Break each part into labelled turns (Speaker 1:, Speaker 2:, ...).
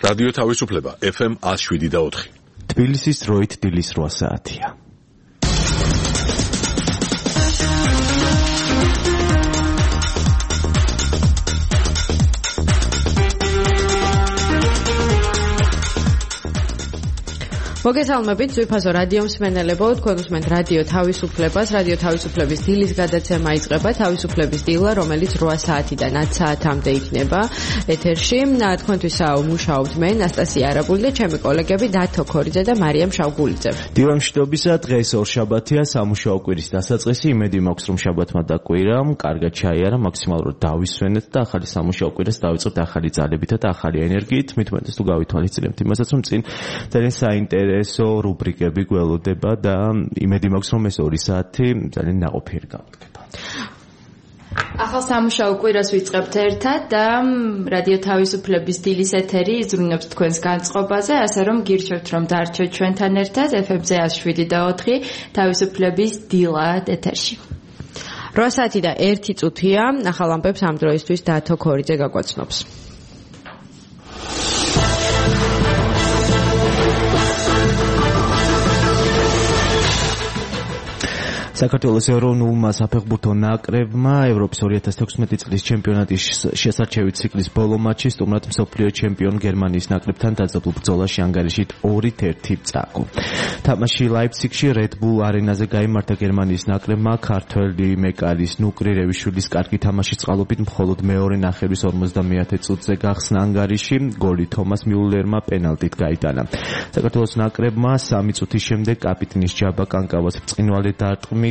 Speaker 1: რადიო თავისუფლება FM 107.4.
Speaker 2: თბილისის დროით დილის 8 საათია.
Speaker 3: მოგესალმებით, ძვირფასო რადიო მსმენელებო, თქვენ უსმენთ რადიო თავისუფლებას, რადიო თავისუფლების დილის გადაცემა იწყება, თავისუფლების დილა, რომელიც 8 საათიდან 10 საათამდე იქნება ეთერში. თქვენთვის მუშაობთ მე, ნასტასია არაბული და ჩემი კოლეგები დათო ქორიძე და მარიამ შავგულიძე.
Speaker 2: დილამშვიდობისა, დღეს ორშაბათია, სამუშაო კვირის დასაწყისი, იმედი მაქვს, რომ შაბათმა დაკვირა, კარგად ჩაიარა, მაქსიმალურად დავისვენეთ და ახალი სამუშაო კვირას დავიწყებთ ახალი ძალებით და ახალი ენერგიით, მithumetes თუ გავითვალისწინებთ იმასაც, რომ წინ ძალიან საინტერესო რუბრიკები გველოდება და იმედი მაქვს, რომ ეს 2 საათი ძალიან ნაყოფიერი გავდგება.
Speaker 4: ახალ სამუშაო კვირას ვიწყებთ ერთად და რადიო თავისუფლების დილის ეთერი იზრუნებს თქვენს განწყობაზე, ასე რომ გირჩევთ, რომ დარჩეთ ჩვენთან ერთად FM-ზე 107.4 თავისუფლების დილა ეთერში.
Speaker 3: 8 საათი და 1 წუთია, ახალ ამბებს ამ დროისთვის დათო ქორიძე გაგვაცნობს.
Speaker 2: საქართველოს ეროვნულმა საფეხბურთო ნაკრებმა ევროპის 2016 წლის ჩემპიონატის შესარჩევი ციკლის ბოლო მატჩში სტუმრად მსოფლიო ჩემპიონ გერმანიის ნაკრებთან დაძაბულ ბრძოლაში ანგარიშით 2-1 წააგო. თამაში ლაიფციგში Red Bull არენაზე გაიმართა გერმანიის ნაკრებმა ქართველი მეკარის ნუკრი რევიშვილის კარგი თამაშის წყალობით მხოლოდ მეორე ნახევრის 50 წუთზე გახსნა ანგარიში, გოლი თომას მიულერმა პენალტით გაიტანა. საქართველოს ნაკრებმა 3 წუთის შემდეგ კაპიტნის ჯაბა კანკავას ბრწყინვალედ დაარტყმით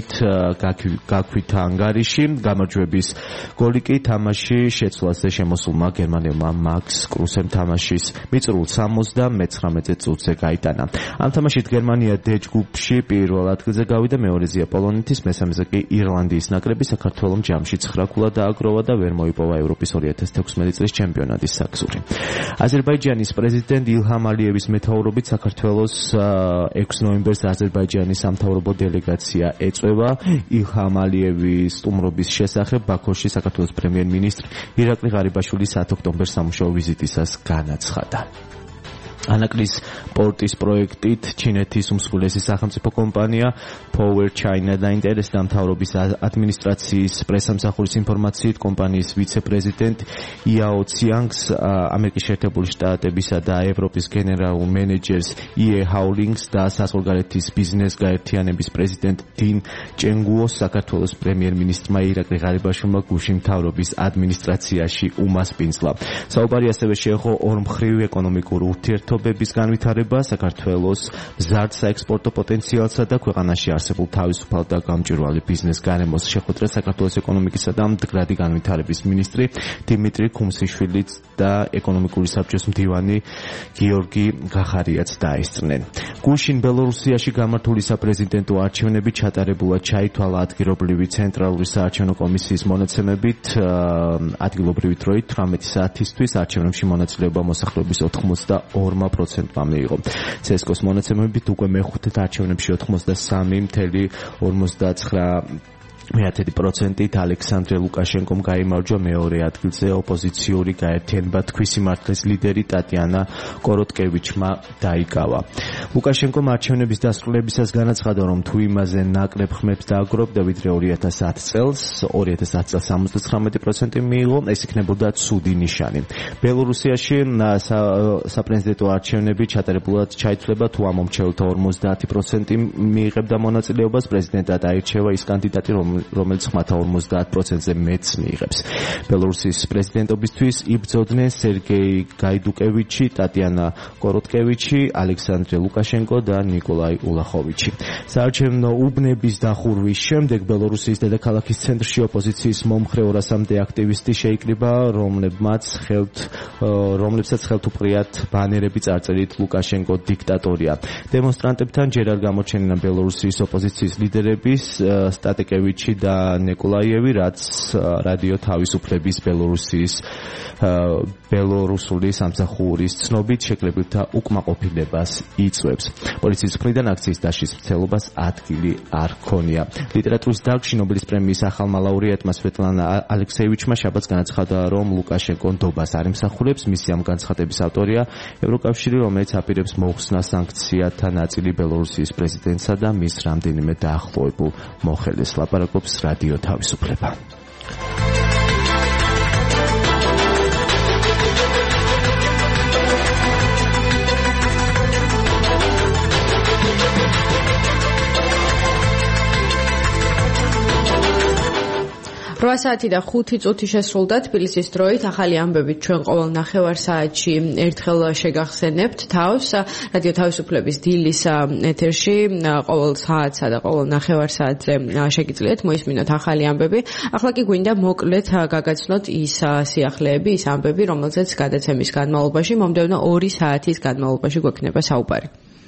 Speaker 2: გაქვით ანგარიში, გამარჯვების გოლი კი თამაში შეცვლაზე შემოსულმა გერმანელმა მაქს კრუსემ თამაშის მიწრულ 79 წუთზე გაიტანა. ამ თამაშით გერმანია D ჯგუფში პირველ ადგილზე გავიდა, მეორეზეა პოლონეთის, მესამეზე კი ირლანდიის ნაკრები. საქართველოს ჯამში 9 ქულა დააგროვა და ვერ მოიპოვა ევროპის 2016 წლის ჩემპიონატის საგზური. აზერბაიჯანის პრეზიდენტ ილჰამ ალიევის მეთაურობით საქართველოს 6 ნოემბერს აზერბაიჯანის სამთავრობო დელეგაცია ეწვევა ილჰამ ალიევის სტუმრობის შესახებ ბაქოში საქართველოს პრემიერ-მინისტრ ირაკლი ღარიბაშვილი 7 ოქტომბერს სამუშაო ვიზიტისას განაცხადა. ანაკლის პორტის პროექტით ჩინეთის უმსხვილესი სახელმწიფო კომპანია Power China დაინტერესდა. მთავრობის ადმინისტრაციის პრესამსახურის ინფორმაციით კომპანიის ვიცე-პრეზიდენტ იაო ციანგს ამერიკის შეერთებული შტატებისა და ევროპის გენერალურ მენეჯერს ие ჰაულინგს და საზღვარგარეთის ბიზნეს გაერთიანების პრეზიდენტ 딘 ჭენგუოს საქართველოს პრემიერ-მინისტრმა ირაკლი ღარიბაშვილმა გუშინ მთავრობის ადმინისტრაციაში უმასპინძლა. საუბარი ასევე შეეხო ორმხრივ ეკონომიკურ ურთიერთობების განვითარება, საქართველოს მზარდ საექსპორტო პოტენციალსა და ქვეყანაში არსებულ თავისუფალ და გამჭვირვალე ბიზნეს გარემოს შეხვედრა საქართველოს ეკონომიკისა და მდგრადი განვითარების მინისტრი დიმიტრი ქუმსიშვილიც და ეკონომიკური საბჭოს მდივანი გიორგი გახარიაც დაესწრნენ. გუშინ ბელორუსიაში გამართული საპრეზიდენტო არჩევნები ჩატარებულად ჩაითვალა ადგილობრივი ცენტრალური საარჩევნო კომისიის მონაცემებით ადგილობრივი დროით 18 საათისთვის არჩევნებში მონაწილეობა მოსახლეობის 82%-მა მიიღო. CSGO-ს მონაცემებით უკვე მეხუთე არჩევნებში 83.59%-ით ალექსანდრე ლუკაშენკომ გაიმარჯვა, მეორე ადგილზე ოპოზიციური გაერთიანება თქვის სიმართლის ლიდერი ტატიანა კოროტკევიჩმა დაიკავა. ლუკაშენკომ არჩევნების დასრულებისას განაცხადა, რომ თუ იმაზე ნაკლებ ხმებს დააგროვდა ვიდრე 2010 წელს, 2010 წელს 79% მიიღო, ეს იქნებოდა ცუდი ნიშანი. ბელორუსიაში საპრეზიდენტო არჩევნები ჩატარებულად ჩაითვლება, თუ ამ მომრჩეველთა 50% მიიღებდა მონაწილეობას, პრეზიდენტად აირჩევა ის კანდიდატი, რომელიც ხმათა 50%-ზე მეც მიიღებს. ბელორუსის პრეზიდენტობისთვის იბრძოდნენ სერგეი გაიდუკევიჩი, ტატიანა კოროტკევიჩი, ალექსანდრე ლუკაშენკო და ნიკოლაი ულახოვიჩი. საარჩევნო უბნების დახურვის შემდეგ ბელორუსის დედაქალაქის ცენტრში ოპოზიციის მომხრე 200-მდე აქტივისტი შეიკრიბა, რომლებსაც ხელთ უპყრიათ ბანერები წარწერით ლუკაშენკო დიქტატორია. დემონსტრანტებთან ჯერ არ გამოჩენილ ბელორუსის ოპოზიციის ლიდერების სტატეკევიჩი რაშიდა ნიკოლაიევი, რაც რადიო თავისუფლების ბელორუსული სამსახურის ცნობით შეკლებებთა უკმაყოფილებას იწვევს. პოლიციის მხრიდან აქციის დაშლის მცდელობას ადგილი არ ჰქონია. ლიტერატურის დარგში ნობელის პრემიის ახალმა ლაურეატმა სვეტლანა ალექსეევიჩმა შაბათს განაცხადა, რომ ლუკაშენკო ნდობას არ ემსახურებს. მისი ამ განცხადების ავტორია ევროკავშირი, რომელიც აპირებს მოხსნა სანქციათა ნაწილი ბელორუსიის პრეზიდენტსა და მის რამდენიმე დაახლოებულ მოხელეს. ლაპარაკობს რადიო თავისუფლება.
Speaker 3: საათი და 5 წუთი შესრულდა თბილისის დროით. ახალი ამბებით ჩვენ ყოველ ნახევარ საათში ერთხელ შეგახსენებთ თავს. რადიო თავისუფლების დილის ეთერში ყოველ საათსა და ყოველ ნახევარ საათზე შეგიძლიათ მოისმინოთ ახალი ამბები. ახლა კი გვინდა მოკლედ გაგაცნოთ ის სიახლეები, ის ამბები, რომელზეც გადაცემის განმავლობაში, მომდევნო 2 საათის განმავლობაში გვექნება საუბარი.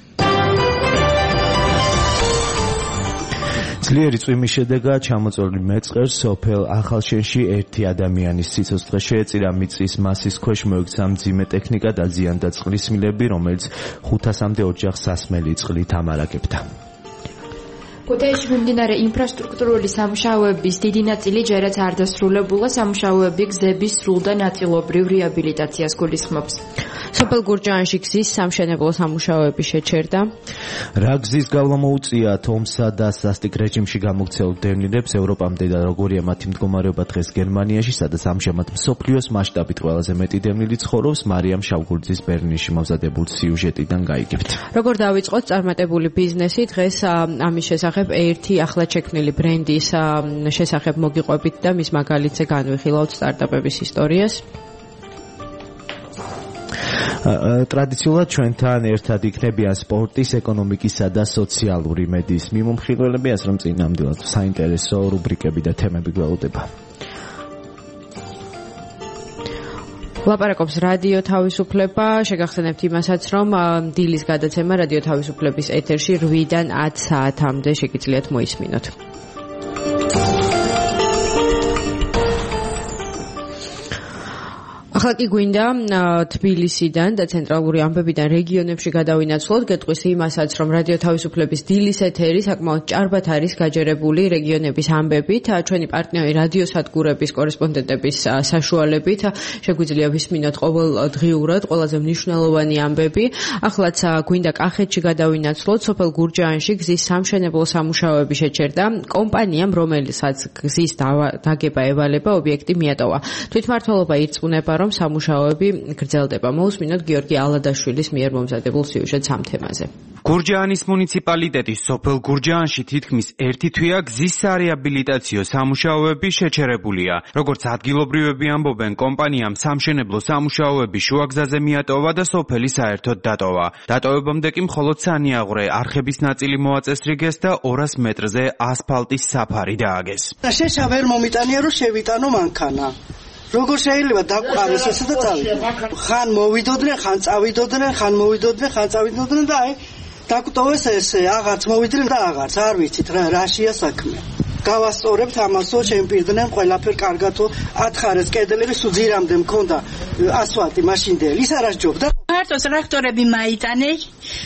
Speaker 2: ძლიერი წვიმის შედეგად ჩამოწოლილი მეწყერს სოფელ ახალშენში ერთი ადამიანის სიცოცხლე შეეწირა. მიწის მასის ქვეშ მოექცა მძიმე ტექნიკა და ზიანდა წყლის მილები, რომელიც 500-მდე ოჯახს სასმელი წყლით ამარაგებდა.
Speaker 4: ქუთაისში მიმდინარე ინფრასტრუქტურული სამუშაოების დიდი ნაწილი ჯერაც არ დასრულებულა. სამუშაოები გზების სრულ და ნაწილობრივ რეაბილიტაციას გულისხმობს. სოფელ გურჯაანში გზის სამშენებლო სამუშაოები შეჩერდა.
Speaker 2: რა გზის გავლა მოუწიათ ომსა და სასტიკ რეჟიმში გამოქცეულ დევნილებს ევროპამდე და როგორია მათი მდგომარეობა დღეს გერმანიაში, სადაც ამჟამად მსოფლიოს მასშტაბით ყველაზე მეტი დევნილი ცხოვრობს. მარიამ შავგურძის ბერლინში მომზადებულ სიუჟეტიდან გაიგებთ.
Speaker 3: როგორ დავიწყოთ წარმატებული ბიზნესი? დღეს ამის შესახებ ერთი ახლად შექმნილი ბრენდის შესახებ მოგიყვებით და მის მაგალითზე განვიხილავთ სტარტაპების ისტორიას.
Speaker 2: ტრადიციულად ჩვენთან ერთად იქნებიან სპორტის, ეკონომიკისა და სოციალური მედიის მიმომხილველები, ასე რომ წინ ნამდვილად საინტერესო რუბრიკები და თემები გველოდება.
Speaker 3: ლაპარაკობს რადიო თავისუფლება. შეგახსენებთ იმასაც, რომ დილის გადაცემა რადიო თავისუფლების ეთერში 8-დან 10 საათამდე შეგიძლიათ მოისმინოთ. ახლა კი გვინდა თბილისიდან და ცენტრალური ამბებიდან რეგიონებში გადავინაცვლოთ. გეტყვის იმასაც, რომ რადიო თავისუფლების დილის ეთერი საკმაოდ ჭარბად არის გაჯერებული რეგიონების ამბებით. ჩვენი პარტნიორი რადიოსადგურების კორესპონდენტების საშუალებით შეგვიძლია ვისმინოთ ყოველდღიურად ყველაზე მნიშვნელოვანი ამბები. ახლაც გვინდა კახეთში გადავინაცვლოთ. სოფელ გურჯაანში გზის სამშენებლო სამუშაოები შეჩერდა. კომპანიამ, რომელსაც გზის დაგება ევალება, ობიექტი მიატოვა. თვითმმართველობა ირწმუნება, რომ სამუშაოები გრძელდება. მოусმინოთ გიორგი ალადაშვილის მიერ მომზადებულ სიუჟეტს ამ თემაზე.
Speaker 5: გურჯაანის მუნიციპალიტეტის სოფელ გურჯაანში თითქმის 1 თვეა გზის სარეაბილიტაციო სამუშაოები შეჩერებულია. როგორც ადგილობრივები ამბობენ, კომპანიამ სამშენებლო სამუშაოები შუაგზაზე მიატოვა და სოფელი საერთოდ დატოვა. დატოვებამდე კი მხოლოდ სანიაღვრე არხების ნაწილი მოაწესრიგეს და 200 მეტრზე ასფალტის საფარი დააგეს.
Speaker 6: შეშა ვერ მომიტანია რომ შევიტანო მანქანა. როგორ შეიძლება დაყარეს ესე და წავიდნენ. ხან მოვიდოდნენ, ხან წავიდოდნენ, ხან მოვიდოდნენ, ხან წავიდოდნენ და აი დაგვტოვეს ესე, აღარც მოვიდნენ და აღარც, არ ვიცით რა შეა საქმე. გავასწორებთ ამასო, შემპირდნენ ყველაფერ კარგათო, ათხარეს კედლები სუძირამდე მქონდა ასფალტი მაშინდელი, ის არ ასჯობდა.
Speaker 7: მარტო ტრაქტორები მაიტანე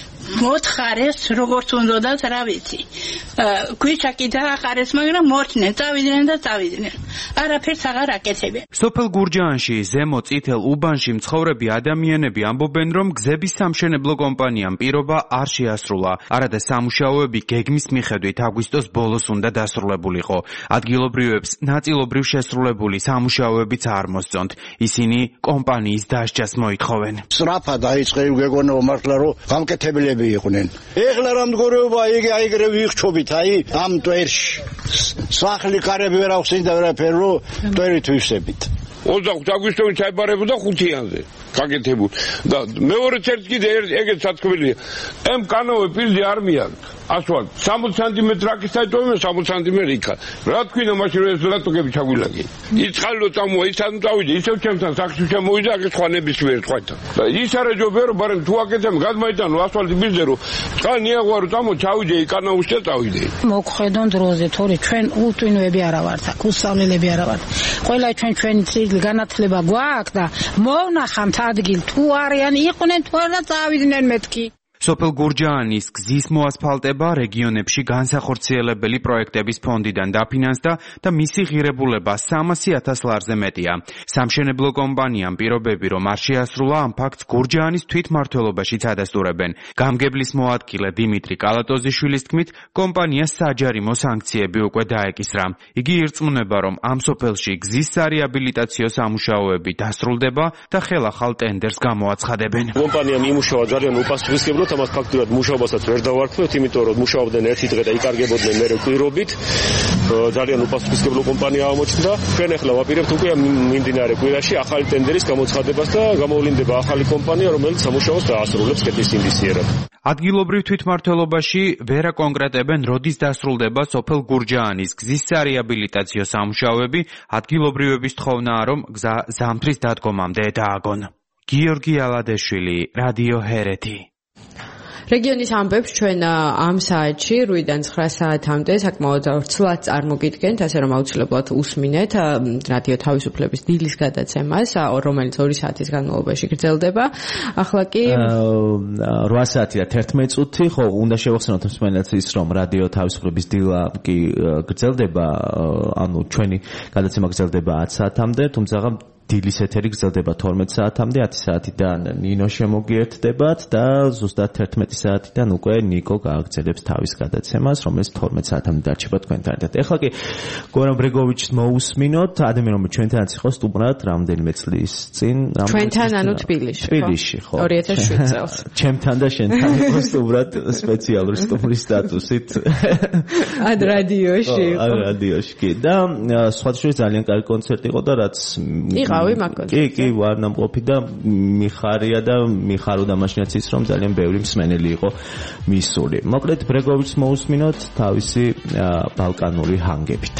Speaker 7: მოთხარეს როგორც უნდა რა ვიცი. ქვიჩაკი დაახარეს, მაგრამ მორჩნენ, წავიდნენ და წავიდნენ. არაფერს აღარ აკეთებენ.
Speaker 5: სოფელ გურჯაანში, ზემო წითელ უბანში მცხოვრები ადამიანები ამბობენ, რომ გზების სამშენებლო კომპანიამ პირობა არ შეასრულა. არადა სამუშაოები გეგმის მიხედვით აგვისტოს ბოლოს უნდა დასრულებულიყო. ადგილობრივებს ნაწილობრივ შესრულებული სამუშაოებიც არ მოსწონთ. ისინი კომპანიის დასჯას მოითხოვენ.
Speaker 8: სწრაფად დაიწყე გეგონა მართლა რომ გამკეთებელები იყვნენ. ეხლა რა მდგომარეობა აიგრე ვიხჩობით, აი ამ ტვერში. სახლი კარები ვერ ახსენდა ვერაფერ რომ ტვერით ვივსებით.
Speaker 9: 25 აგვისტოში ჩაიბარებოდა 5-იანზე. გაკეთებული და მეორე წელს კიდე ეგეც სათქმელია ამ კანოვე პირზე არ მიაგდ ასვათ 60 სანტიმეტრი აქ საიტოვე 60 სანტიმეტრი იქა რა თქვინა მაშინ ეს ლატოკები ჩაგვილაგე იწყალო წამოა ის ამ წავიდე ისევ ჩემთან სახში შემოვიდა აქ სხვა ნებისმიერ სხვათან ის არა ჯობერო მაგრამ თუ აკეთებ გადმაიტანო ასფალტი ბიზნე რომ წყალ ნიაღვარო წამო ჩავიდე იკანაუშ და წავიდე
Speaker 7: მოგხედონ დროზე თორე ჩვენ უტვინოები არა ვართ აქ უსწავლელები არა ვართ ყველა ჩვენი წილი განათლება გვაქვს და მოვნახამთ ადგილ თუ არიან იყვნენ თუ არა წავიდნენ მეთქი
Speaker 5: სოფელ გურჯაანის გზის მოასფალტება რეგიონებში განსახორციელებელი პროექტების ფონდიდან დაფინანსდა და მისი ღირებულება 300,000 ლარზე მეტია. სამშენებლო კომპანიამ პირობები რომ არ შეასრულა ამ ფაქტს გურჯაანის თვითმმართველობაშიც ადასტურებენ. გამგებლის მოადგილე დიმიტრი კალატოზიშვილის თქმით, კომპანიას საჯარიმო სანქციები უკვე დაეკისრა. იგი ირწმუნება რომ ამ სოფელში გზის სარეაბილიტაციო სამუშაოები დასრულდება და ხელახალ ტენდერს გამოაცხადებენ.
Speaker 10: კომპანიამ იმუშავა ძალიან უპასუხისმგებლო ამას ფაქტურად მუშაობასაც ვერ დავარქმევთ, იმიტომ რომ მუშაობდნენ ერთი დღე და იკარგებოდნენ მერე კვირობით. ძალიან უპასუხისმგებლო კომპანია აღმოჩნდა. ჩვენ ახლა ვაპირებთ უკვე მიმდინარე კვირაში ახალი ტენდერის გამოცხადებას და გამოვლინდება ახალი კომპანია, რომელიც სამუშაოს დაასრულებს კეთის ინდისიერად.
Speaker 5: ადგილობრივ თვითმმართველობაში ვერ აკონკრეტებენ, როდის დასრულდება სოფელ გურჯაანის გზის სარეაბილიტაციო სამუშაოები, ადგილობრივების თხოვნაა, რომ გზა ზამთრის დადგომამდე დააგონ. გიორგი ალადეშვილი, რადიო ჰერეთი.
Speaker 3: რეგიონის ამბებს ჩვენ ამ საათში 8-დან 9 საათამდე საკმაოდ ცვლად წარმოგიდგენთ, ასე რომ აუცილებლად უსმინეთ რადიო თავისუფლების დილის გადაცემას, რომელიც 2 საათის განმავლობაში გრძელდება. ახლა კი
Speaker 2: 8 საათი და 11 წუთი, ხო, უნდა შევახსენოთ მსმენელს ის, რომ რადიო თავისუფლების დილა კი გრძელდება, ანუ ჩვენი გადაცემა გრძელდება 10 საათამდე, თუმცა დილის ეთერი გრძელდება 12 საათამდე, 10 საათიდან ნინო შემოგიერთდებათ და ზუსტად 11 საათიდან უკვე ნიკო გააგრძელებს თავის გადაცემას, რომელიც 12 საათამდე დარჩება თქვენთან ერთად. ეხლა კი გორან ბრეგოვიჩს მოусმინოთ, ადამიანი რომელიც ჩვენთანაც იყო სტუმრად რამდენიმე წლის წინ.
Speaker 3: ჩვენთან, ანუ თბილისში,
Speaker 2: ხო.
Speaker 3: 2007 წელს.
Speaker 2: ჩემთან და შენთან იყო სტუმრად სპეციალური სტუმრის სტატუსით.
Speaker 3: ad რადიოში იყო.
Speaker 2: ad რადიოში კი და სხვადასხვა ძალიან კარგი კონცერტი იყო და რაც კი, ვარ ნამყოფი და მიხარია და მიხაროდა მაშინაც ის, რომ ძალიან ბევრი მსმენელი იყო მისული. მოკლედ ბრეგოვიჩს მოусმინოთ თავისი ბალკანური ჰანგებით.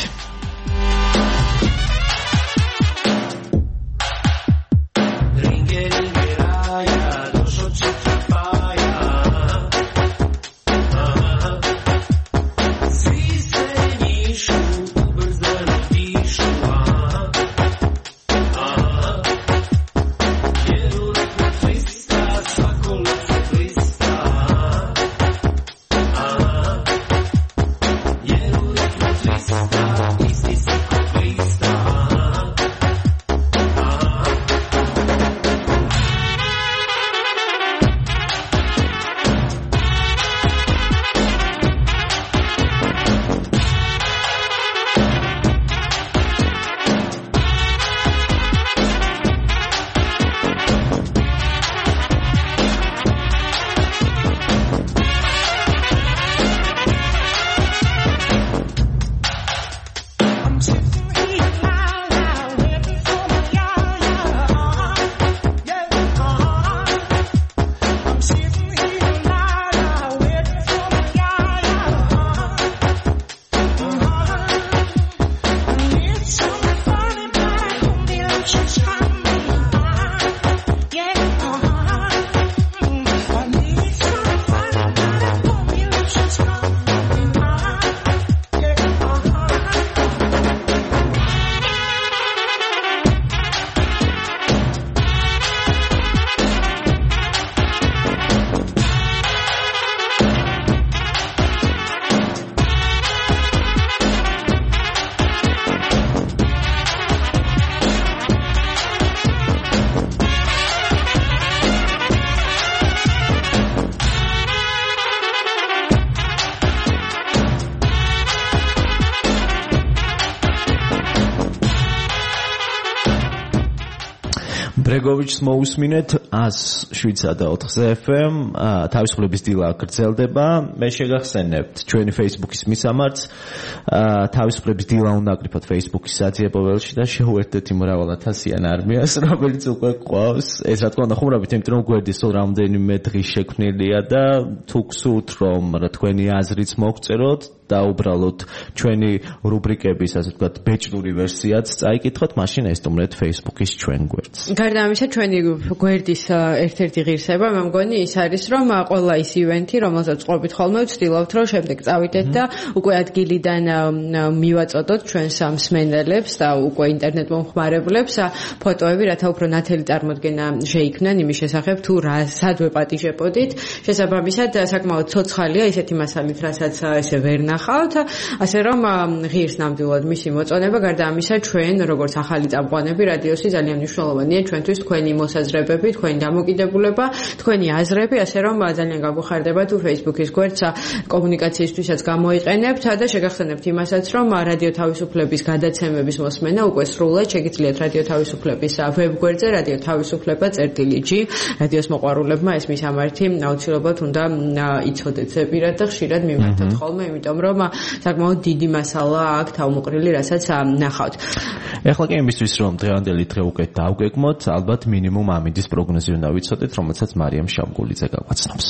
Speaker 2: ბრეგოვიჩს მოусმინეთ 107.4 FM, თავისუფლების დილა გრძელდება. მე შეგახსენებთ ჩვენი Facebook-ის მისამართს, თავისუფლების დილა უნდა აკრიფოთ Facebook-ის საძიებო ველში და შეუერთდეთ იმ მრავალათასიან არმიას, რომელიც უკვე ყავს. ეს რა თქმა უნდა ხუმრობით, იმიტომ რომ გვერდის სულ რამდენიმე დღის შექმნილია და თუ გსურთ რომ თქვენი აზრიც მოგწეროთ და უბრალოდ ჩვენი რუბრიკების, ასე ვთქვათ, ბეჭდური ვერსიაც წაიკითხოთ, მაშინ ესტუმრეთ Facebook-ის ჩვენ გვერდს.
Speaker 3: გარდა ამისა, ჩვენი გვერდის ერთ-ერთი ღირსება, მე მგონი ის არის, რომ ყველა ის ივენთი, რომელსაც ყოფით ხოლმე, ვცდილობთ, რომ შემდეგ წავიდეთ და უკვე ადგილიდან მივაწოდოთ ჩვენს მსმენელებს და უკვე ინტერნეტ მომხმარებლებს ფოტოები, რათა უფრო ნათელი წარმოდგენა შეიქმნან იმის შესახებ, თუ სად ვეპატიჟებოდით. შესაბამისად, საკმაოდ ცოცხალია ისეთი მასალით, რასაც ესე ვერ ნახავთ, ასე რომ ღირს ნამდვილად მისი მოწონება. გარდა ამისა, ჩვენ როგორც ახალი წამყვანები რადიოსი ძალიან მნიშვნელოვანია ჩვენთვის თქვენი მოსაზრებები, თქვენი დამოკიდებულება, თქვენი აზრები, ასე რომ ძალიან გაგვეხარდება თუ Facebook-ის გვერდს კომუნიკაციისთვისაც გამოიყენებთ და შეგახსენებთ იმასაც, რომ რადიო თავისუფლების გადაცემების მოსმენა უკვე სრულად შეგიძლიათ რადიო თავისუფლების ვებგვერდზე radio-tavisufleba.g რადიოს მოყვარულებმა ეს მისამართი აუცილებლად უნდა იცოდეთ ზეპირად და ხშირად მიმართოთ ხოლმე, იმიტომ რომ საკმაოდ დიდი მასალა აქვს თავმოყრილი, რასაც ნახავთ.
Speaker 2: ეხლა კი იმისთვის რომ დღევანდელი დღე უკვე დავგეგმოთ, ალბათ მინიმუმ ამინდის პროგნოზი უნდა ვიცოდეთ, რომელსაც მარიამ შავგულიძე გაგვაცნობს.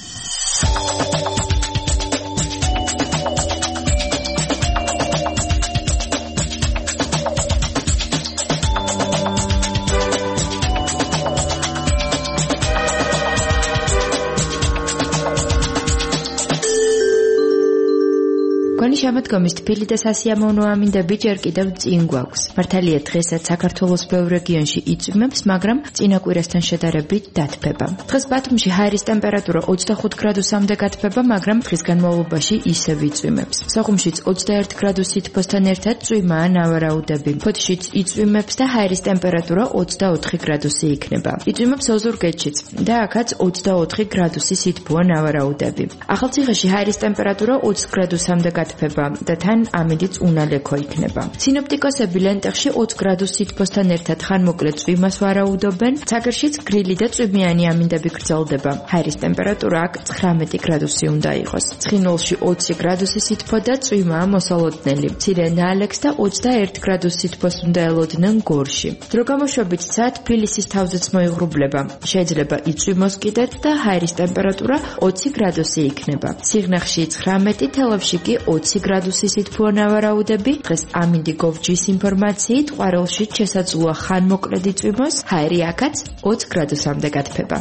Speaker 4: შემოდგომის თბილი და სასიამოვნო ამინდები ჯერ კიდევ წინ გვაქვს. მართალია დღესაც საქართველოს ბევრ რეგიონში იწვიმებს, მაგრამ წინა კვირასთან შედარებით დათბება. დღეს ბათუმში ჰაერის ტემპერატურა 25 გრადუსამდე გათბება, მაგრამ დღის განმავლობაში ისევ იწვიმებს. სოხუმშიც 21 გრადუს სითბოსთან ერთად წვიმაა ნავარაუდები. ფოთშიც იწვიმებს და ჰაერის ტემპერატურა 24 გრადუსი იქნება. იწვიმებს ოზურგეთშიც და აქაც 24 გრადუსი სითბოა ნავარაუდები. ახალციხეში ჰაერის ტემპერატურა 20 გრადუსამდე გათბება და თან ამინდიც უნალექო იქნება. სინოპტიკოსები ლენტეხში 20 გრადუს სითბოსთან ერთად ხანმოკლე წვიმას ვარაუდობენ. ცაგერშიც გრილი და წვიმიანი ამინდები გრძელდება. ჰაერის ტემპერატურა აქ 19 გრადუსი უნდა იყოს. ცხინვალში 20 გრადუსი სითბო და წვიმაა მოსალოდნელი. მცირე ნალექს და 21 გრადუს სითბოს უნდა ელოდნენ გორში. დრო გამოშვებით თბილისის თავზეც მოიღრუბლება. შეიძლება იწვიმოს კიდეც და ჰაერის ტემპერატურა 20 გრადუსი იქნება. სიღნაღში 19, თელავში კი 20 გრადუსი სითბოა ნავარაუდები. დღეს ამინდი გოვჯის ინფორმაციით ყვარელში შესაძლოა ხანმოკლედი წვიმოს, ჰაერი აქაც 20 გრადუსამდე გათბება.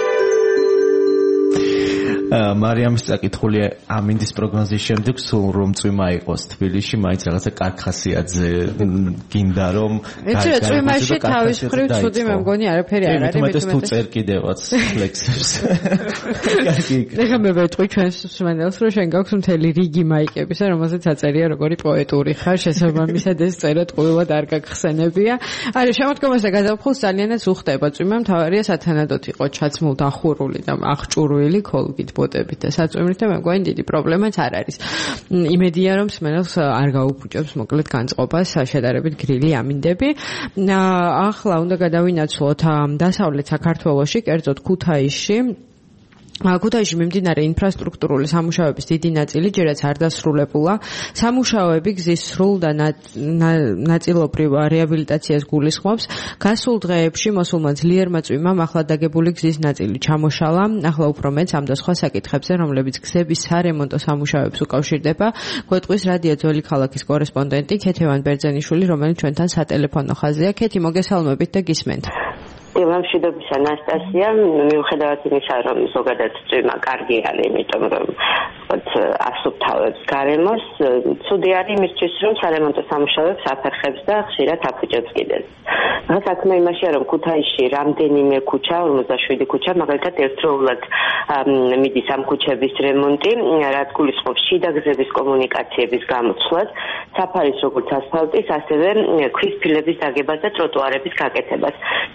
Speaker 2: მარიამის წაკითხულია ამინდის პროგნოზის შემდეგ სულ რომ წვიმა იყოს თბილისში, მაინც რაღაცა კარქასიაძე გინდა რომ
Speaker 3: წვიმაში თავის მხრივ ცუდი მე მგონი არაფერი არ არის.
Speaker 2: მეტად თუ წერ კიდევაც ფლექსებს.
Speaker 3: ეხლა მე ვეტყვი ჩვენს მსმენელს, რომ შენ გაქვს მთელი რიგი მაიკებისა, რომელზეც აწერია როგორი პოეტური ხარ, შესაბამისად ეს წერა ტყუილად არ გაგხსენებია. არა, შემოდგომასა გადავხულს ძალიანაც უხდება წვიმა, მთავარია სათანადოდ იყო ჩაცმულ დახურული და აღჭურვილი ქოლგით ბოტებით და საწვიმით და მე მგონი დიდი პრობლემაც არ არის. იმედია რომ მსმენელს არ გაუფუჭებს მოკლედ განწყობას შედარებით გრილი ამინდები. ახლა უნდა გადავინაცვლოთ დასავლეთ საქართველოში, კერძოდ ქუთაისში. ქუთაისში მიმდინარე ინფრასტრუქტურული სამუშაოების დიდი ნაწილი ჯერაც არ დასრულებულა. სამუშაოები გზის სრულ და ნაწილობრივ რეაბილიტაციას გულისხმობს. გასულ დღეებში მოსულმა ძლიერმა წვიმამ ახლად დაგებული გზის ნაწილი ჩამოშალა. ახლა უფრო მეც ამ და სხვა საკითხებზე, რომლებიც გზების სარემონტო სამუშაოებს უკავშირდება, გვეტყვის რადიო ძველი ქალაქის კორესპონდენტი ქეთევან ბერძენიშვილი, რომელიც ჩვენთან სატელეფონო ხაზია. ქეთი, მოგესალმებით და გისმენთ.
Speaker 11: მშვიდობისა ნასტასია, მიუხედავად იმისა, რომ ზოგადად წვიმა კარგი არის, იმიტომ რომ ასუფთავებს გარემოს, ცუდი არის იმისთვის, რომ სარემონტო სამუშაოებს აფერხებს და ხშირად აფუჭებს კიდეც. საქმე იმაშია, რომ ქუთაისში რამდენიმე ქუჩა, 47 ქუჩა, მაგალითად ერთდროულად მიდის ამ ქუჩების რემონტი, რაც გულისხმობს შიდა გზების კომუნიკაციების გამოცვლას, საფარის როგორც ასფალტის, ასევე ქვის ფილების დაგებას და ტროტუარების გაკეთებას. სამუშაოები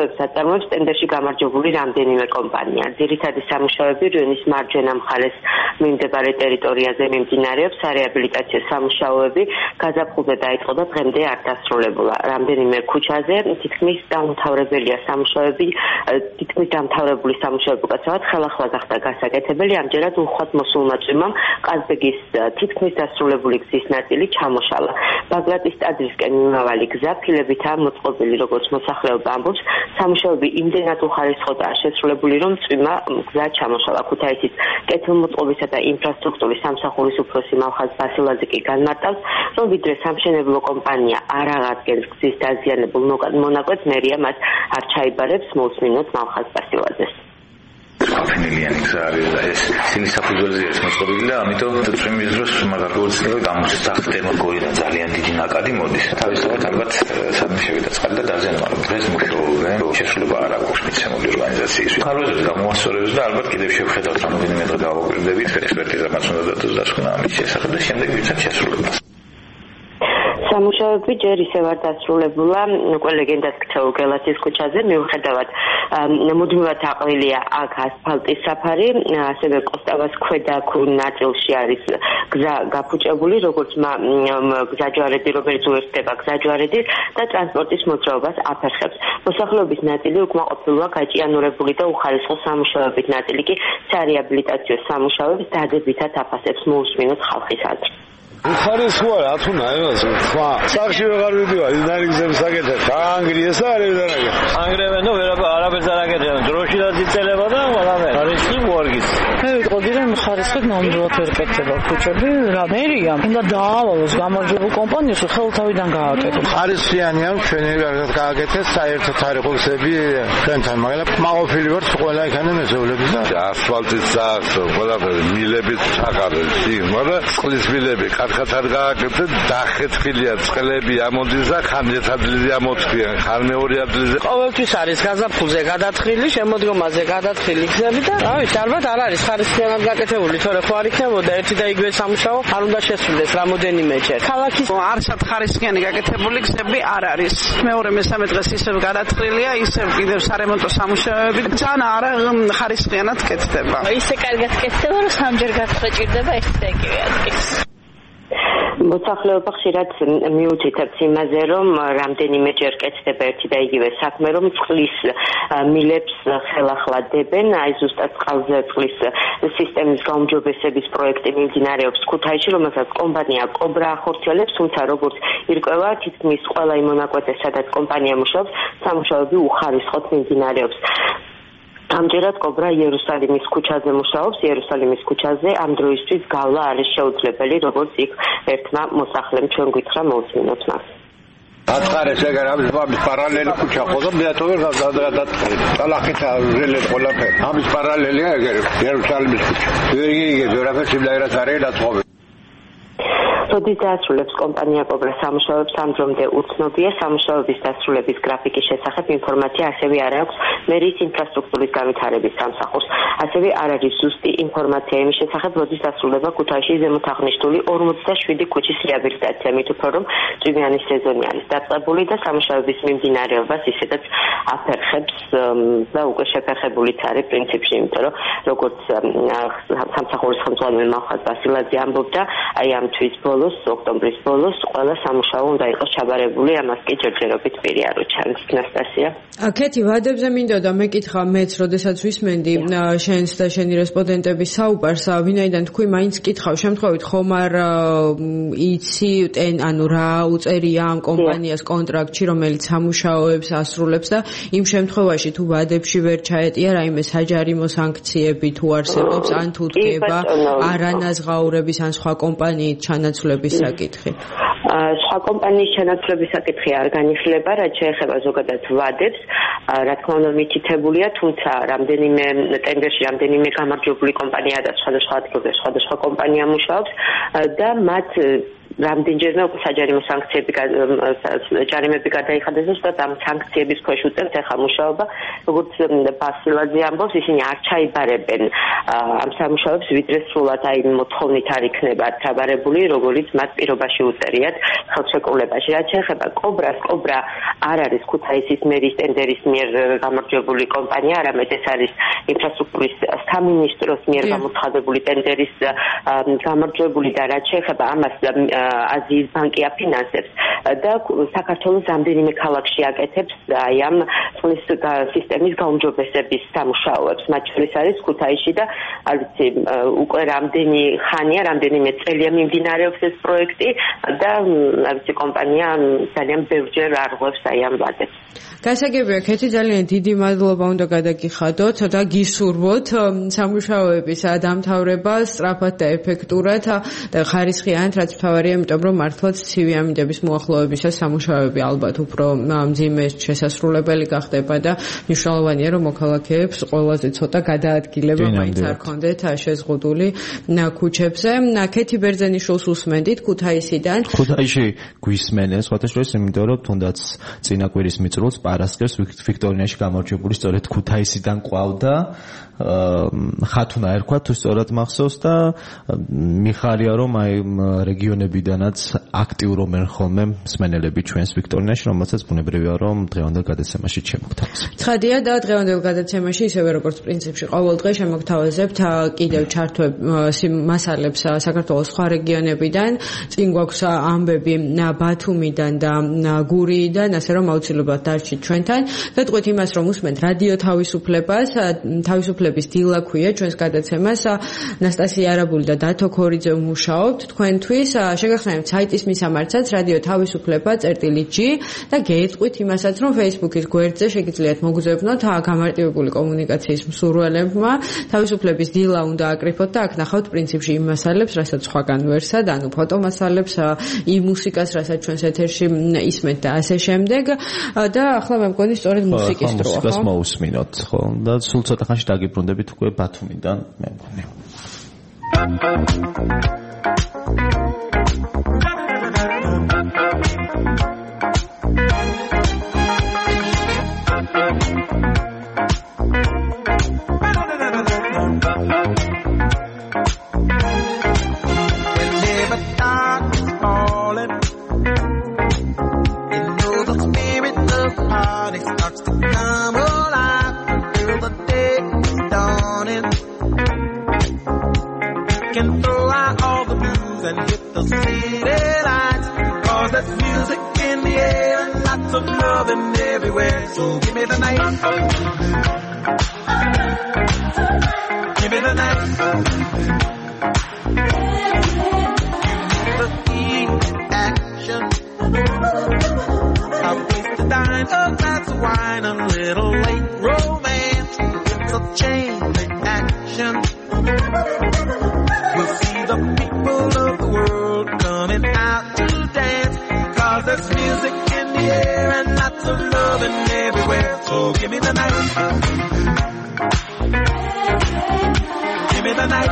Speaker 11: სამუშაოებს აწარმოებს ტენდერში გამარჯვებული რამდენიმე კომპანია. ძირითადი სამუშაოები რიონის მარჯვენა მხარეს მიმდებარე ტერიტორიაზე მიმდინარეობს. სარეაბილიტაციო სამუშაოები გაზაფხულზე დაიწყო და დღემდე არ დასრულებულა. რამდენიმე ქუჩაზე თითქმის დამთავრებელია სამუშაოები, თითქმის დამთავრებული სამუშაოები უკაცრავად ხელახლა გახდა გასაკეთებელი. ამჯერად უხვად მოსულმა წვიმამ ყაზბეგის თითქმის დასრულებული გზის ნაწილი ჩამოშალა. ბაგრატის ტაძრისკენ მიმავალი გზა ფილებითაა მოწყობილი, როგორც მოსახლეობა ამბობს. სამუშაოები იმდენად უხარისხოდაა შესრულებული, რომ წვიმა გზა ჩამოშალა. ქუთაისის კეთილმოწყობისა და ინფრასტრუქტურის სამსახურის უფროსი მალხაზ ბასილაძე კი განმარტავს, რომ ვიდრე სამშენებლო კომპანია არ აღადგენს გზის დაზიანებულ მონაკვეთს, მერია მას არ ჩაიბარებს. მოусმინოთ მალხაზ ბასილაძეს.
Speaker 12: ფინელიანი გზა არის და ეს სინის საფუძველზე არის მოწყობილი და ამიტომ წვიმის დროს მაგალითად გამოსახდემა გოი და ძალიან დიდი ნაკადი მოდის. თავისთავად ალბათ სადმე შევიდა წყალი და დაზიანება. დღეს მუშაობენ, შესრულება არ აქვს მიცემული ორგანიზაციის. ხარვეზებს გამოასწორებს და ალბათ კიდევ შევხედავთ რამდენიმე დღე დავაკვირდებით, ექსპერტიზამაც უნდა დადოს დასკვნა ამის შესახებ და შემდეგ ვიცით შესრულებას.
Speaker 11: სამუშაოები ჯერ ისევ არ დასრულებულა, უკვე ლეგენდას ქცეულ გელათის ქუჩაზე, მიუხედავად მუდმივად აყრილია აქ ასფალტის საფარი, ასევე კოსტავას ქვედა ნაწილში არის გზა გაფუჭებული, როგორც გზაჯვარედი, რომელიც უერთდება გზაჯვარედის და ტრანსპორტის მოძრაობას აფერხებს. მოსახლეობის ნაწილი უკმაყოფილოა გაჭიანურებული და უხარისხო სამუშაოებით, ნაწილი კი სარეაბილიტაციო სამუშაოებს დადებითად აფასებს. მოусმინოთ ხალხის აზრს.
Speaker 13: უხარისხოა რა თუნა იმას ხვა სახში ვეღარ ვიდივარ ინარი გზების აკეთებ გაანგრიეს და არ ვიდარაგე ანგრევენ და არაფერს არ აკეთებენ დროში და ძიწელება და ყველაფერი ხარისხი მოარგის მე ვიტყოდი რომ ხარისხი ნამდვილად ვერ კეთდება ქუჩები რა მერია უნდა დაავალოს გამარჯვებულ კომპანიას ხელთავიდან გააკეთოს ხარისხიანია ჩვენი გარდათ გააკეთეს საერთოდ არიყოლსები ჩვენთან მაგრამ მაყოფილი ვართ ყველა იქნება მეზობლების და ასფალტის ძაღლს ყველაფერი მილებით ჩაყარეს ის მაგრამ წყლის მილები ხათ არ გააკეთეთ დახეთქილია წყლები ამოდის და ხან ერთ ადგილზე ამოწყიან ხან მეორე ადგილზე
Speaker 14: ყოველთვის არის გაზაფხულზე გადათხილი შემოდგომაზე გადათხილი გზები და რა ვიცი ალბათ არ არის ხარისხიანად გაკეთებული თორე ხო არ იქნებოდა ერთი და იგივე სამუშაო არ უნდა შესრულდეს რამოდენიმეჯერ ქალაქის
Speaker 15: არცად ხარისხიანი გაკეთებული გზები არ არის მეორე მესამე დღეს ისევ გადათხილია ისევ კიდევ სარემონტო სამუშაოები ძალიან არ ხარისხიანად კეთდება
Speaker 16: ისე კარგად კეთდება რომ სამჯერ გათხრეჭირდება ერთი და იგივე ადგილს
Speaker 11: მოსახლეობა ხშირად მიუთითებს იმაზე, რომ რამდენიმეჯერ კეთდება ერთი და იგივე საქმე, რომ წყლის მილებს ხელახლა დებენ, აი ზუსტად წყალზე წყლის სისტემის გაუმჯობესების პროექტი მიმდინარეობს ქუთაისში, რომელსაც კომპანია კობრა ახორციელებს, თუმცა როგორც ირკვევა, თითქმის ყველა იმ მონაკვეთზე, სადაც კომპანია მუშაობს, სამუშაოები უხარისხოდ მიმდინარეობს. ამჯერად კობრა იერუსალიმის ქუჩაზე მუშაობს. იერუსალიმის ქუჩაზე ამ დროისთვის გავლა არის შეუძლებელი, როგორც იქ ერთმა მოსახლემ ჩვენ გითხრა მოусმინოთ მას.
Speaker 8: აწყარეს ეგარ ამის პარალელი ქუჩა ყო და მეათოვე გადაწყდა. ტალახით ჟელეთ ყველაფერი. ამის პარალელია ეგარ იერუსალიმის ქუჩა. იგი ვერაფერს იმდაერად არის დაწყობილი. როდის დაასრულებს კომპანია კობრა სამუშაოებს ამ დრომდე უცნობია. სამუშაოების დასრულების გრაფიკის შესახებ ინფორმაცია ასევე არ აქვს მერიის ინფრასტრუქტურის განვითარების სამსახურს. ასევე არ არის ზუსტი ინფორმაცია იმის შესახებ, როდის დასრულება ქუთაისში ზემოთ აღნიშნული 47 ქუჩის რეაბილიტაცია, მით უფრო რომ წვიმიანი სეზონი არის დაწყებული და სამუშაოების მიმდინარეობას ისედაც აფერხებს და უკვე შეფერხებულიც არის პრინციპში, იმიტომ რომ როგორც სამსახურის ხელმძღვანელი მალხაზ ბასილაძე ამბობდა, აი ამ თვის ბოლოს, ოქტომბრის ბოლოს ყველა სამუშაო უნდა იყოს ჩაბარებული, ამას კი ჯერჯერობით პირი არ უჩანს. ნასტასია.
Speaker 3: კეთი, ვადებზე მინდოდა მეკითხა მეც, როდესაც ვისმენდი შენს და შენი რესპონდენტების საუბარს, ვინაიდან თქვი მაინც კითხავ, შემთხვევით ხომ არ იცი ანუ რა უწერია ამ კომპანიას კონტრაქტში, რომელიც სამუშაოებს ასრულებს და იმ შემთხვევაში თუ ვადებში ვერ ჩაეტია რაიმე საჯარიმო სანქციები თუ არსებობს, ან თუ დგება არანაზღაურების ან სხვა კომპანიით ჩანაცვლების საკითხი.
Speaker 11: სხვა კომპანიის ჩანაცვლების საკითხი არ განიხილება, რაც შეეხება ზოგადად ვადებს, რა თქმა უნდა მითითებულია, თუმცა რამდენიმე ტენდერში რამდენიმე გამარჯვებული კომპანია და სხვადასხვა ადგილზე სხვადასხვა კომპანია მუშაობს და მათ რამდენჯერმე უკვე საჯარიმო სანქციები ჯარიმები გადაიხადეს და ზუსტად ამ სანქციების ქვეშ უწევს ახლა მუშაობა, როგორც ბასილაძე ამბობს, ისინი არ ჩაიბარებენ ამ სამუშაოებს, ვიდრე სრულად აი მოთხოვნით არ იქნება დაბარებული, როგორც მათ პირობაში უწერიათ ხელშეკრულებაში. რაც შეეხება კობრას, კობრა არ არის ქუთაისის მერის ტენდერის მიერ გამარჯვებული კომპანია, არამედ ეს არის ინფრასტრუქტურის სამინისტროს მიერ გამოცხადებული ტენდერის გამარჯვებული და რაც შეეხება ამას აზიის ბანკი აფინანსებს და საქართველოს რამდენიმე ქალაქში აკეთებს აი ამ წყლის სისტემის გაუმჯობესების სამუშაოებს. მათ შორის არის ქუთაისში და არ ვიცი უკვე რამდენი ხანია, რამდენიმე წელია მიმდინარეობს ეს პროექტი და არ ვიცი კომპანია ძალიან ბევრჯერ არღვევს აი ამ ვადებს.
Speaker 3: გასაგებია, ქეთი ძალიან დიდი მადლობა უნდა გადაგიხადოთ და გისურვოთ სამუშაოების დამთავრება სწრაფად და ეფექტურად და ხარისხიანად, რაც მთავარია, იმიტომ რომ მართლაც ცივი ამინდების მოახლოებისას სამუშაოები ალბათ უფრო მძიმე შესასრულებელი გახდება და მნიშვნელოვანია, რომ მოქალაქეებს ყველაზე ცოტა გადაადგილება მაინც არ ქონდეთ შეზღუდული ქუჩებზე. ქეთი ბერძენიშვილს უსმენდით ქუთაისიდან.
Speaker 2: ქუთაისში გვისმენეს, სხვათაშორის, იმიტომ რომ თუნდაც წინა კვირის მიწრულს პარასკევს ვიქტორინიაში გამარჯვებული სწორედ ქუთაისიდან ყავდა. ხათუნა ერქვა თუ სწორად მახსოვს და მიხარია რომ აი რეგიონებიდანაც აქტიურობენ ხოლმე მსმენელები ჩვენს ვიქტორინაში, რომელსაც ბუნებრივია რომ დღევანდელ გადაცემაში შემოგთავაზებთ.
Speaker 3: ცხადია და დღევანდელ გადაცემაში ისევე როგორც პრინციპში ყოველ დღე შემოგთავაზებთ კიდევ მასალებს საქართველოს სხვა რეგიონებიდან, წინ გვაქვს ამბები ბათუმიდან და გურიიდან, ასე რომ აუცილებლად დარჩით ჩვენთან და თქვით იმას რომ უსმენთ რადიო თავისუფლებას, თავისუფლების დილა ქვია ჩვენს გადაცემას. ნასტასია არაბული და დათო ქორიძე მუშაობთ თქვენთვის. შეგახსენებთ საიტის მისამართსაც რადიო თავისუფლება.g და გეწყვით იმასაც რომ Facebook-ის გვერდზე შეგიძლიათ მოგზავნოთ გამარტივებული კომუნიკაციის მსურველებმა. თავისუფლების დილა უნდა აკრიფოთ და აქ ნახავთ პრინციპში იმ მასალებს, რასაც სხვაგან ვერსად, ანუ ფოტომასალებს, იმ მუსიკას, რასაც ჩვენს ეთერში ისმენთ და ასე შემდეგ. და ახლა მე მგონი სწორედ მუსიკის დროა, ხო?
Speaker 2: მუსიკას მოусმინოთ, ხო? და სულ ცოტა ხანში დაგიბრუნდებით უკვე ბათუმიდან, მე მგონი.
Speaker 17: Everywhere, so give me the night. Give me the night. The heat, action. I'll waste the dime, a glass of wine, a little late romance. It's a chain reaction. We'll see the people of the world coming out to dance. 'Cause there's music in the air and lots of loving everywhere. So give me the night. Give me the night.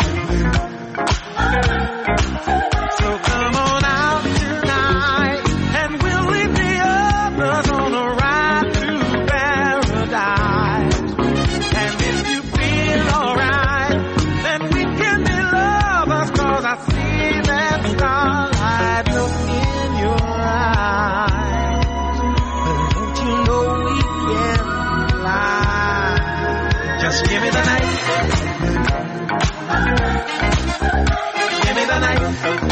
Speaker 17: So come on out tonight and we'll leave the others on a ride through paradise. And if you feel alright, then we can be lovers. 'Cause I see that starlight look in your eyes. Don't you know we can fly? Just give me the night. Give me the night.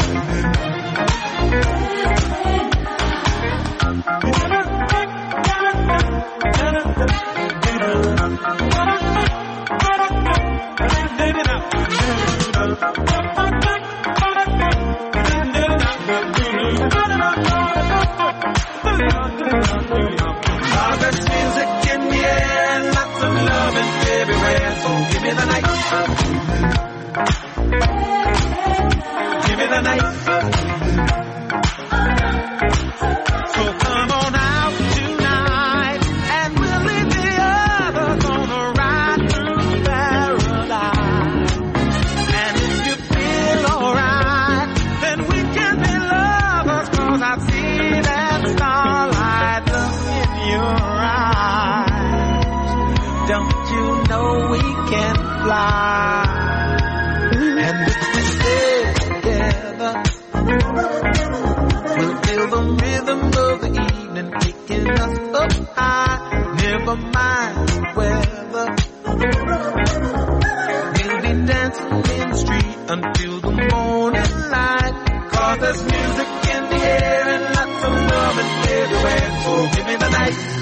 Speaker 17: There's music in the air and lots of loving everywhere. So give me the night. Give me the night. So come on out tonight and we'll leave the others on a ride through paradise. And if you feel alright, then we can be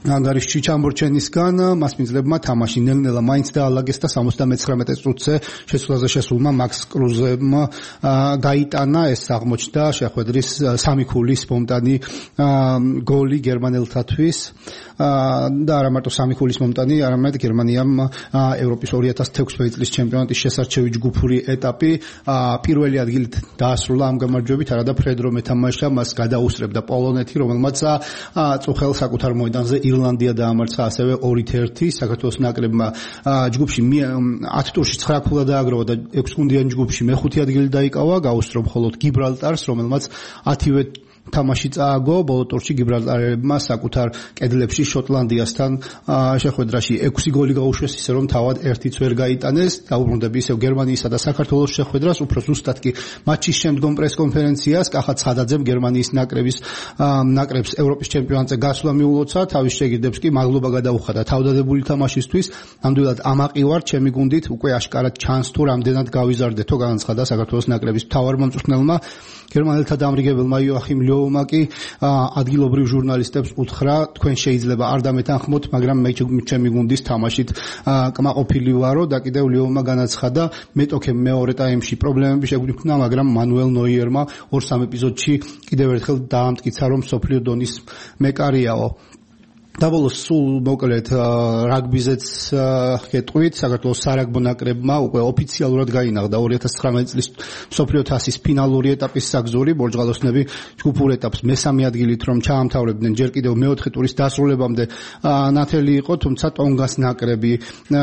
Speaker 18: ანგარიშში ჩამორჩენისგან მასპინძლებმა თამაში ნელ-ნელა მაინც დაალაგეს და 79 წუთზე შეცვლაზე შესულმა მაქს კრუზემ გაიტანა. ეს აღმოჩნდა შეხვედრის 3 ქულის სპონტანი გოლი გერმანელთათვის და არა მარტო 3 ქულის მომტანი, არამედ გერმანიამ ევროპის 2016 წლის ჩემპიონატის შესარჩევი ჯგუფური ეტაპი პირველი ადგილით დაასრულა ამ გამარჯვებით, არადა ფრედრო მეთამაშა მას გადაუსწრებდა პოლონეთი, რომელმაც წუხელ საკუთარ მოედანზე ირლანდია დაამარცხა ასევე 2-1. საქართველოს ნაკრებმა ჯგუფში 10 ტურში 9 ქულა დააგროვა და 6 გუნდიან ჯგუფში მეხუთე ადგილი დაიკავა, გაუსწრო მხოლოდ გიბრალტარს, რომელმაც 10-ვე თამაში წააგო. ბოლო ტურში გიბრალტარელებმა საკუთარ კედლებში შოტლანდიასთან შეხვედრაში 6 გოლი გაუშვეს, ისე რომ თავად ერთიც ვერ გაიტანეს. დაუბრუნდები ისევ გერმანიისა და საქართველოს შეხვედრას, უფრო ზუსტად კი მატჩის შემდგომ პრესკონფერენციას. კახა ცხადაძემ გერმანიის ნაკრებს ევროპის ჩემპიონატზე გასვლა მიულოცა, თავის შეგირდებს კი მადლობა გადაუხადა თავდადებული თამაშისთვის. ნამდვილად ამაყივართ ჩემი გუნდით, უკვე აშკარად ჩანს თუ რამდენად გავიზარდეთო, განაცხადა საქართველოს ნაკრების მთავარ მომწვრთნელმა. გერმანელთა დამრიგებელმა იოახიმ ლეომა კი ადგილობრივ ჟურნალისტებს უთხრა, თქვენ შეიძლება არ დამეთანხმოთ, მაგრამ მე ჩემი გუნდის თამაშით კმაყოფილი ვარო და კიდევ ლეომა განაცხადა, მეტოქემ მეორე ტაიმში პრობლემები შეგვიქმნა, მაგრამ მანუელ ნოიერმა 2-3 ეპიზოდში კიდევ ერთხელ დაამტკიცა, რომ სოფლიო დონის მეკარიაო. დაბოლოს სულ მოკლედ რაგბიზეც გეტყვით, საქართველოს სარაგბო ნაკრებმა უკვე ოფიციალურად გაინაღდა 2019 წლის მსოფლიო თასის ფინალური ეტაპის საგზური. ბორჯღალოსნები ჯგუფურ ეტაპს მესამე ადგილით რომ ჩაამთავრებდნენ, ჯერ კიდევ მეოთხე ტურის დასრულებამდე ნათელი იყო, თუმცა ტონგას ნაკრები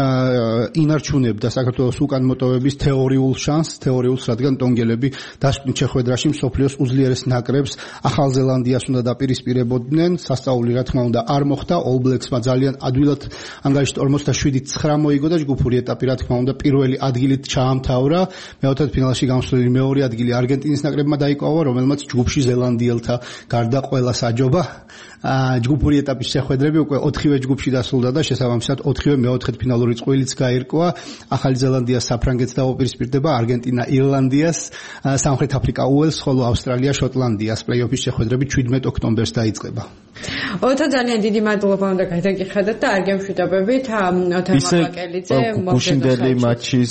Speaker 18: ინარჩუნებდა საქართველოს უკან მოტოვების თეორიულ შანსს, რადგან ტონგელები დასკვნით შეხვედრაში მსოფლიოს უძლიერეს ნაკრებს ახალ ზელანდიას უნდა დაპირისპირებოდნენ. სასწაული რა თქმა უნდა არ მოხდა, All Blacks-მა ძალიან ადვილად ანგარიშით 47-9 მოიგო და ჯგუფური ეტაპი რა თქმა უნდა პირველი ადგილით ჩაამთავრა. მეოთხედფინალში გამოსვლელი მეორე ადგილი არგენტინის ნაკრებმა დაიკავა, რომელმაც ჯგუფში ზელანდიელთა გარდა ყველა საჯობა. ჯგუფური ეტაპის შეხვედრები უკვე 4-ვე ჯგუფში დასრულდა და შესაბამისად 4-ვე მეოთხედფინალური წყვილიც გაირკვა. ახალი ზელანდია საფრანგეთს დაუპირისპირდება, არგენტინა ირლანდიას, სამხრეთ აფრიკა უელსს, ხოლო ავსტრალია შოტლანდიას. პლეი-ოფის შეხვედრები 17 ოქტომბერს დაიწყება.
Speaker 3: ოთო ძალიან დიდი მადლობა უნდა გადაგიხადოთ და არ გემშვიდობებით ოთარ მაყაკელიძე
Speaker 2: გუშინდელი მატჩის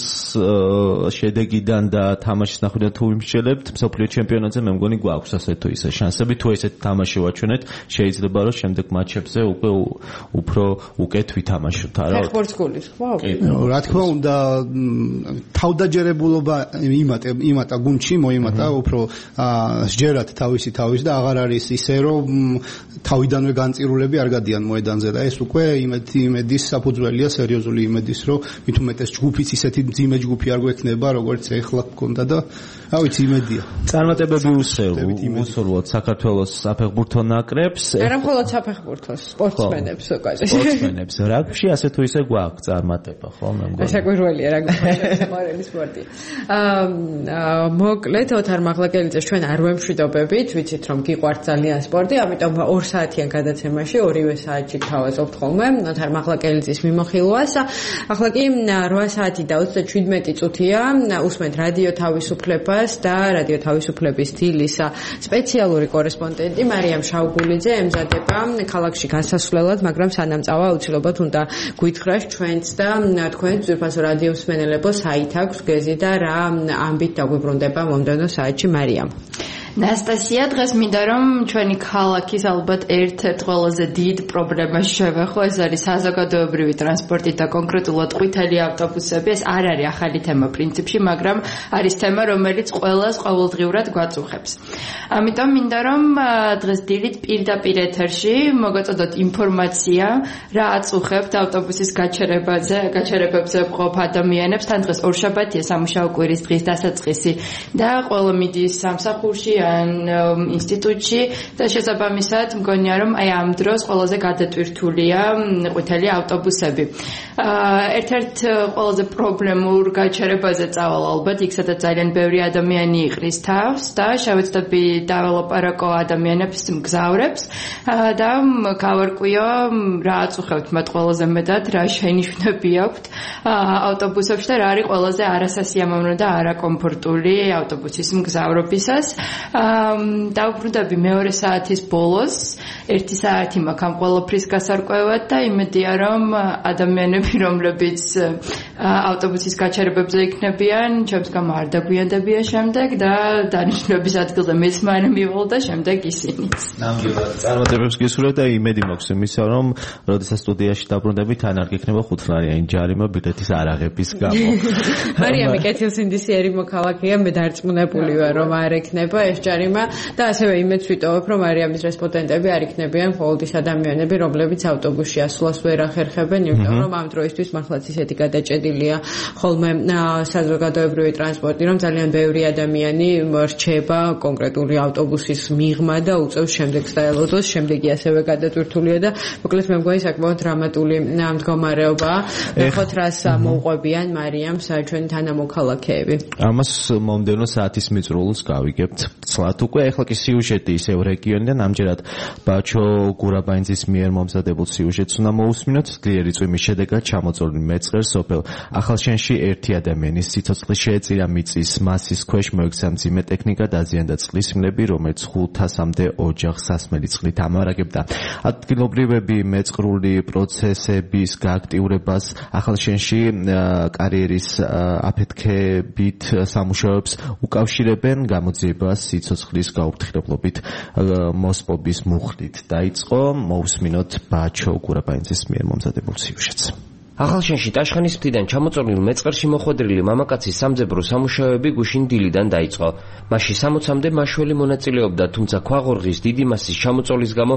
Speaker 2: შედეგიდან და თამაშის ნახვიდან თუ ვიმსჯელებთ მსოფლიო ჩემპიონატზე, მე მგონი გვაქვს ასე თუ ისე შანსები, თუ ესეთ თამაში ვაჩვენეთ, შეიძლება რომ შემდეგ მატჩებზე უკვე უფრო უკეთ ვითამაშოთ, არა?
Speaker 3: ფეხბურთს გულის, ხო?
Speaker 18: რა თქმა უნდა, თავდაჯერებულობა იმატა გუნდში, მოიმატა უფრო სჯერათ თავისი და აღარ არის ისე რომ თავიდანვე განწირულები არ გადიან მოედანზე და ეს უკვე იმედის საფუძველია, სერიოზული იმედის, რომ მით უმეტეს ჯგუფიც ისეთი მძიმე ჯგუფი არ გვექნება, როგორც ეხლა გქონდა და რა ვიცი, იმედია.
Speaker 2: წარმატებები უსურვოთ საქართველოს საფეხბურთო ნაკრებს.
Speaker 3: არა მხოლოდ საფეხბურთოს, სპორტსმენებს უკვე.
Speaker 2: სპორტსმენებს რაგბში ასე თუ ისე გვაქვს წარმატება, ხო, მე მგონი.
Speaker 3: საკვირველია რაგბი, საყვარელი სპორტი. მოკლედ ოთარ მაყაკელიძე, ჩვენ არ ვემშვიდობებით, ვიცით რომ გიყვართ ძალიან სპორტი, ამიტომ 2 საათიან გადაცემაში 2 საათში თავაზობთ ხოლმე ოთარ მაყაკელიძის მიმოხილვას. ახლა კი 8 საათი და 27 წუთია უსმენთ რადიო თავისუფლებას და რადიო თავისუფლების დილის სპეციალური კორესპონდენტი მარიამ შაუგულიძე ემზადება ქალაქში გასასვლელად, მაგრამ სანამ წავა აუცილებლად უნდა გვითხრას ჩვენც და თქვენც ძვირფასო რადიო მსმენელებო საით აქვს გეზი და რა ამბით დაგვიბრუნდება მომდევნო საათში მარიამ.
Speaker 4: ნასტასია, დღეს მინდა რომ ჩვენი ქალაქის ალბათ ერთ-ერთ ყველაზე დიდ პრობლემას შევეხო, ეს არის საზოგადოებრივი ტრანსპორტი და კონკრეტულად ყვითელი ავტობუსები. ეს არ არის ახალი თემა პრინციპში, მაგრამ არის თემა, რომელიც ყველას ყოველდღიურად გვაწუხებს. ამიტომ მინდა რომ დღეს დილით პირდაპირ ეთერში მოგაწოდოთ ინფორმაცია, რა აწუხებთ ავტობუსის გაჩერებებზე მყოფ ადამიანებს. თან დღეს ორშაბათია, სამუშაო კვირის დღის დასაწყისი და ყველა მიდის სამსახურში ინსტიტუტში და შესაბამისად მგონია რომ აი ამ დროს ყველაზე გადატვირთულია ყვითელი ავტობუსები. ერთ-ერთ ყველაზე პრობლემურ გაჩერებაზე წავალ ალბათ იქ სადაც ძალიან ბევრი ადამიანი იყრის თავს და შევეცდები დაველაპარაკო ადამიანებს, მგზავრებს და გავარკვიო რა აწუხებთ მათ ყველაზე მეტად, რა შენიშვნები აქვთ ავტობუსებში და რა არის ყველაზე არასასიამოვნო და არაკომფორტული ავტობუსის მგზავრობისას. დავბრუნდები მეორე საათის ბოლოს 1 საათი მაქვს ამ ყველაფრის გასარკვევად და იმედია რომ ადამიანები რომლებიც ავტობუსის გაჩერებებზე იქნებიან ჩემს გამო არ დაგვიანდებიან შემდეგ და დანიშნულების ადგილზე მეც მალე მივალ და შემდეგ ისინიც
Speaker 2: ნამდვილად წარმატებებს გისურვებ და იმედი მაქვს იმისა რომ როდესაც სტუდიაში დაბრუნდებით თან არ გექნება 5 ჯარიმა ბილეთის არაღების გამო
Speaker 3: მარიამი კეთილსინდისიერი მოქალაქეა მე დარწმუნებული ვარ რომ არ ექნება ეს ჯარიმა და ასევე იმედს ვიტოვებ რომ მარიამის რესპონდენტები არ იქნებიან მხოლოდ ის ადამიანები რომლებიც ავტობუსში ასვლას ვერ ახერხებენ იმიტომ რომ ამ დროისთვის მართლაც ისეთი გადაჭედილია ხოლმე საზოგადოებრივი ტრანსპორტი რომ ძალიან ბევრი ადამიანი რჩება კონკრეტული ავტობუსის მიღმა და უწევს შემდეგს დაელოდოს შემდეგი ასევე გადატვირთულია და მოკლედ მე მგონი საკმაოდ დრამატული მდგომარეობაა ეხოთ რას მოუყვებიან მარიამს ჩვენი თანამოქალაქეები
Speaker 2: ამას მომდევნო საათის მიწრულს გავიგებთ ცლად უკვე ეხლა კი სიუჟეტი ისევ რეგიონიდან ამჯერად ბაჩო გურაბაინძის მიერ მომზადებულ სიუჟეტს უნდა მოусმინოთ ძლიერი წვიმის შედეგად ჩამოწოლილ მეწყერს სოფელ ახალშენში ერთი ადამიანის სიცოცხლე შეეწირა მიწის მასის ქვეშ მოექცა მძიმე ტექნიკა დაზიანდა წყლის მლები რომელიც 500-მდე ოჯახს სასმელი წყლით ამარაგებდა ადგილობრივები მეწყრული პროცესების გააქტიურებას ახალშენში კარიერის აფეთქებით სამუშაოებს უკავშირებენ გამოძიებას სიცოცხლის გაუფრთხილებლობით მოსპობის მუხლით დაიწყო მოусმინოთ ბაჩო გურაბაინძის მიერ მომზადებულ სიუჟეტს
Speaker 19: ახალშენში ტაშხანის მთიდან ჩამოწოლილ მეწყერში მოხვედრილი მამაკაცის სამძებრო სამუშაოები გუშინ დილიდან დაიწყო. მასში 60-მდე მაშველი მონაწილეობდა, თუმცა ქვაღორღის დიდი მასის ჩამოწოლის გამო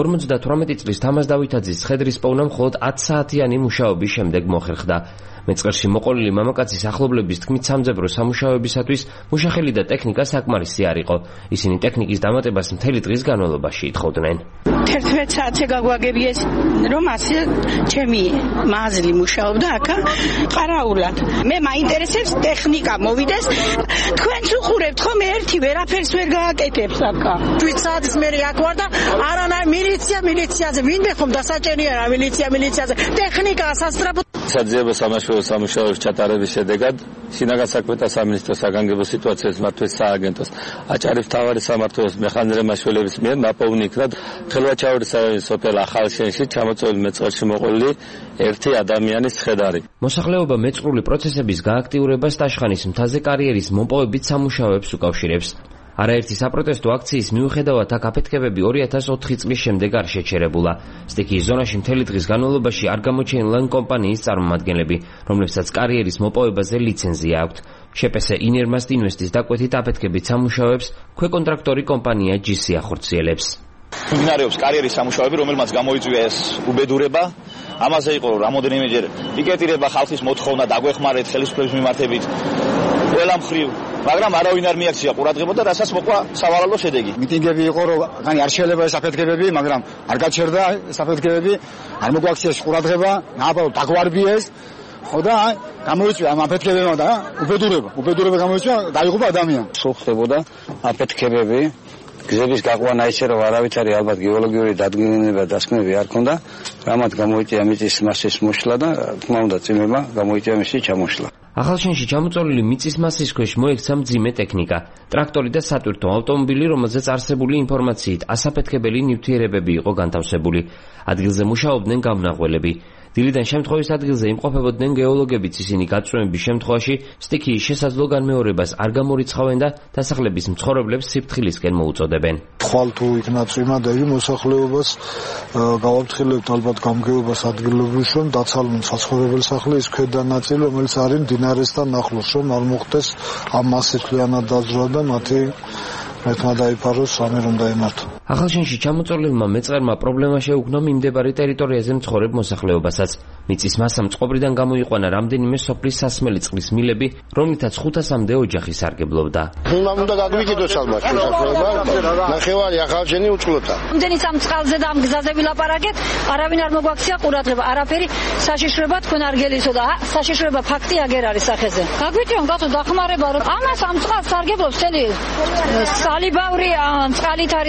Speaker 19: 58 წლის თამაზ დავითაძის ცხედრის პოვნა მხოლოდ 10 საათიანი მუშაობის შემდეგ მოხერხდა. მეწყერში მოყოლილი მამაკაცის ახლობლების თქმით სამძებრო სამუშაოებისათვის მუშახელი და ტექნიკა საკმარისი არ იყო. ისინი ტექნიკის დამატებას მთელი დღის განმავლობაში ითხოვდნენ.
Speaker 7: 11 საათზე გაგვაგებიეს რომ ასე ჩემი მაზლი მუშაობდა აქა ყარაულად. მე მაინტერესებს ტექნიკა მოვიდეს. თქვენც უყურებთ ხომ ერთი ვერაფერს ვერ გააკეთებს აქა. 7 საათის მერე აქ ვარ და არანაირ მილიციაზე ვინმე ხომ დასაჭერია რა მილიციაზე ტექნიკა სასწრაფო
Speaker 20: საძიებო სამაშველო სამუშაოების ჩატარების შედეგად შინაგან საქმეთა სამინისტროს საგანგებო სიტუაციების მართვლის სააგენტოს აჭარის მთავარი სამმართველოს მეխანიზმ მაშველების მიერ ნაპოვნი იქნა ხელვაჩაურის რაიონის სოფელ ახალშენში ჩამოწოლილ მეწყერში მოყოლილი ერთი ადამიანის ცხედარი.
Speaker 19: მოსახლეობა მეწყრული პროცესების გააქტიურებას ტაშხანის მთაზე კარიერის მომპოვებით სამუშაოებს უკავშირებს. არაერთი საპროტესტო აქციის მიუხედავად აქ აფეთქებები 2004 წლის შემდეგ არ შეჩერებულა. სტიქიის ზონაში მთელი დღის განმავლობაში არ გამოჩენილან კომპანიის წარმომადგენლები, რომლებსაც კარიერის მოპოვებაზე ლიცენზია აქვთ. შეპესე ინერმასტ ინვესტის დაკვეთით აფეთქებით სამუშაოებს ქვეკონტრაქტორი კომპანია GC ახორციელებს.
Speaker 21: მიმდინარეობს კარიერის სამუშაოები, რომელმაც გამოიწვია ეს უბედურება. ამაზე იყო რამოდენიმეჯერ პიკეტირება ხალხის მოთხოვნა დაგვეხმარეთ ხელისუფლების მიმართებით. ყველა მხრივ მაგრამ არავინ არ მიაქცია ყურადღება და რასაც მოყვა სავალალო შედეგი.
Speaker 22: მიტინგები იყო რომ ხანი არ შეიძლება ეს აფეთქებები, მაგრამ არ გაჩერდა ეს აფეთქებები, არ მოგვაქციეს ყურადღება, ნაბალო დაგვარბიეს. ხო და გამოიწვია ამ აფეთქებებმა და უბედურება გამოიწვია, დაიღუპა ადამიანი.
Speaker 20: სულ ხდებოდა აფეთქებები, გზების გაყვანა ისე რომ არავითარი ალბათ გეოლოგიური დადგენილება დასკვნები არ ქონდა, რამაც გამოიწვია მიწის მასის მოშლა და თქმა უნდა წვიმება გამოიწვია მისი ჩამოშლა.
Speaker 19: ახალშენში ჩამოწოლილი მიწის მასის ქვეშ მოექცა მძიმე ტექნიკა, ტრაქტორი და სატვირთო ავტომობილი, რომელზეც არსებული ინფორმაციით ასაფეთქებელი ნივთიერებები იყო განთავსებული. ადგილზე მუშაობდნენ გამნაღველები. დილიდან შემთხვევის ადგილზე იმყოფებოდნენ გეოლოგებიც, ისინი გაწვევების შემთხვევაში სტიქიის შესაძლო განმეორებას არ გამორიცხავენ და დასახლების მცხოვრებლებს სიფრთხილისკენ მოუწოდებენ.
Speaker 23: ხვალ თუ იქნა წვიმა და იგი მოსახლეობას გავაფრთხილებთ ალბათ გამგეობას ადგილობრივ რომ დაცალონ საცხოვრებელ სახლი ის ქვედა ნაწილი, რომელიც არის მდინარესთან ახლოს, რომ არ მოხდეს ამ მასიფლიანად დაძრა და მათი მეთმა დაიფაროს სამი რომ დაემართო.
Speaker 19: ახალშენში ჩამოწოლილმა მეწყერმა პრობლემა შეუქმნა მიმდებარე ტერიტორიაზე მცხოვრებ მოსახლეობასაც. მიწის მასამ წყობრიდან გამოიყვანა რამდენიმე სოფლის სასმელი წყლის მილები, რომლითაც 500-მდე ოჯახი სარგებლობდა.
Speaker 22: იმამ უნდა გაგვიგიდოს ალბათ მოსახლეობა, ნახევარი ახალშენი უწყლოთა.
Speaker 16: ამდენი სამ წყალზე და ამ გზაზე ვილაპარაკეთ, არავინ არ მოგვაქცია ყურადღება, არაფერი საშიშრება თქვენ არ გელისო და საშიშრება ფაქტი აგერ არის სახეზე. გაგვიჭირონ გასო დახმარება რომ ამას ამ წყალს სარგებლობს წელი სალიბავრი წყალით არის გარადო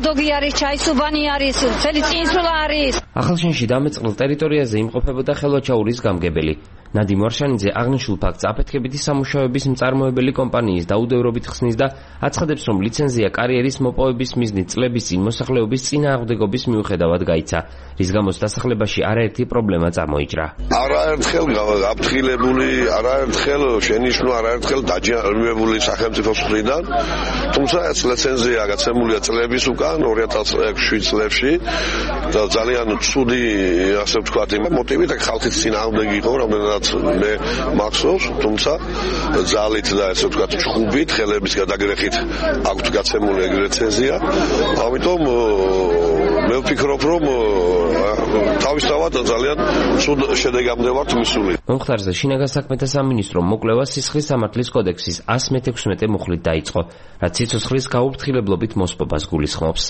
Speaker 16: გაზოგი არის, ჩაისუბანი არის, წელი წინსულა არის.
Speaker 19: ახალშენში დამეწყრილ ტერიტორიაზე იმყოფებოდა ხელვაჩაურის გამგებელი. ნადიმ ვარშანიძე აღნიშნულ ფაქტს აფეთქებითი სამუშაოების მწარმოებელი კომპანიის დაუდევრობით ხსნის და აცხადებს, რომ ლიცენზია კარიერის მოპოვების მიზნით წლების წინ მოსახლეობის წინააღმდეგობის მიუხედავად გაიცა, რის გამოც დასახლებაში არაერთი პრობლემა წარმოიჭრა.
Speaker 1: არაერთხელ გაფრთხილებული, არაერთხელ შენიშვნა, არაერთხელ დაჯერებული სახელმწიფოს მხრიდან, თუმცა ეს ლიცენზია გაცემულია წლების უკან 2006 წლებში და ძალიან ცუდი, ასე ვთქვათ, მოტივით ხალხის წინააღმდეგი იყო, რამდენადაც მე მახსოვს, თუმცა ძალით და ესე ვთქვათ ჩხუბით, ხელების გადაგრეხით აქვთ გაცემული ეგ ლიცენზია. ამიტომ მე ვფიქრობ, რომ თავისთავად ძალიან ცუდ შედეგამდე ვართ მისული.
Speaker 19: მომხდარზე შინაგან საქმეთა სამინისტრომ მოკვლევა სისხლის სამართლის კოდექსის 116 მუხლით დაიწყო, რაც სიცოცხლის გაუფრთხილებლობით მოსპობას გულისხმობს.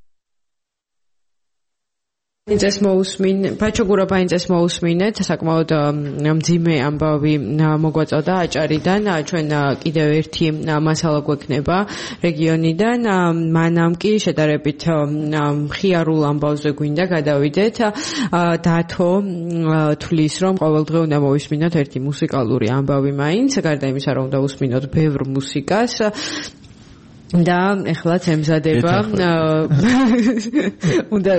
Speaker 3: ინცეს მოусმინ, ბაჩოგურა ბაინცეს მოусმინეთ, საკმაოდ მძიმე ამბავი მოგვაწოდა აჭარიდან, ჩვენ კიდევ ერთი მასალა გვექნება რეგიონიდან, მანამ კი შედარებით მხიარულ ამბავზე გვინდა გადავიდეთ. დათო თulis, რომ ყოველდღე უნდა მოვისმინოთ ერთი მუსიკალური ამბავი მაინც, გარდა იმისა, რომ უნდა უსმინოთ ბევრ მუსიკას. და ეხლაც ემზადება უნდა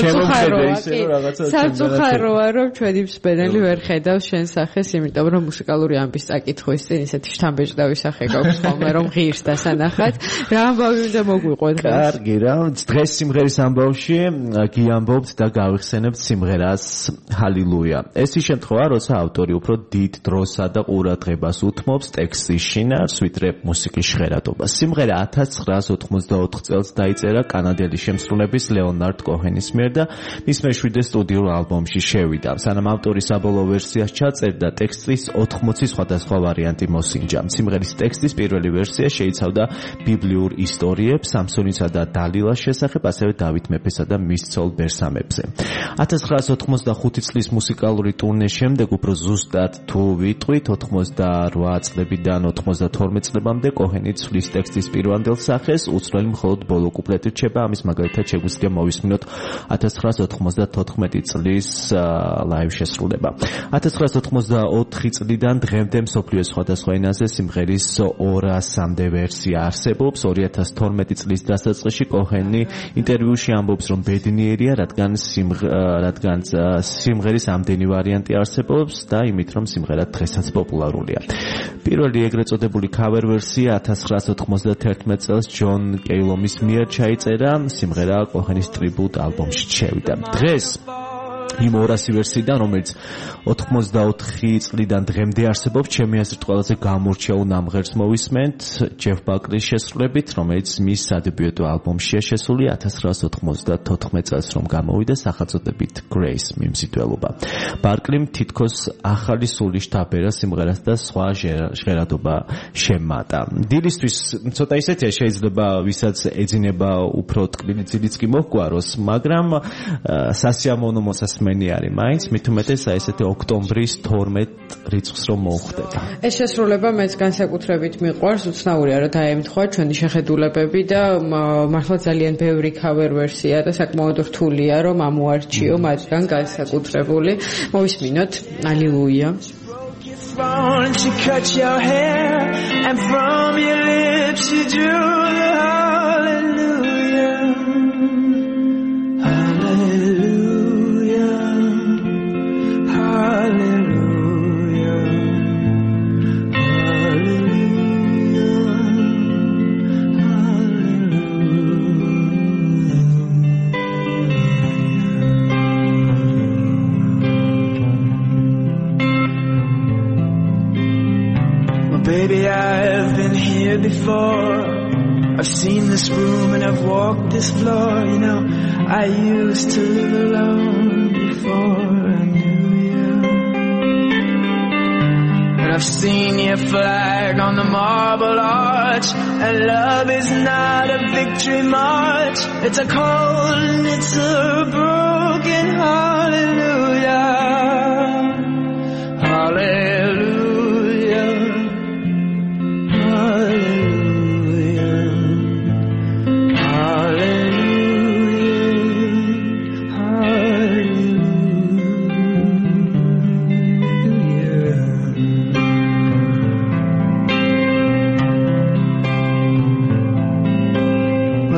Speaker 3: საწუხაროა რომ ჩვენი მსმენელი ვერ ხედავს შენ სახეს, იმიტომ რომ მუსიკალური ამბის წაკითხვის წინ ისეთი შთამბეჭდავი სახე გაქვს ხოლმე, რომ ღირს დასანახად. რა ამბავი უნდა მოგვიყვეთ დღეს?
Speaker 2: კარგი რა, დღეს სიმღერის ამბავში გიამბობთ და გავიხსენებთ სიმღერას ჰალილუია. ეს ის შემთხვევა, როცა ავტორი უფრო დიდ დროსა და ყურადღებას უთმობს ტექსტის შინაარს, ვიდრე მუსიკის ჟღერადობას. სიმღერა 1984 წელს დაიწერა კანადელი შემსრულების ლეონარდ კოჰენის მიერ და მის მეშვიდე სტუდიურ ალბომში შევიდა. სანამ ავტორის საბოლოო ვერსიას ჩაწერდა, ტექსტის 80 სხვადასხვა ვარიანტი მოსინჯა. სიმღერის ტექსტის პირველი ვერსია შეიცავდა ბიბლიურ ისტორიებს სამსონისა და დალილას შესახებ, ასევე დავით მეფესა და მის ცოლ ბერსამებზე. 1985 წლის მუსიკალური ტურნეს შემდეგ, უფრო ზუსტად თუ ვიტყვით, 88 წლებიდან 92 წლებამდე კოჰენი ცვლის ტექსტის პირვანდელ სახეს, უცვლელი მხოლოდ ბოლო კუპლეტი რჩება, ამის მაგალითად შეგვიძლია მოვისმინოთ 1994 წლის ლაივ შესრულება. 1984 წლიდან დღემდე მსოფლიოს სხვადასხვა ენაზე სიმღერის 200-მდე ვერსია არსებობს. 2012 წლის დასაწყისში კოჰენი ინტერვიუში ამბობს, რომ ბედნიერია, რადგან სიმღერის ამდენი ვარიანტი არსებობს და იმით, რომ სიმღერა დღესაც პოპულარულია. პირველი ეგრეთ წოდებული cover ვერსია 1991 წელს ჯონ კეილომის მიერ ჩაიწერა, სიმღერა კოჰენის ტრიბუტ ალბომში შევიდა. დღეს იმ 200 ვერსიიდან, რომელიც 84 წლიდან დღემდე არსებობს, ჩემი აზრით ყველაზე გამორჩეულ ნამღერს მოვისმენთ ჯეფ ბაკლის შესრულებით, რომელიც მის სადებიუტო ალბომშია შესული 1994 წელს, რომ გამოვიდა სახელწოდებით Grace მიმზიდველობა. ბარკლიმ თითქოს ახალი სული შთაბერა სიმღერას და სხვა ჟღერადობა შემატა. დილისთვის ცოტა ისეთია, შეიძლება ვისაც ეძინება უფრო ტკბილი ძილიც კი მოჰგვაროს, მაგრამ სასიამოვნო მოსასმენი არის მაინც, მით უმეტეს ესეთი ოქტომბრის 12 რიცხვს რომ მოუხდება.
Speaker 3: ეს შესრულება მეც განსაკუთრებით მიყვარს, უცნაურია რომ დაემთხვა ჩვენი შეხედულებები და მართლა ძალიან ბევრი cover ვერსია და საკმაოდ რთულია რომ ამოარჩიო მათგან განსაკუთრებული. მოვისმინოთ ალილუია.
Speaker 17: And she cut your hair and from your lips she drew the hallelujah. Hallelujah. Hallelujah. Baby, I've been here before. I've seen this room and I've walked this floor. You know, I used to live alone before I knew you. And I've seen your flag on the marble arch. And love is not a victory march. It's a cold and it's a broken hallelujah. Hallelujah. Hallelujah, hallelujah.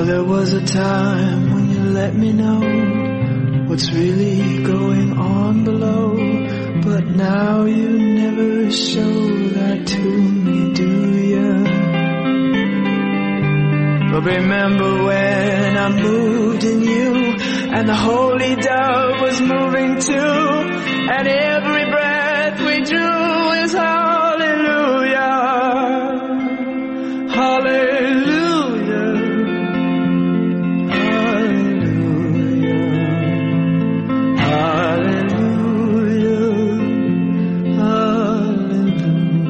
Speaker 17: Well, there was a time when you let me know what's really going on below, but now you never show that to me, do you? But remember when I moved in you, and the holy dove was moving too, and every breath we drew is hallelujah, hallelujah, hallelujah, hallelujah, hallelujah.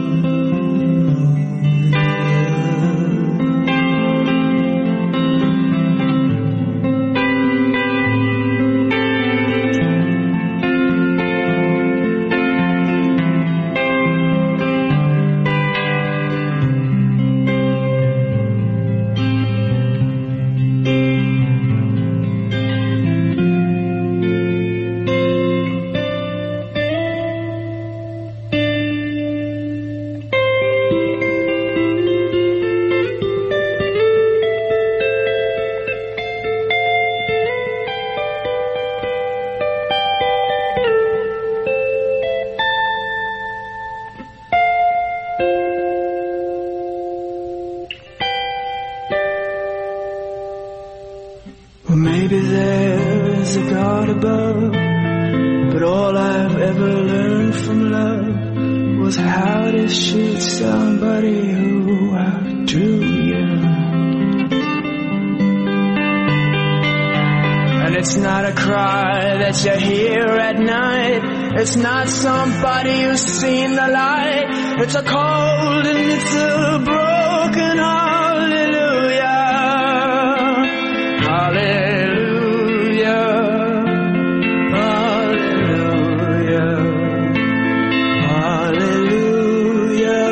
Speaker 17: Well, maybe there's a God above, but all I've ever learned from love was how to shoot somebody who outdrew you. And it's not a cry that you hear at night, it's not somebody who's seen the light, it's a cold and it's a broken hallelujah, hallelujah, hallelujah, hallelujah,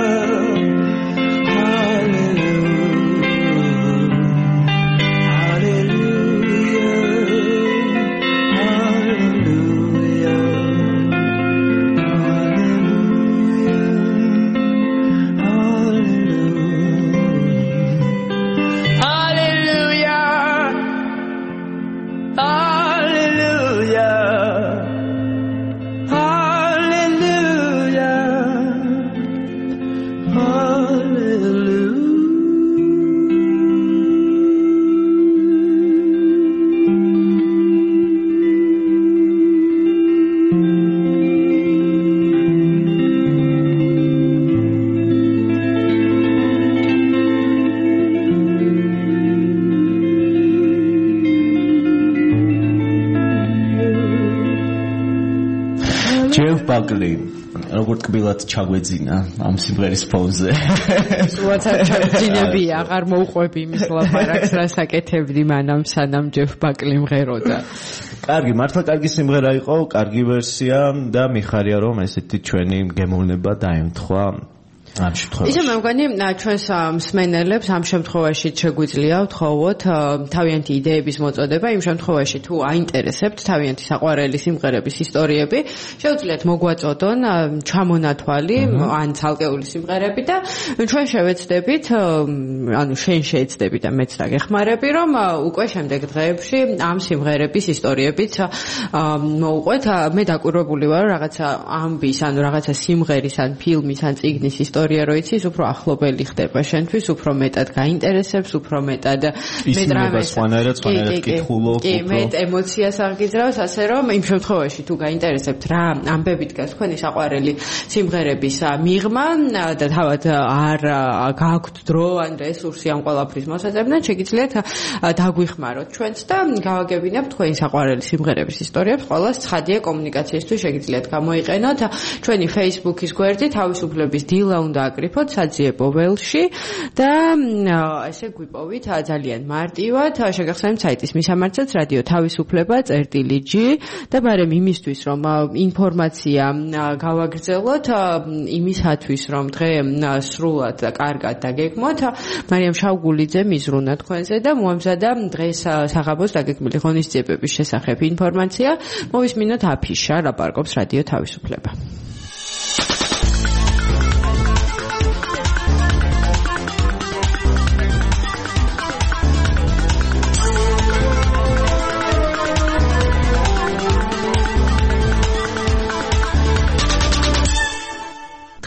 Speaker 2: ჯეფ ბაკლი როგორც კბილად ჩაგვეძინა ამ სიმღერის ფონზე.
Speaker 3: ვაცა ჩაგვეძინები აღარ მოუყვები იმის ლაპარაკს რა საკეთებდი მანამ სანამ ჯეფ ბაკლი მღეროდა.
Speaker 2: კარგი, მართლა კარგი სიმღერა იყო, კარგი ვერსია და მიხარია რომ ესეთი ჩვენი გემოვნება დაემთხვა ამ შემთხვევაში.
Speaker 3: ისე მე მგონი ჩვენს მსმენელებს ამ შემთხვევაში შეგვიძლია ვთხოვოთ თავიანთი იდეების მოწოდება იმ შემთხვევაში თუ აინტერესებთ თავიანთი საყვარელი სიმღერების ისტორიები, შეუძლიათ მოგვაწოდონ ჩამონათვალი ან ცალკეული სიმღერები და ჩვენ შევეცდებით, ანუ შენ შეეცდები და მეც დაგეხმარები, რომ უკვე შემდეგ დღეებში ამ სიმღერების ისტორიებიც მოვუყვეთ. მე დაკვირვებული ვარ რაღაცა ამბის, ანუ რაღაცა სიმღერის ან ფილმის ან წიგნის ისტორია რო იცის, უფრო ახლობელი ხდება შენთვის, უფრო მეტად გაინტერესებს, უფრო მეტად
Speaker 2: ისმება სხვანაირად კითხულობ,
Speaker 3: კი, მეტ ემოციას აღგიზრავს, ასე რომ იმ შემთხვევაში თუ გაინტერესებთ რა ამბები დგას თქვენი საყვარელი სიმღერების მიღმა და თავად არ გააქვთ დრო ან რესურსი ამ ყველაფრის მოსაძებნად, შეგიძლიათ დაგვიხმაროთ ჩვენც და გავაგებინებთ თქვენი საყვარელი სიმღერების ისტორიებს. ყველას ცხადია კომუნიკაციისთვის შეგიძლიათ გამოიყენოთ ჩვენი Facebook-ის გვერდი თავისუფლების დილა უნდა აკრიფოთ საძიებო ველში და ესე გვიპოვით ძალიან მარტივად. შეგახსენებთ საიტის მისამართსაც რადიო თავისუფლება.g და ბარემ იმისთვის რომ ინფორმაცია გავაგრძელოთ, იმისათვის რომ დღე სრულად და კარგად დაგეგმოთ, მარიამ შავგულიძე მიზრუნა თქვენზე და მოამზადა დღეს საღამოს დაგეგმილი ღონისძიებების შესახებ ინფორმაცია. მოვისმინოთ აფიშა, ლაპარაკობს რადიო თავისუფლება.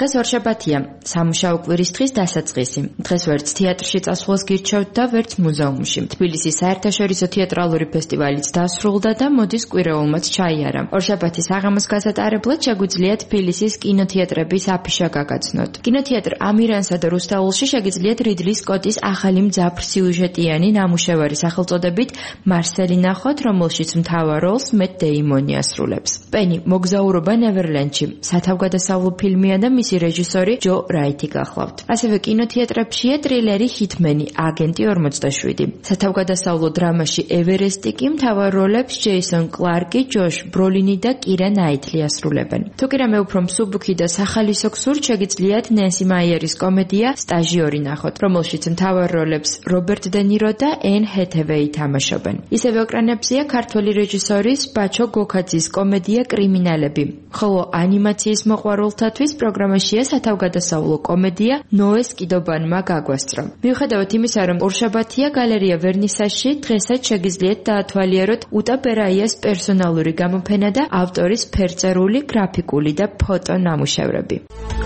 Speaker 4: დღეს ორშაბათია, სამუშაო კვირის დღის დასაწყისი. დღეს ვერც თეატრში წასვლას გირჩევთ და ვერც მუზეუმში. თბილისის საერთაშორისო თეატრალური ფესტივალიც დასრულდა და მოდის კვირეულმაც ჩაიარა. ორშაბათის საღამოს გასატარებლად შეგვიძლია თბილისის კინოთეატრების აფიშა გაგაცნოთ. კინოთეატრ ამირანსა და რუსთავულში შეგიძლიათ რიდლი სკოტის ახალი მძაფრ-სიუჟეტიანი ნამუშევარი სახელწოდებით მარსელი ნახოთ, რომელშიც მთავარ როლს მეტ დეიმონი ასრულებს. პენი მოგზაურობა ნევერლენდში სათავგადასავლო ფილმია და მისი რეჟისორი ჯო რაითი გახლავთ. ასევე კინოთეატრებშია ტრილერი ჰიტმენი აგენტი 47. სათავგადასავლო დრამაში ევერესტი კი მთავარ როლებს ჯეისონ კლარკი, ჯოშ ბროლინი და კირა ნაითლი ასრულებენ. თუ კი რამე უფრო მსუბუქი და სახალისო გსურთ, შეგიძლიათ ნენსი მაიერის კომედია სტაჟიორი ნახოთ, რომელშიც მთავარ როლებს რობერტ დე ნირო და ენ ჰეთევეი თამაშობენ. ისევე ეკრანებზეა ქართველი რეჟისორის ბაჩო გოქაძის კომედია კრიმინალები, ხოლო ანიმაციის მოყვარულთათვის პროგრამაშია სათავგადასავლო კომედია ნოეს კიდობანმა გაგვასწრო. მიუხედავად იმისა, რომ ორშაბათია, გალერეა ვერნისაჟში დღესაც შეგიძლიათ დაათვალიეროთ უტა ბერაიას პერსონალური გამოფენა და ავტორის ფერწერული, გრაფიკული და ფოტო ნამუშევრები.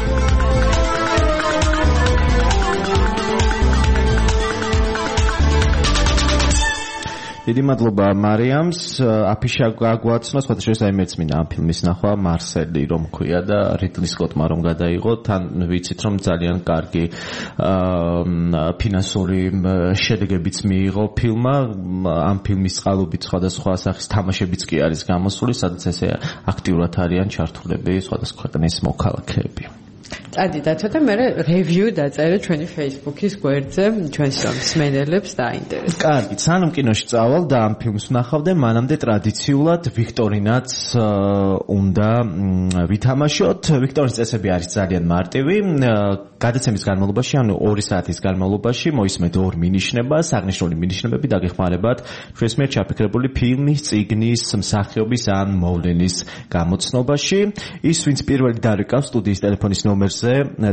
Speaker 2: დიდი მადლობა მარიამს. აფიშა გაგვაცნო, სხვათა შორის აი მეც მინდა ამ ფილმის ნახვა, მარსელი რომ ქვია და რიდლი სკოტმა რომ გადაიღო, თან ვიცით რომ ძალიან კარგი ფინანსური შედეგებიც მიიღო ფილმმა. ამ ფილმის წყალობით სხვადასხვა სახის თამაშებიც კი არის გამოსული, სადაც ესე აქტიურად არიან ჩართულები სხვადასხვა ქვეყნის მოქალაქეები.
Speaker 3: წადი დათო და მე რევიუ დაწერე ჩვენი Facebook-ის გვერდზე, ჩვენს მსმენელებს დაინტერესებს.
Speaker 2: კარგი, სანამ კინოში წავალ და ამ ფილმს ვნახავდე, მანამდე ტრადიციულად ვიქტორინაც უნდა ვითამაშოთ. ვიქტორინის წესები არის ძალიან მარტივი. გადაცემის განმავლობაში, ანუ 2 საათის განმავლობაში მოისმენთ 2 მინიშნება, აღნიშნული მინიშნებები დაგეხმარებათ ჩვენს მიერ ჩაფიქრებული ფილმის, წიგნის, მსახიობის ან მოვლენის გამოცნობაში. ის, ვინც პირველი დარეკავს სტუდიის ტელეფონის ნომერზე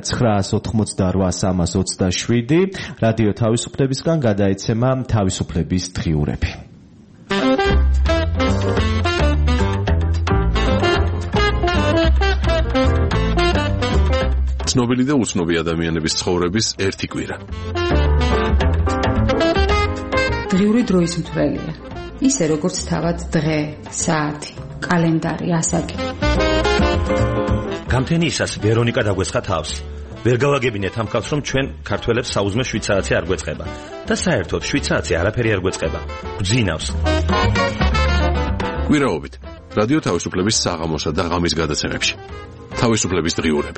Speaker 2: 988-327, რადიო თავისუფლებისგან გადაეცემა თავისუფლების დღიურები.
Speaker 6: ცნობილი და უცნობი ადამიანების ცხოვრების ერთი კვირა.
Speaker 9: დღიური დროის მთვრელია. ისე როგორც თავად დღე, საათი, კალენდარი, ასაკი.
Speaker 10: გამთენიისას ვერონიკა დაგვესხა თავს. ვერ გავაგებინეთ ამ ხალხს, რომ ჩვენ ქართველებს საუზმე 7 საათი არ გვეწყება და საერთოდ 7 საათი არაფერი არ გვეწყება. გძინავს.
Speaker 6: კვირაობით რადიო თავისუფლების საღამოსა და ღამის გადაცემებში. თავისუფლების დღიურები.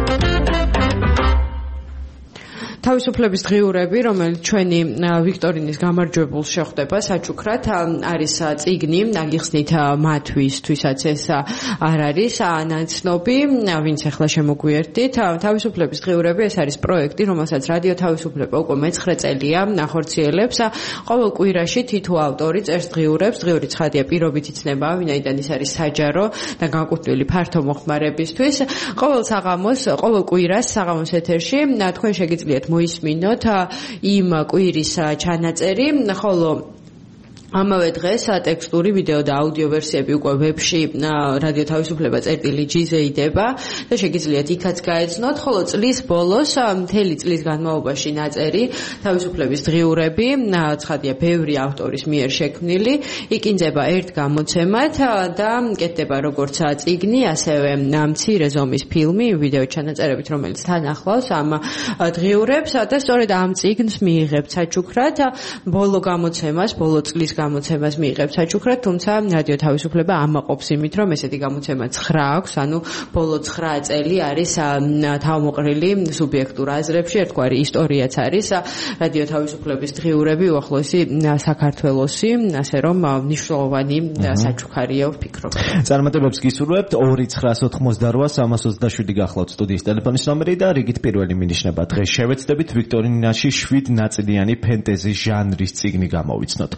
Speaker 3: თავისუფლების დღიურები, რომელიც ჩვენი ვიქტორინის გამარჯვებულს შეხვდება საჩუქრად, არის წიგნი, აგიხსნით მათვისთვისაც ეს არ არის ნაცნობი, ვინც ახლა შემოგვიერთდით. თავისუფლების დღიურები ეს არის პროექტი, რომელსაც რადიო თავისუფლება უკვე მე-9 წელია ახორციელებს. ყოველ კვირაში თითო ავტორი წერს დღიურებს, დღიური ცხადია პირობით იცნება, ვინაიდან ის არის საჯარო და განკუთვნილი ფართო მოხმარებისთვის. ყოველ კვირას საღამოს ეთერში თქვენ შეგიძლიათ მოისმინოთ იმ კვირის ჩანაწერი, ხოლო ამავე დღეს ტექსტური, ვიდეო და აუდიო ვერსიები უკვე ვებში რადიო თავისუფლება წერტილი.gz-ზე იდება და შეგიძლიათ იქაც გაეცნოთ, ხოლო წლის ბოლოს, მთელი წლის განმავლობაში ნაწერი თავისუფლების დღიურები, ცხადია ბევრი ავტორის მიერ შექმნილი, იკინძება ერთ გამოცემად და კეთდება როგორც წიგნი, ასევე მცირე ზომის ფილმი, ვიდეო ჩანაწერებით, რომელიც თან ახლავს ამ დღიურებს და სწორედ ამ წიგნს მიიღებთ საჩუქრად, ბოლო წლის გამოცემას მიიღებს საჩუქრად, თუმცა რადიო თავისუფლება ამაყობს იმით, რომ ესეთი გამოცემა 9 აქვს, ანუ ბოლო 9 წელი არის თავმოყრილი სუბიექტურ აზრებში, ერთგვარი ისტორიაც არის რადიო თავისუფლების დღიურები უახლოესი საქართველოსი, ასე რომ მნიშვნელოვანი საჩუქარია ვფიქრობ.
Speaker 2: წარმატებებს გისურვებთ. 2-988-327 გახლავთ სტუდიის ტელეფონის ნომერი და რიგით პირველი მინიშნება. დღეს შევეცდებით ვიქტორინაში 7 ნაწილიანი ფენტეზი ჟანრის წიგნი გამოვიცნოთ.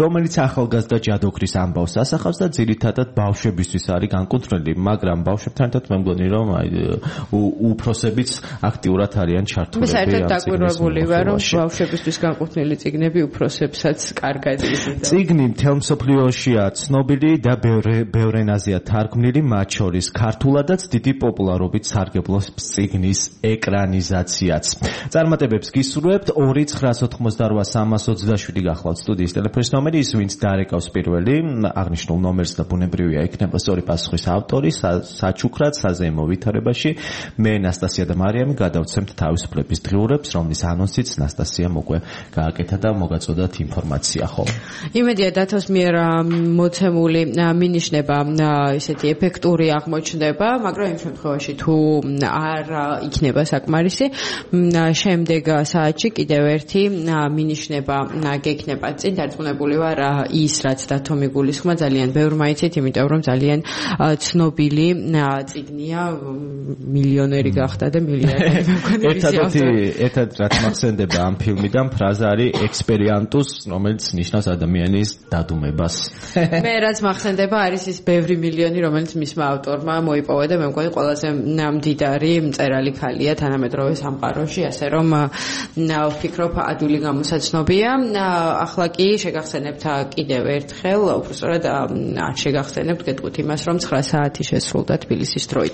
Speaker 2: რომელიც ახალგაზრდა ჯადოქრის ამბავს ასახავს და ძირითადად ბავშვებისთვის არის განკუთვნილი, მაგრამ ბავშვებთან ერთად მე მგონი რომ უფროსებიც აქტიურად არიან ჩართულები.
Speaker 3: მე საერთოდ დაკვირვებული ვარ, რომ ბავშვებისთვის განკუთვნილი წიგნები უფროსებსაც კარგად იზრდება.
Speaker 2: წიგნი მთელ მსოფლიოშია ცნობილი და ბევრ ენაზეა თარგმნილი, მათ შორის ქართულადაც დიდი პოპულარობით სარგებლობს წიგნის ეკრანიზაციაც. წარმატებებს გისურვებთ. 2-988-327 გახლავთ სტუდიის ტელეფონის ნომერი, ის ვინც დარეკავს პირველი აღნიშნულ ნომერს და ბუნებრივია იქნება სწორი პასუხის ავტორი საჩუქრად საზეიმო ვითარებაში. მე ნასტასია და მარიამი გადავცემთ თავისუფლების დღიურებს, რომლის ანონსიც ნასტასიამ უკვე გააკეთა და მოგაწოდათ ინფორმაცია, ხო?
Speaker 3: იმედია დათოს მიერ მოცემული მინიშნება ესეთი ეფექტური აღმოჩნდება, მაგრამ იმ შემთხვევაში თუ არ იქნება საკმარისი, შემდეგ საათში კიდევ ერთი მინიშნება გექნება. წინ დარწმუნებული ვარ ის, რაც დათო მიგულისხმა, ძალიან ბევრმა იცით, იმიტომ რომ ძალიან ცნობილი წიგნია, მილიონერი გახდა და მილიარდერი.
Speaker 2: ერთად რაც მახსენდება ამ ფილმიდან ფრაზა არის ექსპერიენტუს, რომელიც ნიშნავს ადამიანის დადუმებას.
Speaker 3: მე რაც მახსენდება არის ის ბევრი მილიონი, რომელიც მისმა ავტორმა მოიპოვა და მე მგონი ყველაზე მდიდარი მწერალი ქალია თანამედროვე სამყაროში, ასე რომ ვფიქრობ ადვილი გამოსაცნობია. ახლა კი შეგახსენებთ კიდევ ერთხელ, უბრალოდ არ შეგახსენებთ, გეტყვით იმას, რომ 9 საათი შესრულდა თბილისის დროით.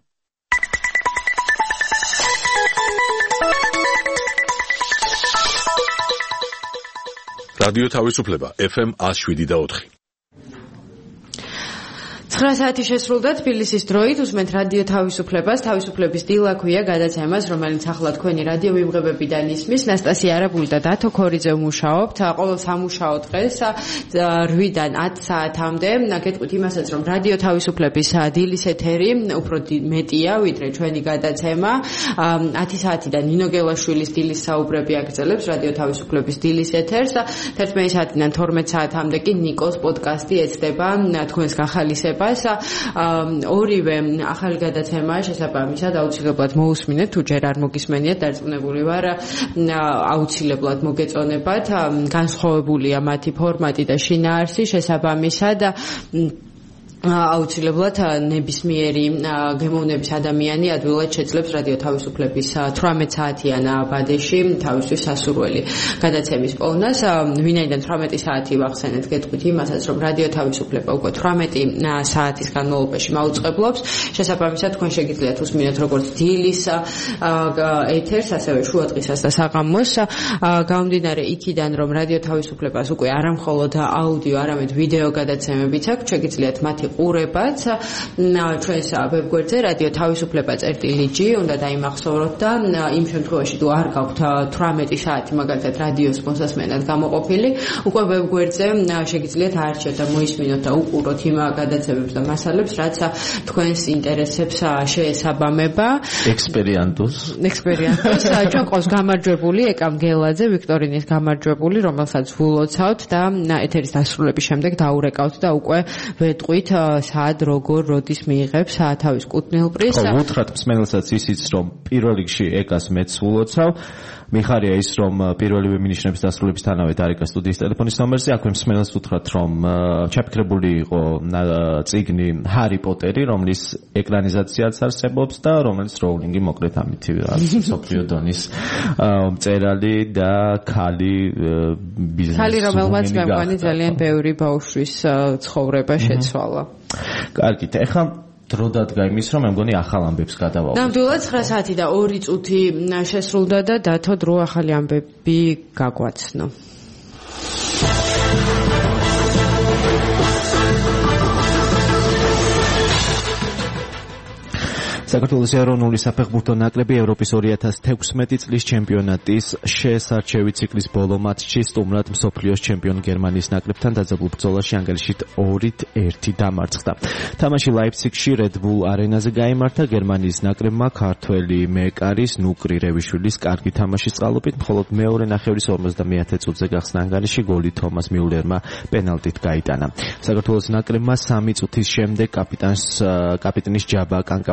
Speaker 6: რადიო თავისუფლება FM 107.4.
Speaker 3: 9 საათი შესრულდა თბილისის დროით, უსმენთ რადიო თავისუფლებას, თავისუფლების დილა ქვია გადაცემას, რომელიც ახლა თქვენი რადიო მიმღებებიდან ისმის. ნასტასია არაბული და დათო ქორიძე მუშაობთ. ყოველ სამუშაო დღეს 8-დან 10 საათამდე გეტყვით იმასაც, რომ რადიო თავისუფლების დილის ეთერი უფრო მეტია, ვიდრე ჩვენი გადაცემა. 10 საათიდან ნინო გელაშვილის დილის საუბრები აგრძელებს რადიო თავისუფლების დილის ეთერს. 11 საათიდან 12 საათამდე კი ნიკოს პოდკასტი ეცდება თქვენს გახალისებას. ორივე ახალი გადაცემა შესაბამისად აუცილებლად მოусმინეთ, თუ ჯერ არ მოგისმენიათ, დარწმუნებული ვარ აუცილებლად მოგეწონებათ. განსხვავებულია მათი ფორმატი და შინაარსი, შესაბამისად აუცილებლად ნებისმიერი გემოვნების ადამიანი ადვილად შეძლებს რადიო თავისუფლების 18 საათიან ბადეში თავისთვის სასურველი გადაცემის პოვნას. ვინაიდან 18 საათი ვახსენეთ, გეტყვით იმასაც, რომ რადიო თავისუფლება უკვე 18 საათის განმავლობაში მაუწყებლობს. შესაბამისად, თქვენ შეგიძლიათ უსმინოთ როგორც დილის ეთერს, ასევე შუადღისას და საღამოს. გამომდინარე იქიდან, რომ რადიო თავისუფლებას უკვე არამხოლოდ აუდიო, არამედ ვიდეო გადაცემებიც აქვს, შეგიძლიათ მათი ყურებაც ჩვენს ვებგვერდზე რადიო თავისუფლება.g უნდა დაიმახსოვროთ და იმ შემთხვევაში თუ არ გაქვთ 18 საათი მაგალითად რადიოს მოსასმენად გამოყოფილი, უკვე ვებგვერდზე შეგიძლიათ აარჩიოთ და მოისმინოთ და უყუროთ იმ გადაცემებს და მასალებს, რაც თქვენს ინტერესებს შეესაბამება.
Speaker 2: ექსპერიენტუს
Speaker 3: ჩვენ ყავს გამარჯვებული ეკამ გელაძე, ვიქტორინის გამარჯვებული, რომელსაც ვულოცავთ და ეთერის დასრულების შემდეგ დაურეკავთ და უკვე ვეტყვით სად როგორ როდის მიიღებს თავის კუთვნილ პრიზს.
Speaker 2: უთხრათ მსმენელსაც ისიც, რომ პირველ რიგში ეკას მეც ვულოცავ. მიხარია ის, რომ პირველივე მინიშნების დასრულებისთანავე დარეკა სტუდიის ტელეფონის ნომერზე. აქვე მსმენელს უთხრათ, რომ ჩაფიქრებული იყო წიგნი ჰარი პოტერი, რომლის ეკრანიზაციაც არსებობს და რომელიც როულინგი მოკლედ ამით მსოფლიო დონის მწერალი და ქალი ბიზნეს.
Speaker 3: ქალი, რომელმაც მე მგონი ძალიან ბევრი ბავშვის ცხოვრება შეცვალა.
Speaker 2: კარგით, ეხლა დრო დადგა იმის, რომ მე მგონი ახალ ამბებს გადავალთ.
Speaker 3: ნამდვილად 9 საათი და 2 წუთი შესრულდა და დათო დრო ახალი ამბები გაგვაცნო.
Speaker 2: საქართველოს ეროვნული საფეხბურთო ნაკრები ევროპის 2016 წლის ჩემპიონატის შესარჩევი ციკლის ბოლო მატჩში სტუმრად მსოფლიოს ჩემპიონ გერმანიის ნაკრებთან დაძაბულ ბრძოლაში ანგარიშით 2-1 დამარცხდა. თამაში ლაიფციგში Red Bull არენაზე გაიმართა. გერმანიის ნაკრებმა ქართველი მეკარის ნუკრი რევიშვილის კარგი თამაშის წყალობით მხოლოდ მეორე ნახევრის 50-ე წუთზე გახსნა ანგარიში, გოლი თომას მიულერმა პენალტით გაიტანა. საქართველოს ნაკრებმა 3 წუთის შემდეგ კაპიტანის ჯაბა კანკავას ბწყინვალე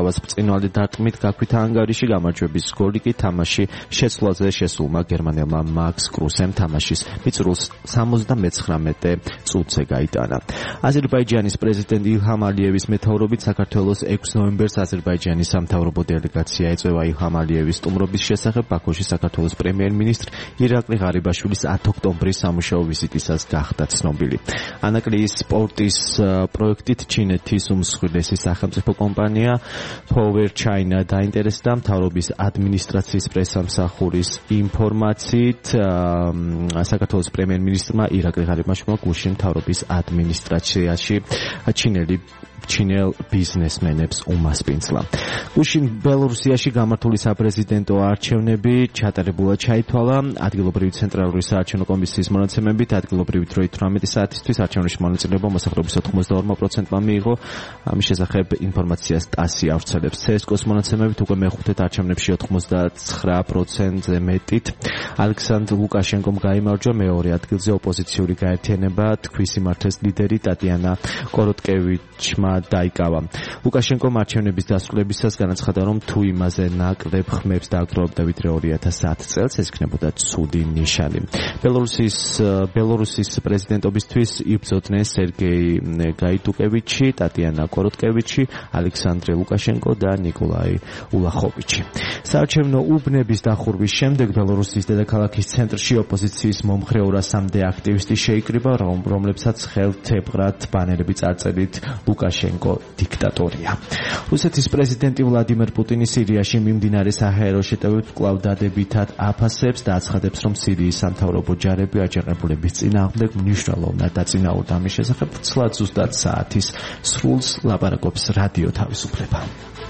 Speaker 2: ფინალზე დარტყმით გაქვით ანგარიში, გამარჯვების გოლი კი თამაში შეცვლაზე შესულმა გერმანელმა მაქს კრუსემ თამაშის მიწურულს 79 წუთზე გაიტანა. აზერბაიჯანის პრეზიდენტ ილჰამ ალიევის მეთაურობით საქართველოს 6 ნოემბერს აზერბაიჯანის სამთავრობო დელეგაცია ეწევა ილჰამ ალიევის სტუმრობის შესახებ ბაქოში საქართველოს პრემიერ-მინისტრ ირაკლი ღარიბაშვილის 10 ოქტომბრის სამუშაო ვიზიტისას გახდა ცნობილი. ანაკლიის სპორტის პროექტით ჩინეთის უმსხვილესი სახელმწიფო კომპანია Power China დაინტერესდა. მთავრობის ადმინისტრაციის პრესამსახურის ინფორმაციით საქართველოს პრემიერ-მინისტრმა ირაკლი ღარიბაშვილმა გუშინ მთავრობის ადმინისტრაციაში ჩინელ ბიზნესმენებს უმასპინძლა. გუშინ ბელორუსიაში გამართული საპრეზიდენტო არჩევნები ჩატარებულად ჩაითვალა. ადგილობრივი ცენტრალური საარჩევნო კომისიის მონაცემებით ადგილობრივი დროით 18 საათისთვის არჩევნებში მონაწილეობა მოსახლეობის 82%-მა მიიღო. ამის შესახებ ინფორმაციას TASS-ი ავრცელებს. CSGO-ს მონაცემებით უკვე მეხუთე არჩევნებში 99%-ზე მეტით ალექსანდრ ლუკაშენკომ გაიმარჯვა. მეორე ადგილზე ოპოზიციური გაერთიანება თქვის იმართეს ლიდერი ტატიანა კოროტკევიჩმა დაიკავა. ლუკაშენკომ არჩევნების დასრულებისას განაცხადა, რომ თუ იმაზე ნაკლებ ხმებს დააგროვებდა ვიდრე 2010 წელს, ეს იქნებოდა ცუდი ნიშანი. ბელორუსის პრეზიდენტობისთვის იბრძოდნენ სერგეი გაიდუკევიჩი, ტატიანა კოროტკევიჩი, ალექსანდრე ლუკაშენკო და ნიკოლაი ულახოვიჩი. საარჩევნო უბნების დახურვის შემდეგ ბელორუსის დედაქალაქის ცენტრში ოპოზიციის მომხრე 200-მდე აქტივისტი შეიკრიბა, რომლებსაც ხელთებრად ბანერები წარწერით ლუკაშენკო დიქტატორია. რუსეთის პრეზიდენტი ვლადიმერ პუტინი სირიაში მიმდინარე საჰაერო შეტევებს კვლავ დადებითად აფასებს და აცხადებს, რომ სირიის სამთავრობო ჯარები აჯანყებულების წინააღმდეგ მნიშვნელოვნად დაწინაურდა. ამის შესახებ ცლად ზუსტად საათის სრულს ლაპარაკობს რადიო თავისუფლება.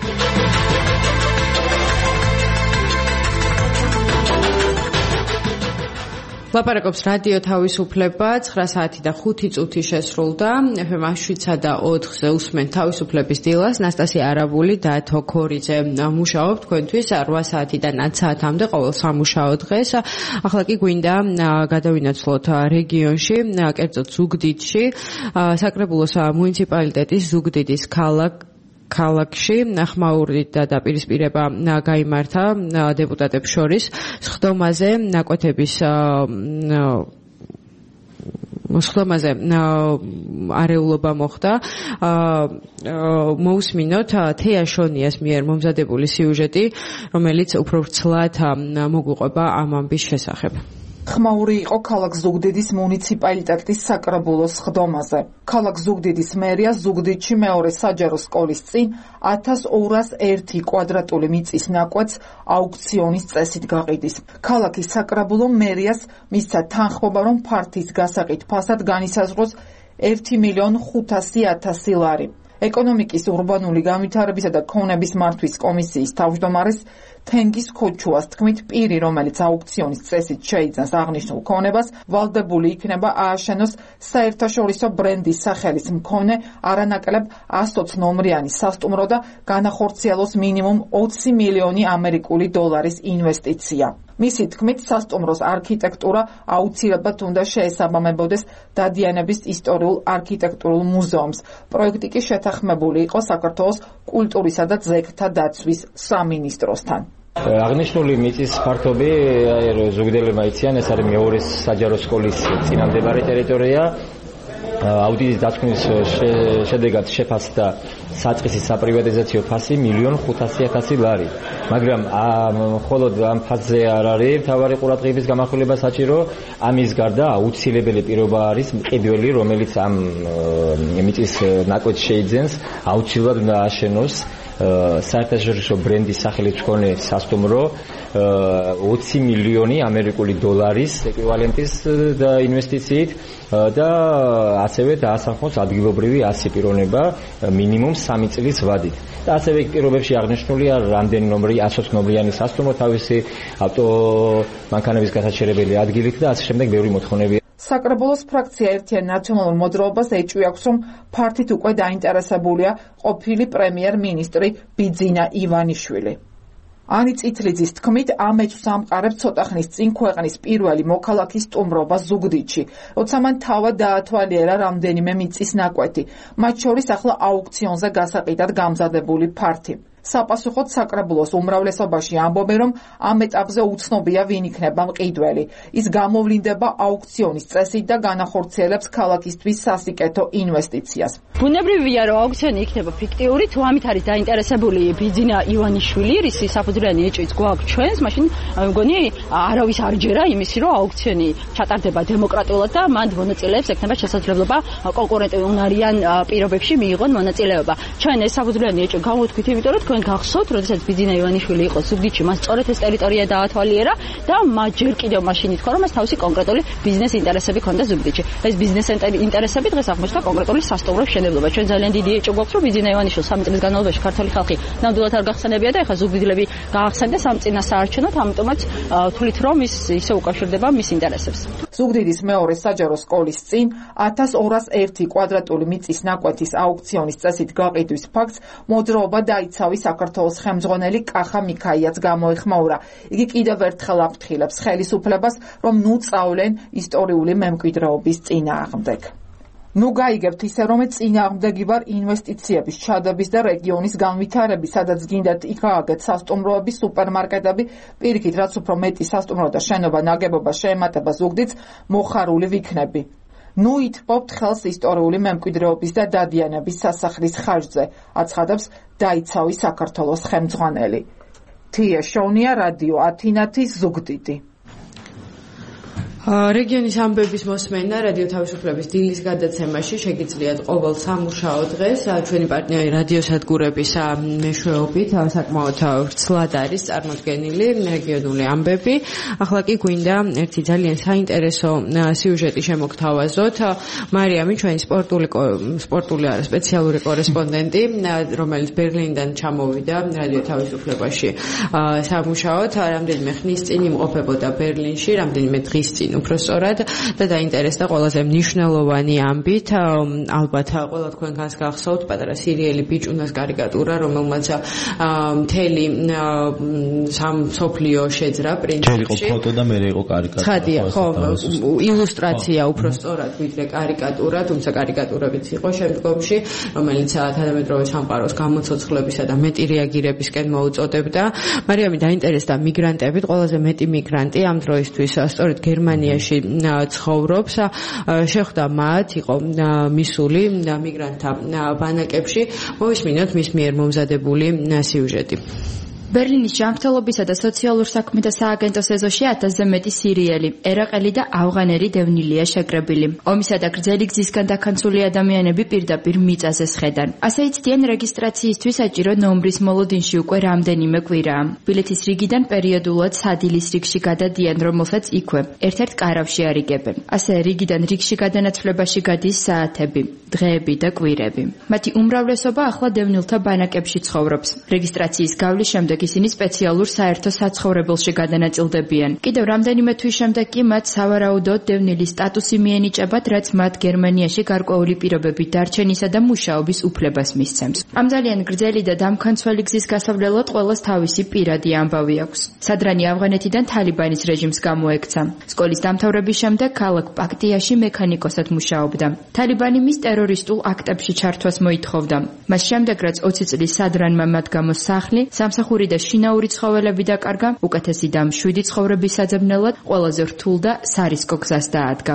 Speaker 3: ლაპარაკობს რადიო თავისუფლება 9 საათი და 5 წუთი შესრულდა. FM 7/4-ზე უსმენთ თავისუფლების დილას. ნასტასია არაბული და თოქორიძე მუშაობ თქვენთვის 8 საათიდან 10 საათამდე ყოველ სამუშაო დღეს. ახლა კი გვინდა გადავინაცვლოთ რეგიონში, კერძოდ ზუგდიდში, საკრებულოს მუნიციპალიტეტის ზუგდიდის ქალაქში ხმაური და დაპირისპირება გაიმართა დეპუტატებს შორის სხდომაზე ნაკვეთების არეულობა მოხდა. მოусმინოთ თეა შონიას მიერ მომზადებული სიუჟეტი, რომელიც უფრო ვრცლად მოგვიყვება ამ ამბის შესახებ.
Speaker 5: ხმაური იყო ქალაქ ზუგდიდის მუნიციპალიტეტის საკრებულოს სხდომაზე. ქალაქ ზუგდიდის მერია ზუგდიდში მეორე საჯარო სკოლის წინ 1201 კვადრატული მიწის ნაკვეთს აუქციონის წესით გაყიდის. ქალაქის საკრებულო მერიას მისცა თანხმობა, რომ ფართის გასაყიდ ფასად განისაზღვროს 1.500.000 ლარი. ეკონომიკის ურბანული განვითარებისა და ქონების მართვის კომისიის თავმჯდომარის თენგის ქოჩუას თქმით, პირი, რომელიც აუქციონის წესით შეიძენს აღნიშნულ ქონებას, ვალდებული იქნება ააშენოს საერთაშორისო ბრენდის სახელის მქონე არანაკლებ 120 ნომრიანი სასტუმრო და განახორციელოს მინიმუმ 20 მილიონი ამერიკული დოლარის ინვესტიცია. მისი თქმით, სასტუმროს არქიტექტურა აუცილებლად უნდა შეესაბამებოდეს დადიანების ისტორიულ არქიტექტურულ მუზეუმს. პროექტი კი შეთანხმებული იყო საქართველოს კულტურისა და ძეგლთა დაცვის სამინისტროსთან.
Speaker 12: აღნიშნული მიწის ფართობი ზუგდიელებმა იციან, ეს არის მეორე საჯარო სკოლის წინამდებარე ტერიტორია. აუდიტის დასკვნის შედეგად შეფასდა საწყისის საპრივატიზაციო ფასი 1.500.000 ლარი. მაგრამ მხოლოდ ამ ფასზე არ არის მთავარი ყურადღების გამახვილება საჭირო. ამის გარდა აუცილებელი პირობა არის მყიდველი, რომელიც ამ მიწის ნაკვეთს შეიძენს, აუცილებლად უნდა აშენოს საერთაშორისო ბრენდის სახელით მქონე სასტუმრო 20 მილიონი ამერიკული დოლარის ეკვივალენტის ინვესტიციით და ასევე დაასახმოს ადგილობრივი ასიპირონება მინიმუმ 3 წლის ვადით. და ასევე პირობებში აღნიშნულია რამდენი ნომრი 120 ნომრიანი სასტუმრო თავისი ავტომანქანების გასაჩერებელი ადგილით და ასე შემდეგ ბევრი მოთხოვნები.
Speaker 5: საკრებულოს ფრაქცია ერთიან ნაციონალურ მოძრაობას ეჭვიაქვს, რომ ფართით უკვე დაინტერესებულია ყოფილი პრემიერ-მინისტრი ბიძინა ივანიშვილი. ანი წითლიძის თქმით, ამ ეჭვს ამყარებს ცოტა ხნის წინ ქვეყნის პირველი მოქალაქის სტუმრობა ზუგდიდში, როცა მან თავად დაათვალიერა რამდენიმე მიწის ნაკვეთი, მათ შორის ახლა აუქციონზე გასაყიდად გამზადებული ფართი. საპასუხოდ საკრებულოს უმრავლესობაში ამბობენ, რომ ამ ეტაპზე უცნობია ვინ იქნება მყიდველი. ის გამოვლინდება აუქციონის წესით და განახორციელებს ქალაქისთვის სასიკეთო ინვესტიციას.
Speaker 13: ბუნებრივია, რომ აუქციონი იქნება ფიქტიური, თუ ამით არის დაინტერესებული ბიძინა ივანიშვილი, რის საფუძვლიანი ეჭვიც გვაქვს ჩვენს, მაშინ მგონი არავის არ ჯერა იმისი, რომ აუქციონი ჩატარდება დემოკრატიულად და მან მონაწილეებს ექნება შესაძლებლობა კონკურენტუნარიან პირობებში მიიღონ მონაწილეობა. ჩვენ ეს საფუძვლიანი ეჭვი გამოვთქვით, იმიტომ რომ თქვენ გახსოვთ, როდესაც ბიძინა ივანიშვილი იყო ზუგდიდში, მას სწორედ ეს ტერიტორია დაათვალიერა და მას ჯერ კიდევ მაშინ ითქვა, რომ მას თავისი კონკრეტული ბიზნეს ინტერესები ჰქონდა ზუგდიდში. ეს ბიზნეს ინტერესები დღეს აღმოჩნდა კონკრეტული სასტუმროს მშენებლობა. ჩვენ ძალიან დიდი ეჭვი გვაქვს, რომ ბიძინა ივანიშვილს 3 წლის განმავლობაში ქართული ხალხი ნამდვილად არ გახსენებია და ეხლა ზუგდიდლები გაახსენდა სამწინა საარჩევნოდ, ამიტომაც თვლით, რომ ის ისე უკავშირდება მის ინტერესებს.
Speaker 5: ზუგდიდის მეორე საჯარო სკოლის წინ 1201 კვადრატული მიწის ნაკვეთის აუქციონის წესით გაყიდვის ფაქტს მოძრაობა დაიცავი საქართველოს ხელმძღვანელი კახა მიქაიაც გამოეხმაურა. იგი კიდევ ერთხელ აფრთხილებს ხელისუფლებას, რომ ნუ წავლენ ისტორიული მემკვიდრეობის წინააღმდეგ. ნუ გაიგებთ ისე, რომ წინააღმდეგი ვარ ინვესტიციების ჩადების და რეგიონის განვითარების, სადაც გინდათ იქ გააგეთ სასტუმროები, სუპერმარკეტები, პირიქით, რაც უფრო მეტი სასტუმრო და შენობა ნაგებობა შეემატება ზუგდიდს, მოხარული ვიქნები. ნუ ითბობთ ხელს ისტორიული მემკვიდრეობის და დადიანების სასახლის ხარჯზე, აცხადებს დაიცავი საქართველოს ხელმძღვანელი. თია შოვნია, რადიო ათინათი, ზუგდიდი.
Speaker 3: რეგიონის ამბების მოსმენა რადიო თავისუფლების დილის გადაცემაში შეგიძლიათ ყოველ სამუშაო დღეს ჩვენი პარტნიორი რადიოსადგურების მეშვეობით საკმაოდ ვრცლად არის წარმოდგენილი რეგიონული ამბები. ახლა კი გვინდა ერთი ძალიან საინტერესო სიუჟეტი შემოგთავაზოთ. მარიამი ჩვენი სპორტული არა სპეციალური კორესპონდენტი, რომელიც ბერლინიდან ჩამოვიდა რადიო თავისუფლებაში სამუშაოდ. რამდენიმე ხნის წინ იმყოფებოდა ბერლინში, რამდენიმე დღის წინ უпроსწორად და დაინტერესდა ყველაზე მნიშვნელოვანი ამბით. ალბათ ყველა თქვენგანს გახსოვთ პატარა სერიალი ბიჭუნას კარიკატურა, რომელმაც მთელი სამსოფლიო შეძრა პრინციპში.
Speaker 2: ფოტო და მე იყო კარიკატურა.
Speaker 3: ხადია, ხო, ილუსტრაცია უпроსწორად ვიდრე კარიკატურა, თუმცა კარიკატურებიც იყო შემდგომში, რომელიც თანამედროვე სამყაროს გამოცოცხლებისა და მეტი რეაგირებისკენ მოუწოდებდა. მარიამი დაინტერესდა მიგრანტებით, ყველაზე მეტი მიგრანტი ამ დროისთვის სწორედ გერმანიაში ცხოვრობს. შეხვდა მათ, იყო მისული მიგრანტთა ბანაკებში. მოვისმინოთ მის მიერ მომზადებული სიუჟეტი.
Speaker 4: ბერლინის ჯანმრთელობისა და სოციალურ საქმეთა სააგენტოს ეზოში 1000-ზე მეტი სირიელი, ერაყელი და ავღანელი დევნილია შეკრებილი. ომისა და გრძელი გზისგან დაქანცული ადამიანები პირდაპირ მიწაზე სხედან. ასე იცდიან რეგისტრაციისთვის საჭირო ნომრის მოლოდინში უკვე რამდენიმე კვირაა. ბილეთის რიგიდან პერიოდულად სადილის რიგში გადადიან, რომელსაც იქვე ერთ-ერთ კარავში არიგებენ. ასე რიგიდან რიგში გადანაცვლებაში გადის საათები, დღეები და კვირები. მათი უმრავლესობა ახლა დევნილთა ბანაკებში ცხოვრობს. რეგისტრაციის გავლის შემდეგ ისინი სპეციალურ საერთო საცხოვრებელში გადანაწილდებიან. კიდევ რამდენიმე თვის შემდეგ კი მათ სავარაუდოდ დევნილის სტატუსი მიენიჭებათ, რაც მათ გერმანიაში გარკვეული პირობებით დარჩენისა და მუშაობის უფლებას მისცემს. ამ ძალიან გრძელი და დამქანცველი გზის გასავლელად ყველას თავისი პირადი ამბავი აქვს. სადრანი ავღანეთიდან თალიბანის რეჟიმს გამოექცა. სკოლის დამთავრების შემდეგ ქალაქ პაქტიაში მექანიკოსად მუშაობდა. თალიბანი მის ტერორისტულ აქტებში ჩართვას მოითხოვდა. მას შემდეგ, რაც 20 წლის სადრანმა მათ გამოს სახლი, სამსახური და შინაური ცხოველები დაკარგა, უკეთესი და მშვიდი ცხოვრების საძებნელად ყველაზე რთულ და სარისკო გზას დაადგა.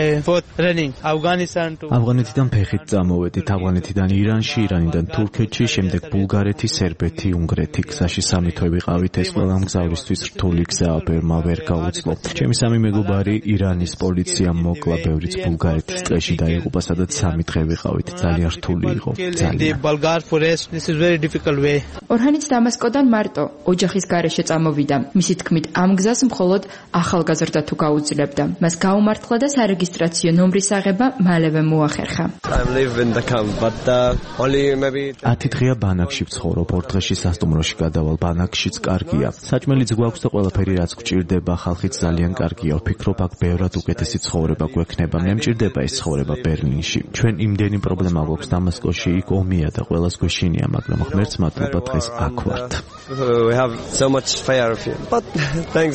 Speaker 2: ავღანეთიდან ფეხით წამოვედით, ავღანეთიდან ირანში, ირანიდან თურქეთში, შემდეგ ბულგარეთი, სერბეთი, უნგრეთი. გზაში სამი თვე ვიყავით, ეს ყველა მგზავრისთვის რთული გზა, ბევრმა ვერ გაუძლო. ჩემი სამი მეგობარი ირანის პოლიციამ მოკლა, ბევრიც ბულგარეთის ტყეში დაიღუპა, სადაც 3 დღე ვიყავით. ძალიან რთული იყო.
Speaker 4: ორჰანიც დამასკოდან მარტო ოჯახის გარეშე წამოვიდა. მისი თქმით, ამ გზას მხოლოდ ახალგაზრდა თუ გაუძლებდა. მას გაუმართლა და სარეგისტრაციო ნომრის აღება მალევე მოახერხა.
Speaker 2: 10 დღეა ბანაკში ვცხოვრობ, 4 დღეში სასტუმროში გადავალ, ბანაკშიც კარგია. საჭმელიც გვაქვს და ყველაფერი რაც გვჭირდება, ხალხიც ძალიან კარგია. ვფიქრობ, აქ ბევრად უკეთესი ცხოვრება გვექნება. მე მჭირდება ეს ცხოვრება ბერლინში. ჩვენ იმდენი პრობლემა გვაქვს დამასკოში, იქ ომია და ყველას გვეშინია, მაგრამ ღმერთს მადლობა დღეს აქ ვართ.
Speaker 14: We have so much fear of you, but thanks God.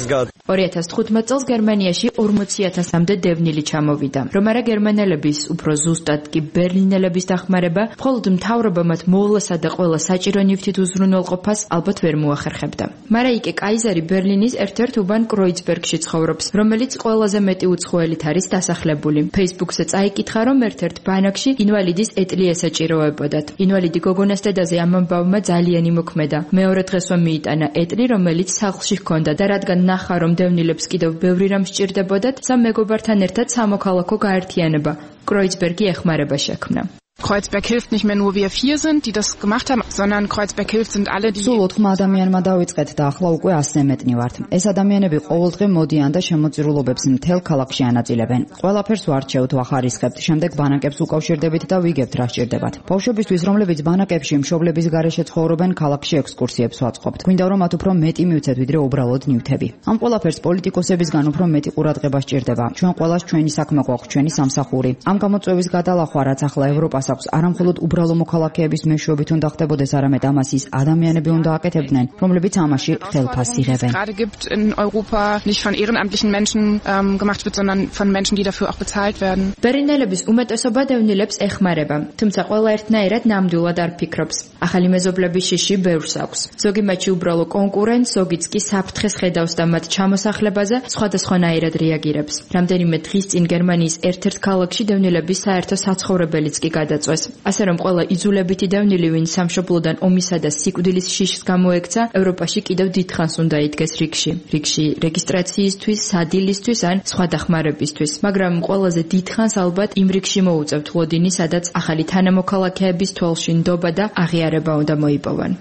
Speaker 4: 2015 წელს გერმანიაში 40,000-მდე დევნილი ჩამოვიდა. რომ არა გერმანელების, უფრო ზუსტად კი ბერლინელების დახმარება, მხოლოდ მთავრობა მათ მოვლასა და ყველა საჭირო ნივთით უზრუნველყოფას ალბათ ვერ მოახერხებდა. მარაიკე კაიზერი ბერლინის ერთ-ერთ უბან კროიცბერგში ცხოვრობს, რომელიც ყველაზე მეტი უცხოელით არის დასახლებული. Facebook-ზე წაიკითხა, რომ ერთ-ერთ ბანაკში ინვალიდის ეტლი ესაჭიროებოდათ. ინვალიდი გოგონას დედაზე ამ ამბავმა ძალიან იმოქმედა. მეორე დღესვე მიიტანა ეტლი, რომელიც სახლში ჰქონდა და რადგან ნახა, რომ დევნილებს კიდევ ბევრი რამ სჭირდებოდათ, სამ მეგობართან ერთად სამოქალაქო გაერთიანება კროიცბერგი ეხმარება შექმნა.
Speaker 8: Kreuzberg hilft nicht mehr nur wir vier sind, die das gemacht haben, sondern Kreuzberg hilft sind alle die.
Speaker 14: სულ 4 ადამიანმა დავიწყეთ და ახლა უკვე 100 მეტნი ვართ. ეს ადამიანები ყოველდღე მოდიან და შემოწირულობებს მთელ ქალაქში ანაწილებენ. ყველაფერს ვარჩევთ, ვახარისხებთ, შემდეგ ბანაკებს უკავშირდებით და ვიგებთ რა სჭირდებათ. ბავშვებისთვის, რომლებიც ბანაკებში მშობლების გარეშე ცხოვრობენ, ქალაქში ექსკურსიებს ვაწყობთ. გვინდა რომ მათ უფრო მეტი მივცეთ, ვიდრე უბრალოდ ნივთები. ამ ყველაფერს პოლიტიკოსებისგან უფრო მეტი ყურადღება სჭირდება. ჩვენ ყველას ჩვენი საქმე გვაქვს, ჩვენი სამსახური. ამ გამოწვევის გადალახვა, რაც ახლა ევროპას აქვს, არა მხოლოდ უბრალო მოქალაქეების მეშვეობით უნდა ხდებოდეს, არამედ ამას ის ადამიანები უნდა აკეთებდნენ, რომლებიც ამაში ხელფასს იღებენ.
Speaker 8: Gerade gibt in Europa nicht von ehrenamtlichen Menschen gemacht wird, sondern von Menschen, die dafür auch bezahlt werden.
Speaker 4: ბერლინელების უმეტესობა დევნილებს ეხმარება, თუმცა ყველა ერთნაირად ნამდვილად არ ფიქრობს. ახალი მეზობლების შიში ბევრს აქვს. ზოგი მათში უბრალო კონკურენტს, ზოგიც კი საფრთხეს ხედავს და მათ ჩამოსახლებაზე სხვადასხვანაირად რეაგირებს. რამდენიმე დღის წინ გერმანიის ერთ-ერთ ქალაქში დევნილების საერთო საცხოვრებელიც კი გადაწვეს. ასე რომ ყველა იძულებითი დევნილი, ვინც სამშობლოდან ომისა და სიკვდილის შიშს გამოექცა, ევროპაში კიდევ დიდხანს უნდა იდგეს რიგში. რიგში რეგისტრაციისთვის, სადილისთვის ან სხვა დახმარებისთვის. მაგრამ ყველაზე დიდხანს ალბათ იმ რიგში მოუწევთ ლოდინი, სადაც ახალი თანამოქალაქეების თვალში ნდობა და აღიარება უნდა მოიპოვან.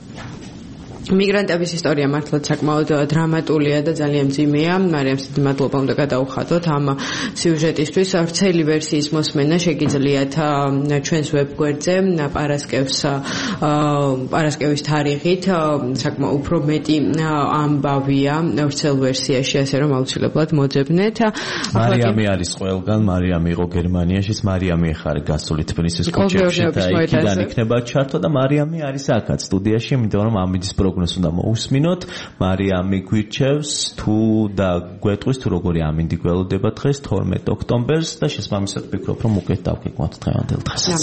Speaker 4: მიგრანტების ისტორია მართლაც საკმაოდ დრამატულია და ძალიან მძიმეა. მარიამს დიდი მადლობა უნდა გადაუხადოთ ამ სიუჟეტისთვის. ვრცელი ვერსიის მოსმენა შეგიძლიათ ჩვენს ვებგვერდზე პარასკევის თარიღით. საკმაოდ უფრო მეტი ამბავია ვრცელ ვერსიაში, ასე რომ აუცილებლად მოძებნეთ.
Speaker 2: მარიამი არის ყველგან, მარიამი იყო გერმანიაში, მარიამი ახლა გასული თბილისის ქუჩებში და იქიდან იქნება ჩართვა და მარიამი არის აქაც სტუდიაში, იმიტომ რომ ამიდის უნდა მოусმინოთ. მარიამი გვირჩევს თუ და გვეტყვის თუ როგორი ამინდი გველოდება დღეს 12 ოქტომბერს და შესაბამისად ვფიქრობ რომ უკეთ დავგეგმოთ დღევანდელ დღესაც.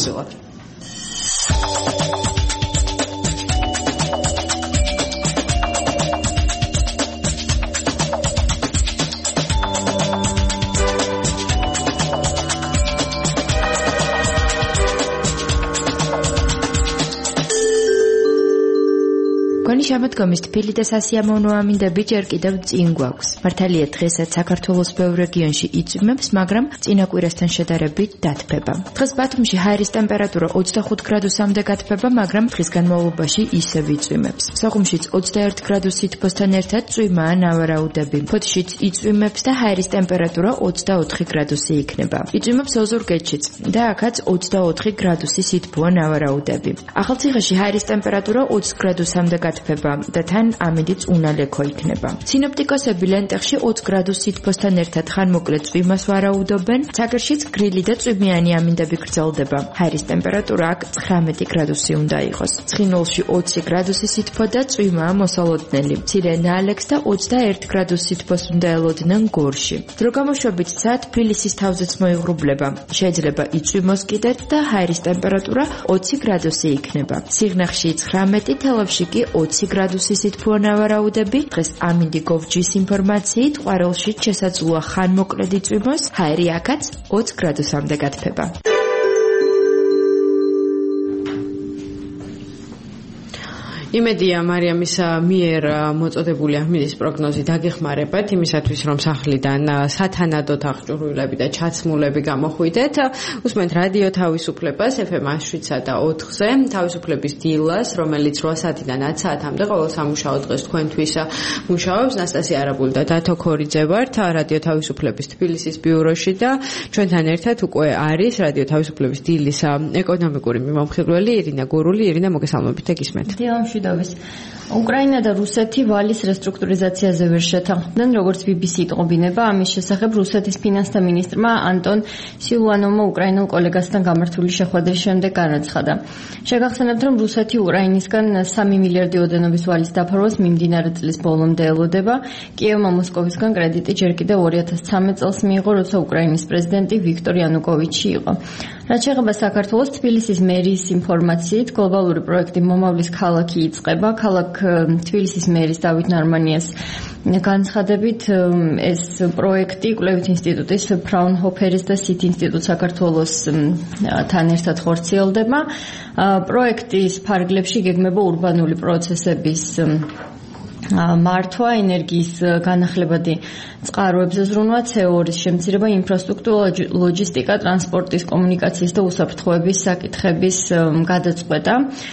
Speaker 4: შემოდგომის თბილი და სასიამოვნო ამინდები ჯერ კიდევ წინ გვაქვს. მართალია დღესაც საქართველოს ბევრ რეგიონში იწვიმებს, მაგრამ წინა კვირასთან შედარებით დათბება. დღეს ბათუმში ჰაერის ტემპერატურა 25 გრადუსამდე გათბება, მაგრამ დღის განმავლობაში ისევ იწვიმებს. სოხუმშიც 21 გრადუს სითბოსთან ერთად წვიმაა ნავარაუდები. ფოთშიც იწვიმებს და ჰაერის ტემპერატურა 24 გრადუსი იქნება. იწვიმებს ოზურგეთშიც და აქაც 24 გრადუსი სითბოა ნავარაუდები. ახალციხეში ჰაერის ტემპერატურა 20 გრადუსამდე გათბება და თან ამინდიც უნალექო იქნება. სინოპტიკოსები ლენტეხში 20 გრადუს სითბოსთან ერთად ხანმოკლე წვიმას ვარაუდობენ. ცაგერშიც გრილი და წვიმიანი ამინდები გრძელდება. ჰაერის ტემპერატურა აქ 19 გრადუსი უნდა იყოს. ცხინვალში 20 გრადუსი სითბო და წვიმაა მოსალოდნელი. მცირე ნალექს და 21 გრადუს სითბოს უნდა ელოდნენ გორში. დრო გამოშვებით სად თბილისის თავზეც მოიღრუბლება. შეიძლება იწვიმოს კიდეც და ჰაერის ტემპერატურა 20 გრადუსი იქნება. სიღნაღში 19, თელავში კი 20 გრადუსი სითბოა ნავარაუდები. დღეს ამინდი გოვჯის ინფორმაციით ყვარელში შესაძლოა ხანმოკლედი წვიმოს, ჰაერი აქაც 20 გრადუსამდე გათბება. იმედია მარიამის მიერ მოწოდებული ამინდის პროგნოზი დაგეხმარებათ იმისათვის რომ სახლიდან სათანადოდ აღჭურვილები და ჩაცმულები გამოხვიდეთ. უსმენთ რადიო თავისუფლებას FM 107 და 4-ზე თავისუფლების დილას, რომელიც 8 საათიდან 10 საათამდე ყოველ სამუშაო დღეს თქვენთვის მუშაობს. ნასტასია არაბული და დათო ქორიძე ვართ რადიო თავისუფლების თბილისის ბიუროში და ჩვენთან ერთად უკვე არის რადიო თავისუფლების დილის ეკონომიკური მიმომხილველი ირინა გურული. ირინა, მოგესალმებით, გისმენთ. უკრაინა და რუსეთი ვალის რესტრუქტურიზაციაზე ვერ შეთანხმდნენ, როგორც BBC იტყობინება. ამის შესახებ რუსეთის ფინანსთა მინისტრმა ანტონ სილვანოვმა უკრაინულ კოლეგასთან გამართული შეხვედრის შემდეგ განაცხადა. შეგახსენებთ, რომ რუსეთი უკრაინისგან 3 მილიარდი ოდენობის ვალის დაფარვას მიმდინარე წლის ბოლომდე ელოდება. კიევმა მოსკოვისგან კრედიტი ჯერ კიდევ 2013 წელს მიიღო, როცა უკრაინის პრეზიდენტი ვიქტორ იანუკოვიჩი იყო. რაც შეეხება საქართველოს, თბილისის მერიის ინფორმაციით, გლობალური პროექტი მომავლის ქალაქი იწყება. ქალაქ თბილისის მერის დავით ნარმანიას განცხადებით, ეს პროექტი კვლევით ინსტიტუტის ფრაუნჰოფერის და სიტ ინსტიტუტ საქართველოსთან ერთად ხორციელდება. პროექტის ფარგლებში გეგმება ურბანული პროცესების მართვა, ენერგიის განახლებადი წყაროებზე ზრუნვა, CO2-ის შემცირება, ინფრასტრუქტურა, ლოჯისტიკა, ტრანსპორტის, კომუნიკაციის და უსაფრთხოების საკითხების გადაწყვეტა.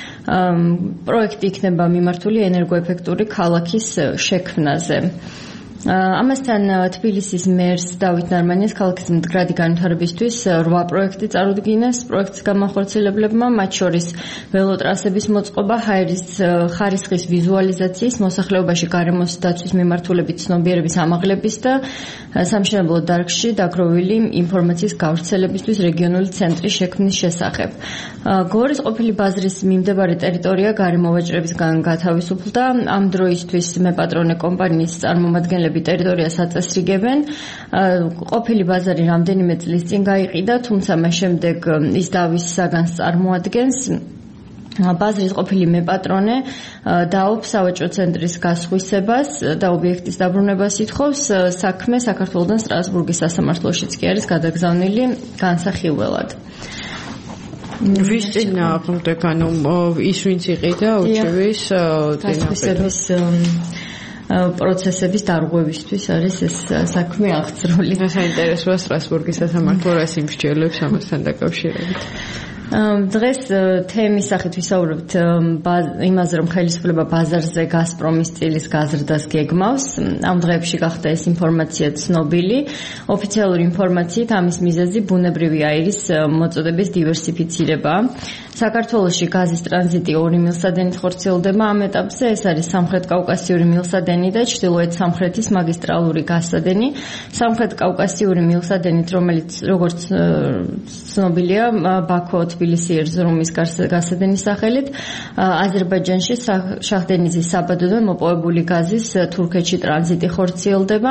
Speaker 4: პროექტი იქნება მიმართული ენერგოეფექტური ქალაქის შექმნაზე. ამასთან თბილისის მერს დავით ნარმანიას ქალაქის მდგრადი განვითარებისთვის 8 პროექტი წარუდგინეს პროექტის განხორციელებლებმა, მათ შორის ველოტრასების მოწყობა, ჰაერის ხარისხის ვიზუალიზაციის, მოსახლეობაში გარემოს დაცვის მიმართულებით ცნობიერების ამაღლების და სამშენებლო დარგში დაგროვილი ინფორმაციის გავრცელებისთვის რეგიონული ცენტრის შექმნის შესახებ. გორის ყოფილი ბაზრის მიმდებარე ტერიტორია გარემოვაჭრებისგან გათავისუფლდა. ამ დროისთვის მეპატრონე კომპანიის წარმომადგენლები ტერიტორიას აწესრიგებენ. ყოფილი ბაზარი რამდენიმე წლის წინ გაიყიდა, თუმცა მას შემდეგ ის დავის საგანს წარმოადგენს. ბაზრის ყოფილი მეპატრონე დაობს სავაჭრო ცენტრის გასხვისებას და ობიექტის დაბრუნებას ითხოვს. საქმე საქართველოსთან სტრასბურგის სასამართლოშიც კი არის გადაგზავნილი განსახილველად.
Speaker 3: ვის წინააღმდეგ, ანუ ის ვინც იყიდა უჩევის
Speaker 4: დასაწყისების პროცესების დარღვევისთვის არის ეს საქმე აღწრული.
Speaker 3: საინტერესოა სტრასბურგის სასამართლო რას იმსჯელებს ამასთან დაკავშირებით.
Speaker 4: დღეს თემის სახით ვისაუბრებთ იმაზე, რომ ხელისუფლება ბაზარზე გაზპრომის წილის გაზრდას გეგმავს. ამ დღეებში გახდა ეს ინფორმაცია ცნობილი. ოფიციალური ინფორმაციით ამის მიზეზი ბუნებრივი აირის მოწოდების დივერსიფიცირება. საქართველოში გაზის ტრანზიტი 2 მილსადენით ხორციელდება ამ ეტაპზე. ეს არის სამხრეთ კავკასიური მილსადენი და ჩრდილოეთ სამხრეთის მაგისტრალური გაზსადენი. სამხრეთ კავკასიური მილსადენით, რომელიც როგორც ცნობილია, ბაქო თბილისი ერზრუმის გაზსადენის სახელით, აზერბაიჯანში შაჰდენიზის საბადოდან მოპოვებული გაზის თურქეთში ტრანზიტი ხორციელდება.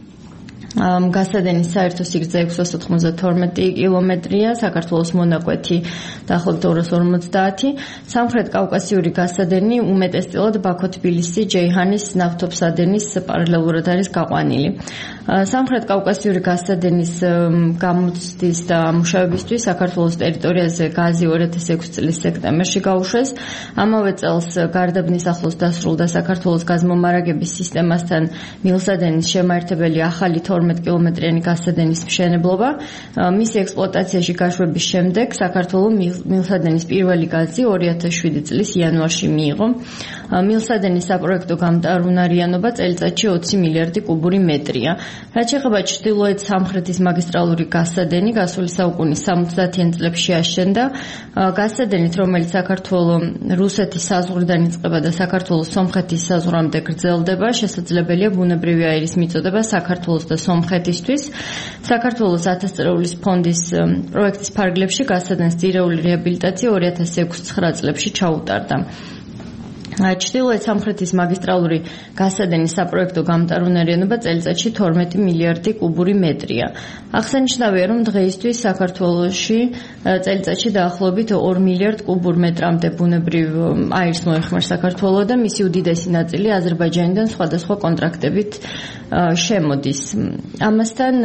Speaker 4: გაზსადენის საერთო სიგრძე 692 კილომეტრია, საქართველოს მონაკვეთი დაახლოებით 250. სამხრეთ კავკასიური გაზსადენი უმეტესწილად ბაქო-თბილისი ჯეიჰანის ნავთობსადენის პარალელურად არის გაყვანილი. სამხრეთ კავკასიური გაზსადენის გამოცდის და ამუშავებისთვის საქართველოს ტერიტორიაზე გაზი 2006 წლის სექტემბერში გაუშვეს. ამავე წელს გარდაბნის ახლოს დასრულდა საქართველოს გაზმომარაგების სისტემასთან მილსადენის შემაერთებელი ახალი 12 კილომეტრიანი გაზსადენის მშენებლობა. მისი ექსპლუატაციაში გაშვების შემდეგ საქართველოს მილსადენის პირველი გაზი 2007 წლის იანვარში მიიღო. მილსადენის საპროექტო გამტარუნარიანობა წელიწადში 20 მილიარდი კუბური მეტრია. რაც შეეხება ჩრდილოეთ სამხრეთის მაგისტრალური გაზსადენი, გასული საუკუნის 70-იან წლებში აშენდა. გაზსადენით, რომელიც საქართველოს რუსეთის საზღვრიდან იწყება და საქართველოს სომხეთის საზღვრამდე გრძელდება, შესაძლებელია ბუნებრივი აირის მიწოდება საქართველოს და სომხეთისთვის. საქართველოს 1000 წლების ფონდის პროექტის ფარგლებში გაზსადენის ძირეული რეაბილიტაცია 2006-9 წლებში ჩაუტარდა. ჩრდილოეთ სამხრეთის მაგისტრალური გაზსადენის საპროექტო გამტარუნარიანობა წელიწადში 12 მილიარდი კუბური მეტრია. აღსანიშნავია, რომ დღეისთვის საქართველოში წელიწადში დაახლოებით 2 მილიარდ კუბურ მეტრამდე ბუნებრივ აირს მოიხმარს საქართველოს და მისი უდიდესი ნაწილი აზერბაიჯანიდან სხვადასხვა კონტრაქტებით შემოდის. ამასთან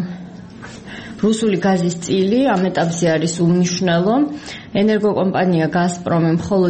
Speaker 4: რუსული გაზის წილი ამ ეტაპზე არის უმნიშვნელო. ენერგოკომპანია გაზპრომი მხოლოდ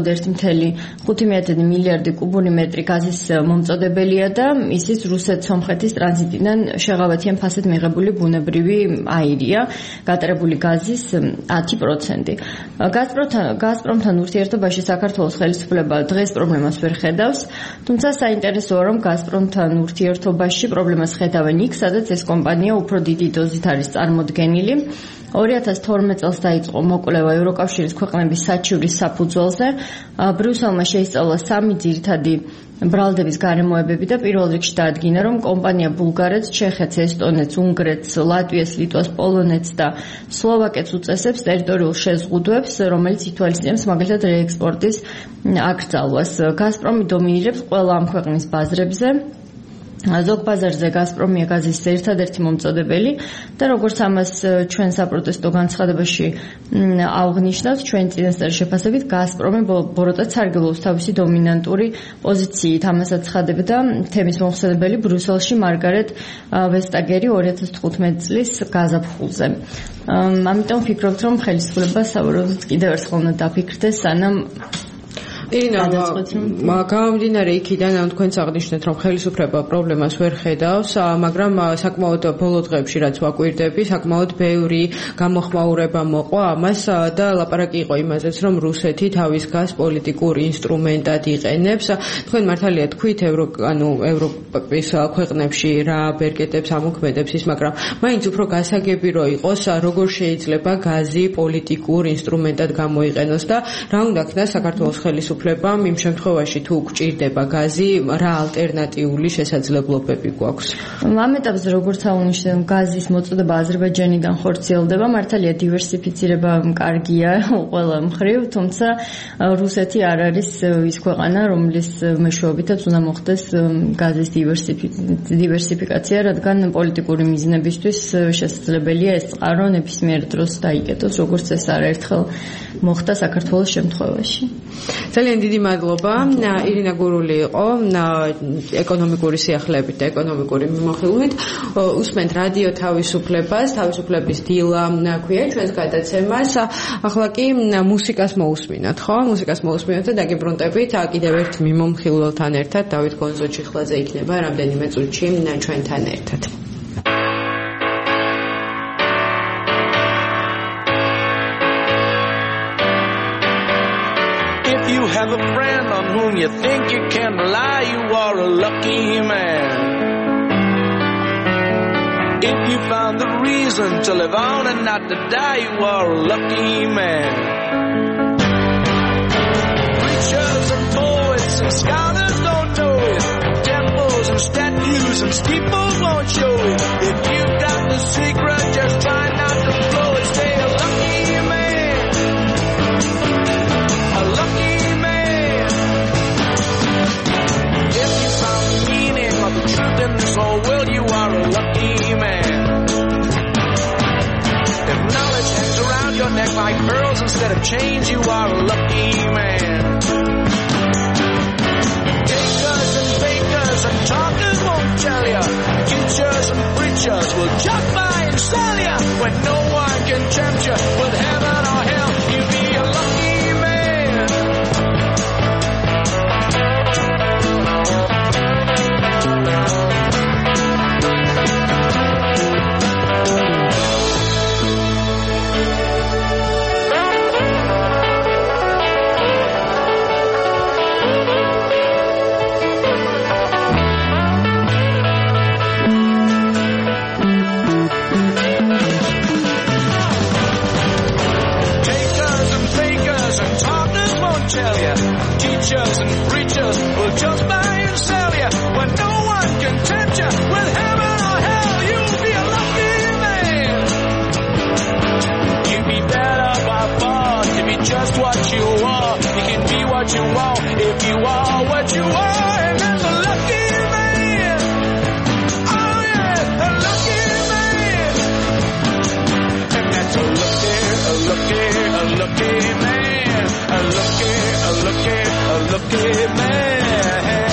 Speaker 4: 1.5 მილიარდი კუბური მეტრი გაზის მომწოდებელია და ისიც რუსეთ-სომხეთის ტრანზიტიდან შეღავათიან ფასად მიღებული ბუნებრივი აირია, გატარებული გაზის 10%. გაზპრომთან ურთიერთობაში საქართველოს ხელისუფლება დღეს პრობლემას ვერ ხედავს, თუმცა საინტერესოა, რომ გაზპრომთან ურთიერთობაში პრობლემას ხედავენ იქ, სადაც ეს კომპანია უფრო დიდი დოზით არის წარმოდგენილი
Speaker 11: წარმოუდგენელი. 2012 წელს დაიწყო მოკვლევა ევროკავშირის ქვეყნების საჩივრის საფუძველზე. ბრიუსელმა შეისწავლა 3 ძირითადი ბრალდების გარემოებები და პირველ რიგში დაადგინა, რომ კომპანია ბულგარეთს, ჩეხეთს, ესტონეთს, უნგრეთს, ლატვიას, ლიტვას, პოლონეთს და სლოვაკეთს უწესებს ტერიტორიულ შეზღუდვებს, რომელიც ითვალისწინებს მაგალითად რეექსპორტის აკრძალვას. გაზპრომი დომინირებს ყველა ამ ქვეყნის ბაზრებზე. ზოგ ბაზარზე გაზპრომია გაზის ერთადერთი მომწოდებელი და როგორც ამას ჩვენ საპროტესტო განცხადებაში აღნიშნავს, ჩვენ წინასწარი შეფასებით გაზპრომი ბოროტად სარგებლობს თავისი დომინანტური პოზიციით. ამასაც ცხადებდა თემის მომხსენებელი ბრიუსელში მარგარეტ ვესტაგერი 2015 წლის გაზაფხულზე. ამიტომ ვფიქრობთ, რომ ხელისუფლება საბოლოოდ კიდევ ერთხელ უნდა დაფიქრდეს, სანამ
Speaker 3: ირინა, გამომდინარე იქიდან, ამ თქვენც აღნიშნეთ, რომ ხელისუფლება პრობლემას ვერ ხედავს, მაგრამ საკმაოდ ბოლო დღეებში რაც ვაკვირდები, საკმაოდ ბევრი გამოხმაურება მოყვა ამას და ლაპარაკი იყო იმაზეც, რომ რუსეთი თავის გაზს პოლიტიკურ ინსტრუმენტად იყენებს. თქვენ მართალია თქვით ევროპის ქვეყნებში რა ბერკეტებს ამოქმედებს ის, მაგრამ მაინც უფრო გასაგები რო იყოს, როგორ შეიძლება გაზი პოლიტიკურ ინსტრუმენტად გამოიყენოს და რა უნდა ქნას საქართველოს ხელისუფლებამ იმ შემთხვევაში თუ გჭირდება გაზი, რა ალტერნატიული შესაძლებლობები გვაქვს?
Speaker 11: ამ ეტაპზე როგორც აღნიშნეთ, გაზის მოწოდება აზერბაიჯანიდან ხორციელდება, მართალია დივერსიფიცირება კარგია ყველა მხრივ, თუმცა რუსეთი არ არის ის ქვეყანა, რომლის მეშვეობითაც უნდა მოხდეს გაზის დივერსიფიკაცია, რადგან პოლიტიკური მიზნებისთვის შესაძლებელია ეს წყარო ნებისმიერ დროს დაიკეტოს, როგორც ეს არაერთხელ მოხდა საქართველოს შემთხვევაში.
Speaker 3: ძალიან დიდი მადლობა. ირინა გურული იყო ეკონომიკური სიახლეებით და ეკონომიკური მიმოხილვით. უსმენთ რადიო თავისუფლებას, თავისუფლების დილა ქვია ჩვენს გადაცემას. ახლა კი მუსიკას მოусმინათ, ხო? მუსიკას მოусმინათ და დაგიბრუნდებით კიდევ ერთ მიმომხილველთან ერთად. დავით გონზოჩიხლაძე იქნება რამდენიმე წუთში ჩვენთან ერთად.
Speaker 17: You have a friend on whom you think you can rely, you are a lucky man. If you found the reason to live on and not to die, you are a lucky man. Preachers and poets and scholars don't know it. Temples and statues and steeples won't show it. If you've got the secret, just try not to blow it. Stay a lucky man. A lucky truth in this whole world, you are a lucky man. If knowledge hangs around your neck like pearls instead of chains, you are a lucky man. Takers and fakers and talkers won't tell ya. Teachers and preachers will jump by and sell ya. When no one can tempt you with heaven or hell, you be a lucky man. Teachers and preachers will just buy and sell you. When no one can tempt you with heaven or hell, you'll be a lucky man. You'd be better by far to be just what you are. You can be what you want if you are what you are, and that's a lucky man. Oh yeah, a lucky man. And that's a lucky man. A lucky man.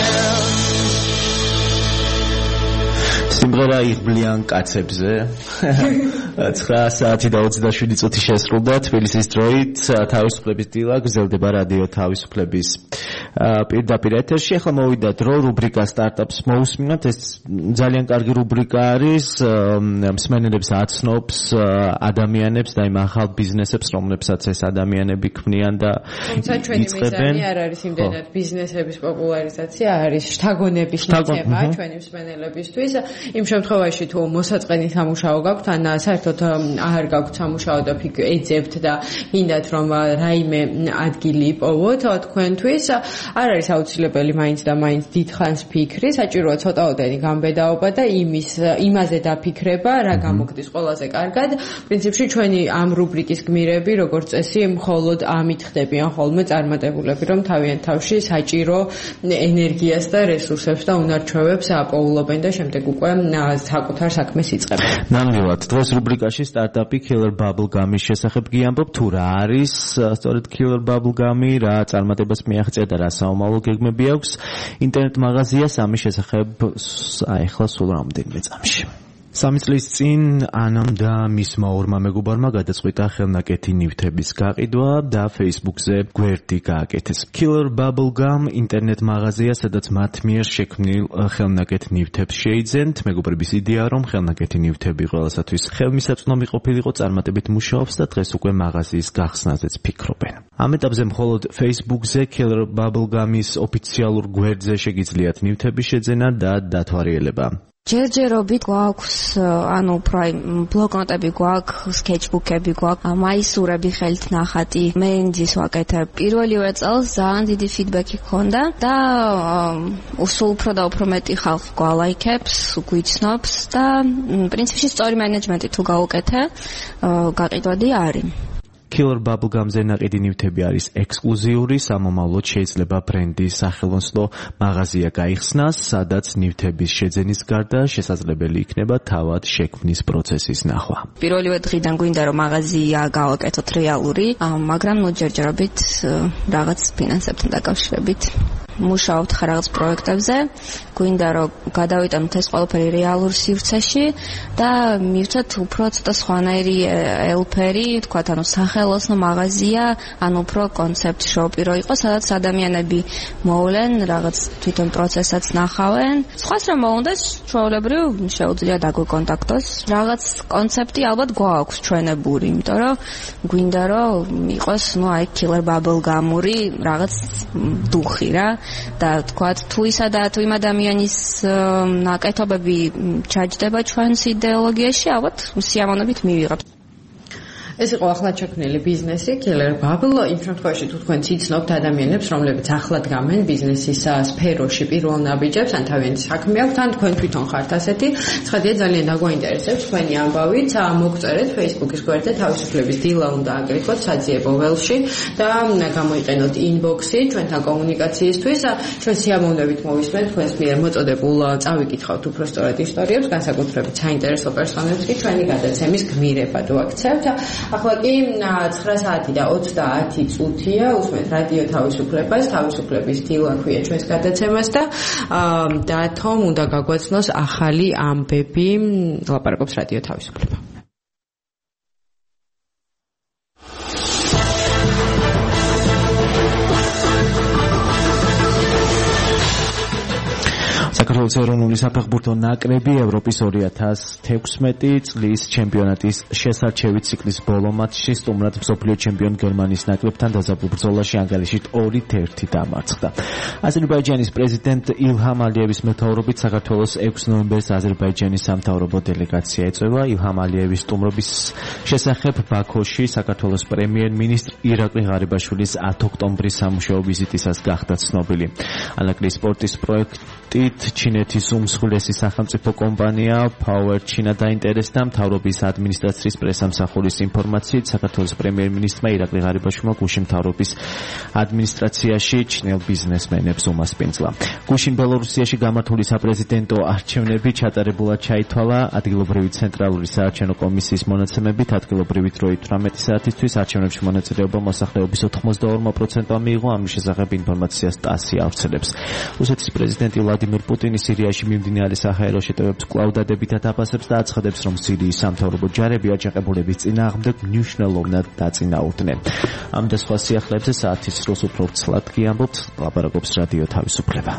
Speaker 2: სიმღერა იღბლიან კაცებზე 9 საათი და 27 წუთი შესრულდა თბილისის დროით თავისუფლების დილა გრძელდება რადიო თავისუფლების პირდაპირ ეთერში. ახლა მოვიდა დრო რუბრიკა სტარტაპს მოусმინოთ. ეს ძალიან კარგი რუბრიკა არის, მსმენელებს აცნობს ადამიანებს და იმ ახალ ბიზნესებს, რომლებსაც ეს ადამიანები ქმნიან და
Speaker 3: ჩვენი მიზანი არ არის იმდენად ბიზნესების პოპულარიზაცია, არის შთაგონების მიცემა ჩვენი მსმენელებისთვის. იმ შემთხვევაში თუ მოსაწყენი სამუშაო გაქვთ, ან საერთოდ არ გაქვთ სამუშაო და ეძებთ და გინდათ რომ რაიმე ადგილი იპოვოთ თქვენთვის, არ არის აუცილებელი მაინც და მაინც დიდხანს ფიქრი, საჭიროა ცოტაოდენი გამბედაობა და იმაზე დაფიქრება, რა გამოგდის ყველაზე კარგად. პრინციპში ჩვენი ამ რუბრიკის გმირები, როგორც წესი, მხოლოდ ამით ხდებიან ხოლმე წარმატებულები, რომ თავიანთ თავში საჭირო ენერგიას და რესურსებს და უნარჩვევებს აპოულობენ და შემდეგ უკვე საკუთარ საქმეს იწყებენ.
Speaker 2: ნამდვილად, დღეს რუბრიკაში სტარტაპი Killer Bubble Gum-ის შესახებ გიამბობ, თუ რა არის სწორედ Killer Bubble Gum-ი, რა წარმატებას მიაღწია და რა საომალო გეგმები აქვს. ინტერნეტ მაღაზიას ამის შესახებ ახლა სულ რამდენიმე წამში. 3 წლის წინ ანამ და მისმა ორმა მეგობარმა გადაწყვიტა ხელნაკეთი ნივთების გაყიდვა და Facebook-ზე გვერდი გააკეთეს. Killer Bubble Gum ინტერნეტ მაღაზია, სადაც მათ მიერ შექმნილ ხელნაკეთ ნივთებს შეიძენთ. მეგობრების იდეა, რომ ხელნაკეთი ნივთები ყველასათვის ხელმისაწვდომი ყოფილიყო, წარმატებით მუშაობს და დღეს უკვე მაღაზიის გახსნაზეც ფიქრობენ. ამ ეტაპზე მხოლოდ Facebook-ზე Killer Bubble Gum-ის ოფიციალურ გვერდზე შეგიძლიათ ნივთების შეძენა და დათვალიერება.
Speaker 7: ჯერჯერობით გვაქვს, ანუ ბლოკნოტები გვაქვს, sketchbook-ები გვაქვს, მაისურები ხელით ნახატი, მენძის ვაკეთებ. პირველივე წელს ძალიან დიდი ფიდბექი ჰქონდა და სულ უფრო და უფრო მეტი ხალხი გვალაიქებს, გვიცნობს და პრინციპში სწორი მენეჯმენტი თუ გავუკეთე, გაყიდვადი არის.
Speaker 2: Killer Bubble Gum-ზე ნაყიდი ნივთები არის ექსკლუზიური, სამომავლოდ შეიძლება ბრენდის სახელოსნო მაღაზია გაიხსნას, სადაც ნივთების შეძენის გარდა შესაძლებელი იქნება თავად შექმნის პროცესის ნახვა.
Speaker 7: პირველივე დღიდან გვინდა რომ მაღაზია გავაკეთოთ რეალური, მაგრამ ჯერჯერობით რაღაც ფინანსებთან დაკავშირებით მუშაობთ რაღაც პროექტებზე, გვინდა რომ გადავიტანოთ ეს ყველაფერი რეალურ სივრცეში და მივცეთ უფრო ცოტა სხვანაირი ელფერი, თქვათ, ანუ სახელოსნო მაღაზია, ან უფრო კონცეპტ შოპირო იყო, სადაც ადამიანები მოვლენ, რაღაც თვითონ პროცესაც ნახავენ. სხვას რომ მოუნდეს, ჩვეულებრივ შეუძლია დაგვიკონტაქტოს. რაღაც კონცეპტი ალბათ გვაქვს ჩვენებური, იმიტომ რომ გვინდა რომ იყოს, აი Killer Bubble Gum-ური რაღაც დუხი რა. და თქვათ თუ ისა და თუ იმ ადამიანის ნაკეთობები ჩაჯდება ჩვენს იდეოლოგიაში, ალბათ სიამოვნებით მივიღებთ.
Speaker 3: ეს იყო ახლად შექმნილი ბიზნესი Killer Bubble. იმ შემთხვევაში თუ თქვენ ციცნობთ ადამიანებს, რომლებიც ახლად გამენ ბიზნესის სფეროში პირველ ნაბიჯებს, ან თავიანთი საქმე აქვთ, ან თქვენ თვითონ ხართ ასეთი, ცხადია ძალიან დაგვაინტერესებს თქვენი ამბავით. მოგწერეთ Facebook-ის გვერდზე თავისუფლების დილა უნდა აკრიფოთ საძიებო ველში და გამოიყენოთ inbox-ი ჩვენთან კომუნიკაციისთვის. ჩვენ სიამოვნებით მოვისმენთ თქვენს მიერ მოწოდებულ წავიკითხავთ უფრო სწორად ისტორიებს, განსაკუთრებით საინტერესო პერსონაჟებს კი ჩვენი გადაცემის გმირებად ვაქცევთ. ახლა კი 9 საათი და 30 წუთია, უსმენთ რადიო თავისუფლებას, თავისუფლების დილა ქვია ჩვენს გადაცემას და თომ უნდა გაგვაცნოს ახალი ამბები, ლაპარაკობს რადიო თავისუფლება.
Speaker 2: საქართველოს ეროვნული საფეხბურთო ნაკრები ევროპის 2016 წლის ჩემპიონატის შესარჩევი ციკლის ბოლო მატჩში სტუმრად მსოფლიო ჩემპიონ გერმანიის ნაკრებთან დაძაბულ ბრძოლაში ანგარიშით 2-1 დამარცხდა. აზერბაიჯანის პრეზიდენტ ილჰამ ალიევის მეთაურობით საქართველოს 6 ნოემბერს აზერბაიჯანის სამთავრობო დელეგაცია ეწევა. ილჰამ ალიევის სტუმრობის შესახებ ბაქოში საქართველოს პრემიერ-მინისტრ ირაკლი ღარიბაშვილის 10 ოქტომბრის სამუშაო ვიზიტისას გახდა ცნობილი. ანაკლის სპორტის პროექტით ჩინეთის უმსხვილესი სახელმწიფო კომპანია Power China დაინტერესდა. მთავრობის ადმინისტრაციის პრესამსახურის ინფორმაციით, საქართველოს პრემიერ-მინისტრმა ირაკლი ღარიბაშვილმა გუშინ მთავრობის ადმინისტრაციაში ჩინელ ბიზნესმენებს უმასპინძლა. გუშინ ბელორუსიაში გამართული საპრეზიდენტო არჩევნები ჩატარებულად ჩაითვალა. ადგილობრივი ცენტრალური საარჩევნო კომისიის მონაცემებით ადგილობრივი დროით 18 საათისთვის არჩევნებში მონაწილეობა მოსახლეობის 82%-მა მიიღო. ამის შესახებ ინფორმაციას TASS-ი ავრცელებს. რუსეთის პრეზიდენტი ვლადიმერ პუტინი სირიაში მიმდინარე საჰაერო შეტევებს კვლავ დადებითად აფასებს და აცხადებს, რომ სირიის სამთავრობო ჯარები აჯანყებულების წინააღმდეგ მნიშვნელოვნად დაწინაურდნენ. ამ და სხვა სიახლეებზე საათის დროს უფრო ცლად კი ამბობთ, ლაპარაკობს რადიო თავისუფლება.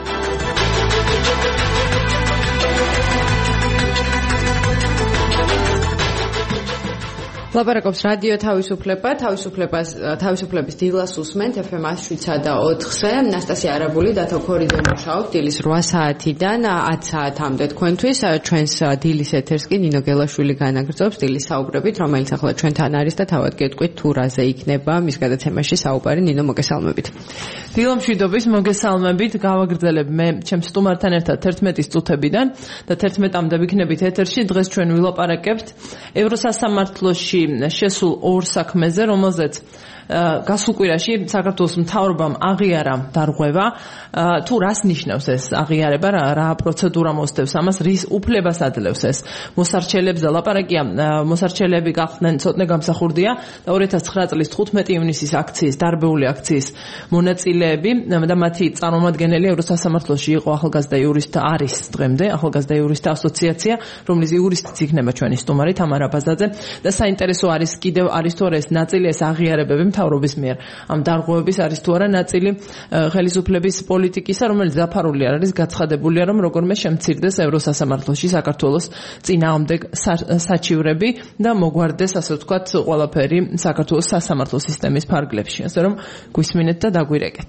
Speaker 3: ლაპარაკობს რადიო თავისუფლების დილას უსმენთ FM 107.4-ზე. ნასტასია არაბული დათო ქორიძე მუშაობს დილის 8 საათიდან 10 საათამდე თქვენთვის. ჩვენს დილის ეთერს კი ნინო გელაშვილი განაგრძობს დილის საუბრებით, რომელიც ახლა ჩვენთან არის და თავად გეტყვით თუ რაზე იქნება მის გადაცემაში საუბარი. ნინო, მოგესალმებით.
Speaker 15: დილომშვიდობის, მოგესალმებით. გავაგრძელებ მე ჩემს სტუმართან ერთად 11 წუთებიდან და 11-მდე ვიქნებით ეთერში. დღეს ჩვენ ვილაპარაკებთ ევროსასამართლოში შესულ ორ საქმეზე, რომელზეც გასულ კვირაში საქართველოს მთავრობამ აღიარა დარღვევა. თუ რას ნიშნავს ეს აღიარება, რა პროცედურა მოსდევს ამას, რის უფლებას ადლევს ეს მოსარჩელებს და ლაპარაკია მოსარჩელები გახდნენ ცოტნე გამსახურდია და 2009 წლის 15 ივნისის აქციის, დარბეული აქციის მონაწილეები და მათი წარმომადგენელი ევროსასამართლოში იყო ახალგაზრდა იურისტთა არის დღემდე ახალგაზრდა იურისტთა ასოციაცია, რომლის იურისტიც იქნება ჩვენი სტუმარი თამარა ბაზაძე და საინტერესო არის კიდევ არის თუ არა ეს ნაწილი, ეს აღიარებები მთავრობის მიერ ამ დარღვევების არის თუ არა ნაწილი ხელისუფლების პოლიტიკისა, რომელიც დაფარული არ არის, გაცხადებულია, რომ როგორმე შემცირდეს ევროსასამართლოში საქართველოს წინააღმდეგ საჩივრები და მოგვარდეს, ასე ვთქვათ, ყველაფერი საქართველოს სასამართლო სისტემის ფარგლებში, ასე რომ გვისმინეთ და დაგვირეკეთ.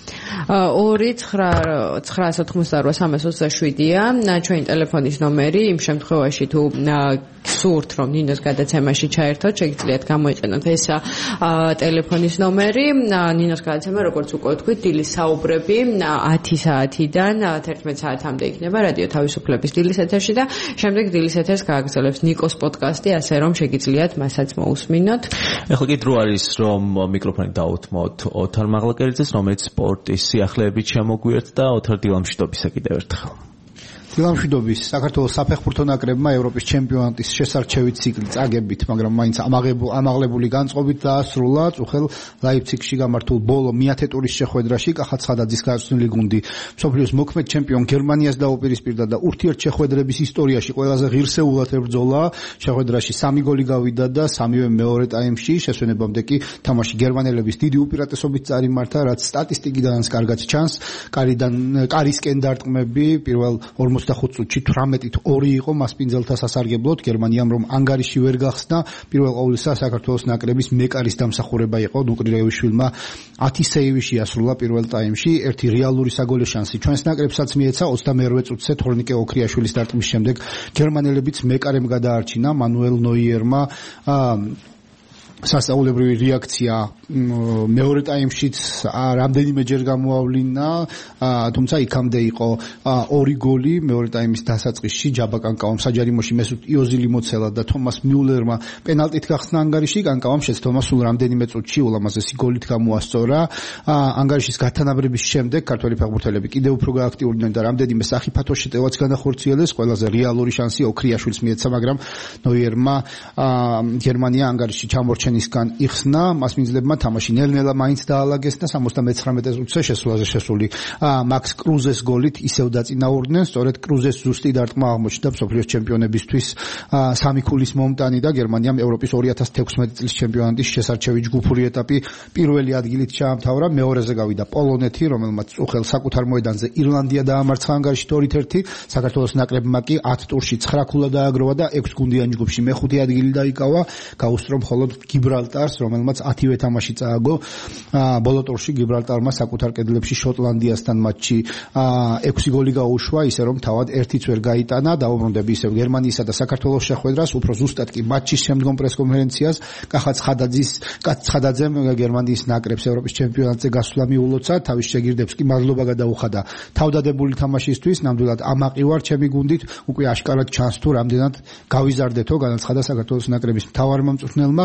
Speaker 15: 2-988-327-ია ჩვენი ტელეფონის ნომერი. იმ შემთხვევაში თუ გსურთ რომ ნინოს გადაცემაში ჩაერთოთ, შეგიძლიათ გამოიყენოთ ეს ტელეფონის ნომერი. ნინოს გადაცემა, როგორც უკვე ვთქვით, დილის საუბრები 10 საათიდან 11 საათამდე იქნება რადიო თავისუფლების დილის ეთერში და შემდეგ დილის ეთერს გააგრძელებს ნიკოს პოდკასტი, ასე რომ შეგიძლიათ მასაც მოусმინოთ.
Speaker 2: ეხლა კი დრო არის რომ მიკროფონი დაუთმოთ ოთარ მაღლაკერიძეს, რომელიც სპორტის სიახლეებით შემოგვიერთდა და ოთარ დილამშვიდობისა კიდევ ერთხელ.
Speaker 18: დილამშვიდობის. საქართველოს საფეხბურთო ნაკრებმა ევროპის ჩემპიონატის შესარჩევი ციკლი წაგებით, მაგრამ მაინც ამაღლებული განწყობით დაასრულა. წუხელ ლაიფციგში გამართულ ბოლო მე-10 ტურის შეხვედრაში კახა ცხადაძის გაწვრთნილი გუნდი მსოფლიოს მოქმედ ჩემპიონ გერმანიას დაუპირისპირდა და ურთიერთშეხვედრების ისტორიაში ყველაზე ღირსეულად ებრძოლა. შეხვედრაში 3 გოლი გავიდა და სამივე მეორე ტაიმში, შესვენებამდე კი თამაში გერმანელების დიდი უპირატესობით წარიმართა, რაც სტატისტიკიდანაც კარგად ჩანს. კარისკენ დარტყმები პირველ 45 წუთში 18-2 იყო მასპინძელთა სასარგებლოდ. გერმანიამ რომ ანგარიში ვერ გახსნა, პირველ ყოვლისა საქართველოს ნაკრების მეკარის დამსახურება იყო. ნუკრიევიშვილმა 10 სეივი შეასრულა პირველ ტაიმში. ერთი რეალური საგოლე შანსი ჩვენს ნაკრებსაც მიეცა 22 წუთზე თორნიკე ოქრიაშვილის დარტყმის შემდეგ გერმანელებიც მეკარემ გადაარჩინა. მანუელ ნოიერმა სასწაულებრივი რეაქცია მეორე ტაიმშიც რამდენიმეჯერ გამოავლინა, თუმცა იქამდე იყო 2 გოლი მეორე ტაიმის დასაწყისში. ჯაბა კანკავამ საჯარიმოში მესუტ იოზილი მოცელა და თომას მიულერმა პენალტით გახსნა ანგარიში. კანკავამ შეცდომა სულ რამდენიმე წუთში ულამაზესი გოლით გამოასწორა. ანგარიშის გათანაბრების შემდეგ ქართველი ფეხბურთელები კიდევ უფრო გააქტიურდნენ და რამდენიმე სახიფათო შეტევაც განახორციელეს. ყველაზე რეალური შანსი ოქრიაშვილს მიეცა, მაგრამ ნოიერმა გერმანია ანგარიში ჩამორჩენისგან იხსნა. მასპინძლებმა თამაში ნელ-ნელა მაინც დაალაგეს და 79 წუთზე შესულაზე შესული მაქს კრუზეს გოლით ისევ დაწინაურდნენ. სწორედ კრუზეს ზუსტი დარტყმა აღმოჩნდა მსოფლიოს ჩემპიონებისთვის 3 ქულის მომტანი და გერმანიამ ევროპის 2016 წლის ჩემპიონატის შესარჩევი ჯგუფური ეტაპი პირველი ადგილით ჩაამთავრა. მეორეზე გავიდა პოლონეთი, რომელმაც წუხელ საკუთარ მოედანზე ირლანდია დაამარცხა ანგარიშით 2-1. საქართველოს ნაკრებმა კი 10 ტურში 9 ქულა დააგროვა და 6 გუნდიან ჯგუფში მეხუთე ადგილი დაიკავა. გაუსწრო მხოლოდ გიბრალტარს, რომელმაც 10-ვე თამაში წააგო. ბოლო ტურში გიბრალტარმა საკუთარ კედლებში შოტლანდიასთან მატჩი 6 გოლი გაუშვა, ისე რომ თავად ერთიც ვერ გაიტანა. დაუბრუნდები ისევ გერმანიისა და საქართველოს შეხვედრას, უფრო ზუსტად კი მატჩის შემდგომ პრესკონფერენციას. კახა ცხადაძემ გერმანიის ნაკრებს ევროპის ჩემპიონატზე გასვლა მიულოცა, თავის შეგირდებს კი მადლობა გადაუხადა თავდადებული თამაშისთვის. ნამდვილად ამაყივარ ჩემი გუნდით, უკვე აშკარად ჩანს თუ რამდენად გავიზარდეთო, განაცხადა საქართველოს ნაკრების მთავარ მომწვრთნელმა.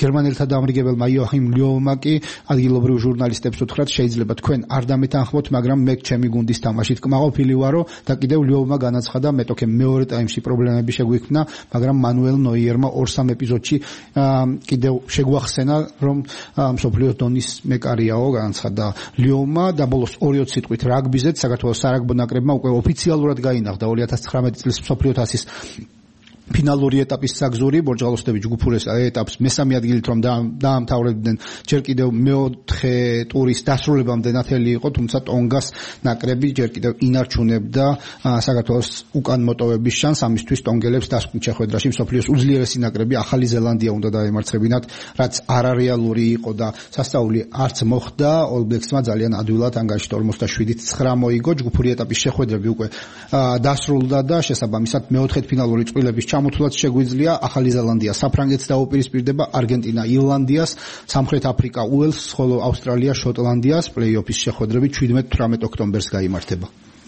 Speaker 18: გერმანელთა დამრიგებელმა იოახიმ ლიოვმა კი ადგილობრივ ჟურნალისტებს უთხრათ, შეიძლება თქვენ არ დამეთანხმოთ, მაგრამ მე ჩემი გუნდის თამაშით კმაყოფილი ვარო და კიდევ ლიოვმა განაცხადა, მეტოქე მეორე ტაიმში პრობლემები შეგვიქმნა, მაგრამ მანუელ ნოიერმა 2-3 ეპიზოდში კიდევ შეგვახსენა, რომ მსოფლიოს დონის მეკარიაო, განაცხადა ლიოვმა და ბოლოს 2-20 სიტყვით რაგბიზეც საქართველოს სარაგბო ნაკრებმა უკვე ოფიციალურად გაინახდა 2019 წლის მსოფლიო თასის ფინალური ეტაპის საგზური, ბორჯღალოსნები ჯგუფურ ეტაპს მესამე ადგილით რომ დაამთავრებდნენ, ჯერ კიდევ მეოთხე ტურის დასრულებამდე ნათელი იყო, თუმცა ტონგას ნაკრები ჯერ კიდევ ინარჩუნებდა საქართველოს უკან მოტოვების შანსს, ამისთვის ტონგელებს დასკვნით შეხვედრაში მსოფლიოს უძლიერესი ნაკრები ახალი ზელანდია უნდა დაემარცხებინათ, რაც არარეალური იყო და სასწაული არც მოხდა, All Blacks-მა ძალიან ადვილად ანგარიშით 47-9 მოიგო, ჯგუფური ეტაპის შეხვედრები უკვე დასრულდა და შესაბამისად მეოთხედფინალური წყვილების ჩამოთვლაც შეგვიძლია. ახალი ზელანდია საფრანგეთს დაუპირისპირდება, არგენტინა ირლანდიას, სამხრეთ აფრიკა უელსს, ხოლო ავსტრალია შოტლანდიას. პლეი-ოფის შეხვედრები 17-18 ოქტომბერს გაიმართება.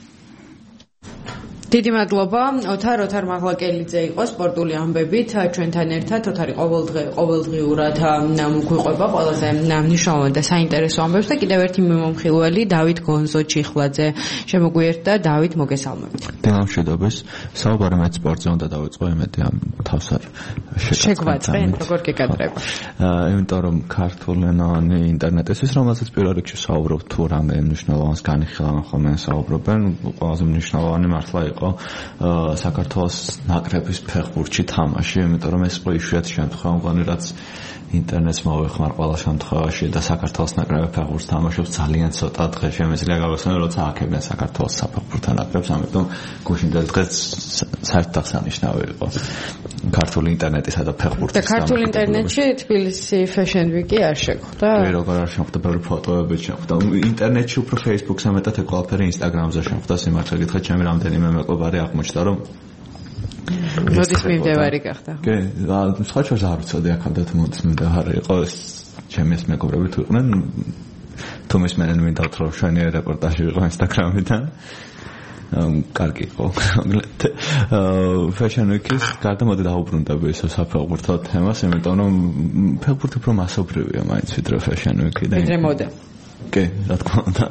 Speaker 3: დიდი მადლობა ოთარ მაღლაკელიძე იყო სპორტული ამბებით ჩვენთან ერთად. ოთარი ყოველდღიურად გვიყვება ყველაზე მნიშვნელოვან და საინტერესო ამბებს და კიდევ ერთი მიმომხილველი დავით გონზო-ჩიხლაძე შემოგვიერთდა. დავით, მოგესალმებით.
Speaker 20: დემამშვიდობის. საუბარი მე სპორტზე უნდა დავიწყო, იმედი ამ თავს არ
Speaker 3: შეგვაწყენ, როგორ გეკადრება.
Speaker 20: იმიტომ რომ ქართულენოვანი ინტერნეტისთვის, რომელსაც პირველ რიგში საუბრობ, თუ რამე მნიშვნელოვანს განიხილავენ ხოლმე საუბრობენ, ყველაზე მნიშვნელოვანი მართლა იყო საქართველოს ნაკრების ფეხბურთში თამაში, იმიტომ რომ ეს იყო იშვიათი შემთხვევა, მგონი რაც ინტერნეტს მოვეხმარ ყველა შემთხვევაში და საქართველოს ნაკრები ფეხბურთს თამაშობს ძალიან ცოტა დღე შემეძლია გავხსენო, როცა აქებდნენ საქართველოს საფეხბურთო ნაკრებს, ამიტომ გუშინ დღეს საერთოდ აღსანიშნავი იყო ქართული ინტერნეტისა და ფეხბურთის.
Speaker 3: და ქართულ ინტერნეტში თბილისი Fashion Week-ი არ შეხვდა?
Speaker 20: როგორ არ შეხვდა, ბევრი ფოტოები შეხვდა. ინტერნეტში უფრო Facebook-ზე მეტად ყველაფერი Instagram-ზე შეხვდა, სიმართლე გითხრათ, ჩემი რამდენიმე მეგობარი აღმოჩნდა, რომ
Speaker 3: მოდის მიმდევარი გახდა.
Speaker 20: კი, სხვა შორს არ ვიცოდი აქამდე თუ მოდის მიმდევარი იყო, ჩემი მეგობრები თუ იყვნენ, თუ მისმენენ მინდათ რომ შენი რეპორტაჟი იყო Instagram-დან. კარგი იყო. Fashion Week-ის გარდა მოდი დავუბრუნდები ისო საფეხბურთო თემას, იმიტომ რომ ფეხბურთი უფრო მასობრივია მაინც ვიდრე Fashion Week-ი და
Speaker 3: ვიდრე მოდა.
Speaker 20: კი, რა თქმა უნდა.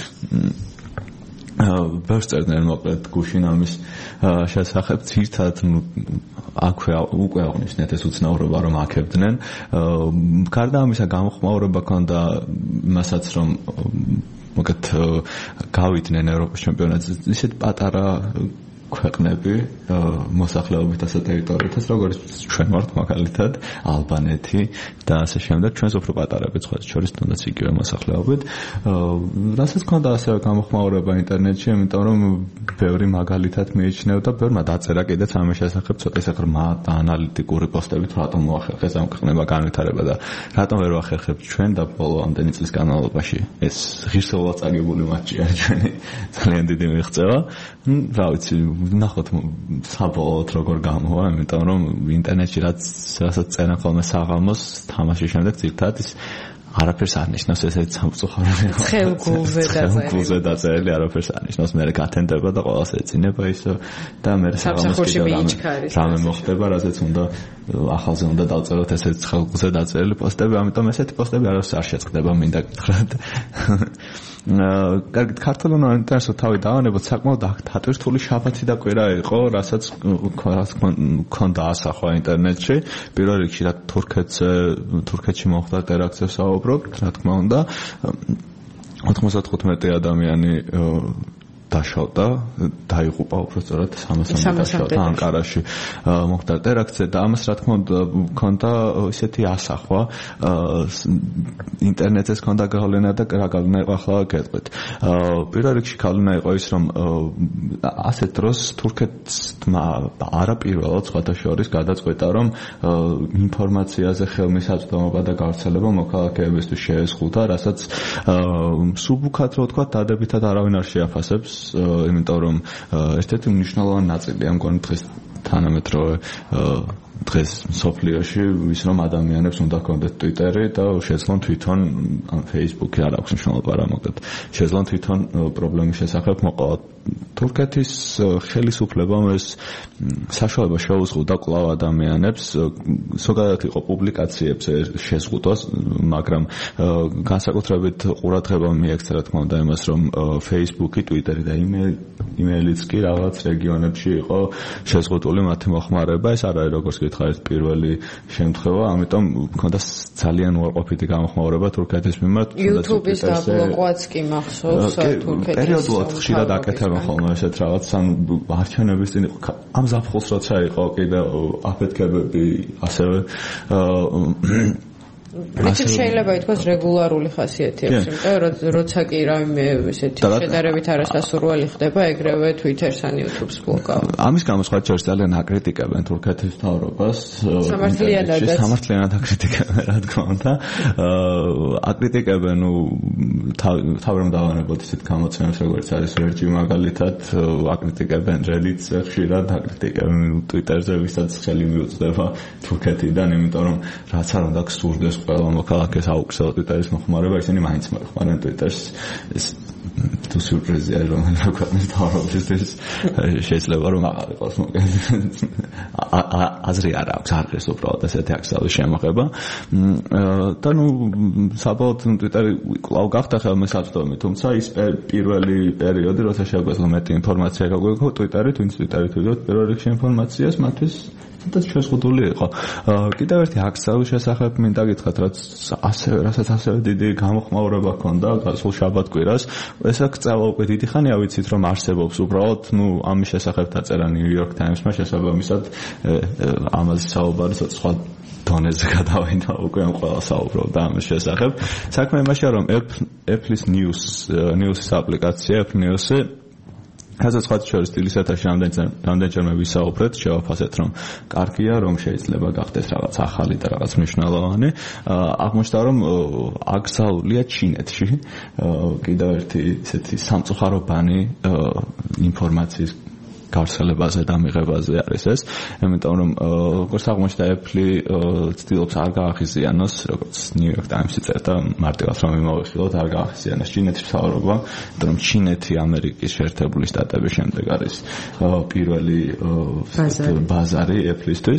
Speaker 20: ბევრს წერდნენ მოკლედ გუშინ ამის შესახებ, ძირთად აქვე უკვე აღნიშნეთ ეს უცნაურობა რომ აქებდნენ. გარდა ამისა გამოხმაურება ქონდა მასაც რომ მოკლედ გავიდნენ ევროპის ჩემპიონატზე ისეთ პატარა ქვეყნები მოსახლეობით და ტერიტორიითაც, როგორც ჩვენ ვართ მაგალითად ალბანეთი და ასე შემდეგ, ჩვენს უფრო პატარები სხვა შორის თუნდაც იგივე მოსახლეობით. რასაც ქონდა ასევე გამოხმაურება ინტერნეტში, იმიტომ რომ ბევრი მაგალითად მიიჩნევდა, ბევრმა დაწერა კიდეც ამის შესახებ ცოტა ისე ღრმა და ანალიტიკური პოსტებით, რატომ მოახერხეს ამ ქვეყნებმა განვითარება და რატომ ვერ ვახერხებთ ჩვენ და ბოლო ამდენი წლის განმავლობაში ეს ღირსეულად წაგებული მატჩი არის ჩვენი ძალიან დიდი მიღწევა. რა ვიცი, ნახოთ საბოლოოდ როგორ გამოვა, იმიტომ რომ ინტერნეტში რასაც წერენ ხოლმე საღამოს თამაშის შემდეგ ძირთად ის არაფერს არ ნიშნავს, ესეც სამწუხაროა. ცხელგულზე დაწერილი არაფერს არ ნიშნავს, მე გათენდება და ყველას ეცინება ისო და მე საღამოს რამე მოხდება, რასაც უნდა ახალზე უნდა დავწეროთ ესეც ცხელგულზე დაწერილი პოსტები, ამიტომ ესეთი პოსტები არასდროს არ შეწყდება, მინდა გითხრათ. კარგით, ქართულენოვან ინტერნეტს თავი დავანებოთ, საკმაოდ დატვირთული შაბათი და კვირა იყო, რასაც ქონდა ასახვა ინტერნეტში. პირველ რიგში რა თურქეთში მოხდა ტერაქტზე საუბრობთ, რა თქმა უნდა. 95 ადამიანი დაშავდა, დაიღუპა უბრალოდ 300 დაშავდა ანკარაში მოხდა ტერაქტზე და ამას რა თქმა უნდა ქონდა ისეთი ასახვა ინტერნეტზე ქონდა გავლენა და რა გავლენა იყო ახლა გეტყვით. პირველ რიგში გავლენა იყო ის, რომ ასეთ დროს თურქეთმა არაპირველად სხვათა შორის გადაწყვეტა, რომ ინფორმაციაზე ხელმისაწვდომობა და გავრცელება მოქალაქეებისთვის შეეზღუდა, რასაც სუბუქად რო ვთქვა, დადებითად არავინ არ შეაფასებს, იმიტომ რომ ერთ-ერთი მნიშვნელოვანი ნაწილია მგონი დღეს თანამედროვე დღეს სოფლიოში ვის რომ ადამიანებს უნდა კონდეთ Twitter-ი და შეძლონ თვითონ Facebook-ი არ აქვს მნიშვნელობა რა მოკლედ შეძლონ თვითონ პრობლემის შესახებ მოყავთ თურქეთის ხელისუფლებამ ეს საშუალება შეუზღუდა კვლავ ადამიანებს ზოგადად იყო პუბლიკაციებს შეზღუდვას მაგრამ განსაკუთრებით ყურადღება მიექცა რა თქმა უნდა იმას რომ Facebook-ი, Twitter-ი და იმეილიც კი რაღაც რეგიონებში იყო შეზღუდული მათი მოხმარება ეს არ არის როგორც გითხარით პირველი შემთხვევა ამიტომ მქონდა ძალიან უარყოფითი გამოხმაურება თურქეთის მიმართ
Speaker 3: YouTube-ის დაბლოკვაც კი მახსოვს თურქეთის
Speaker 20: პერიოდულად ხშირად აკეთებენ ხოლმე ესეთ რაღაც ან არჩევნების წინ ამ ზაფხულს როცა იყო კიდევ აფეთქებები ასევე
Speaker 3: პრინციპ შეიძლება ითქვას რეგულარული ხასიათი აქვს, იმიტომ რომ როცა კი რაიმე ესეთი შედარებით არასასურველი ხდება, ეგრევე Twitter-ს ან YouTube-ს ბლოკავენ.
Speaker 20: ამის გამო სხვა შორის ძალიან აკრიტიკებენ თურქეთის მთავრობას. სამართლიანად აკრიტიკებენ, რა თქმა უნდა. აკრიტიკებენ, თავი რომ დავანებოთ ისეთ გამოცემებს, როგორც არის ვერჯი მაგალითად, აკრიტიკებენ Reddit-ზე ხშირად, აკრიტიკებენ Twitter-ზე, ვისაც ხელი მიუწვდება თურქეთიდან, იმიტომ რომ რაც არ უნდა გსურდეს ყველა მოქალაქეს აუქცევ Twitter-ის მოხმარება, ისინი მაინც მოხმარენ Twitter-ს. ეს თუ სიურპრიზია რომ ქვეყნის თავრობის შეიძლება რომ აღარ იყოს მოკლედ აზრი არ აქვს არხეს უბრალოდ ესეთი აქციის შემოღება და ნუ საბოლოოდ Twitter-ი კვლავ გახდა ხელმისაწვდომი თუმცა ის პირველი პერიოდი როცა შეგვეძლო მეტი ინფორმაცია გაგვექო Twitter-ით ვინც Twitter-ით ვიდოთ პირველ რიგში ინფორმაციას მათთვის და შეზღუდული იყო. კიდევ ერთი აქციის შესახებ მინდა გითხრათ, რასაც ასევე დიდი გამოხმაურება ჰქონდა გასულ შაბათ-კვირას. ეს აქცია უკვე დიდი ხანია ვიცით რომ არსებობს უბრალოდ, ამის შესახებ დაწერა New York Times-მა შესაბამისად ამაზე საუბარი სხვა დონეზე გადავიდა უკვე ყველა საუბრობდა ამის შესახებ. საქმე იმაშია რომ Apple-ის News-ის აპლიკაცია Apple News-ი ასეც სხვა შორის სტილისათაში რამდენჯერმე ვისაუბრეთ, შევაფასეთ რომ კარგია, რომ შეიძლება გახდეს რაღაც ახალი და რაღაც მნიშვნელოვანი. აღმოჩნდა რომ აკრძალულია ჩინეთში. კიდევ ერთი ისეთი სამწუხარობანი ინფორმაციის გავრცელებაზე და მიღებაზე არის ეს. იმიტომ რომ როგორც აღმოჩნდა Apple ცდილობს არ გაახიზიანოს, როგორც New York Times-ი წერდა, მარტივად რომ იმოვიხილოთ, არ გაახიზიანოს ჩინეთის მთავრობა, იმიტომ რომ ჩინეთი ამერიკის შეერთებული შტატების შემდეგ არის პირველი ბაზარი Apple-ისთვის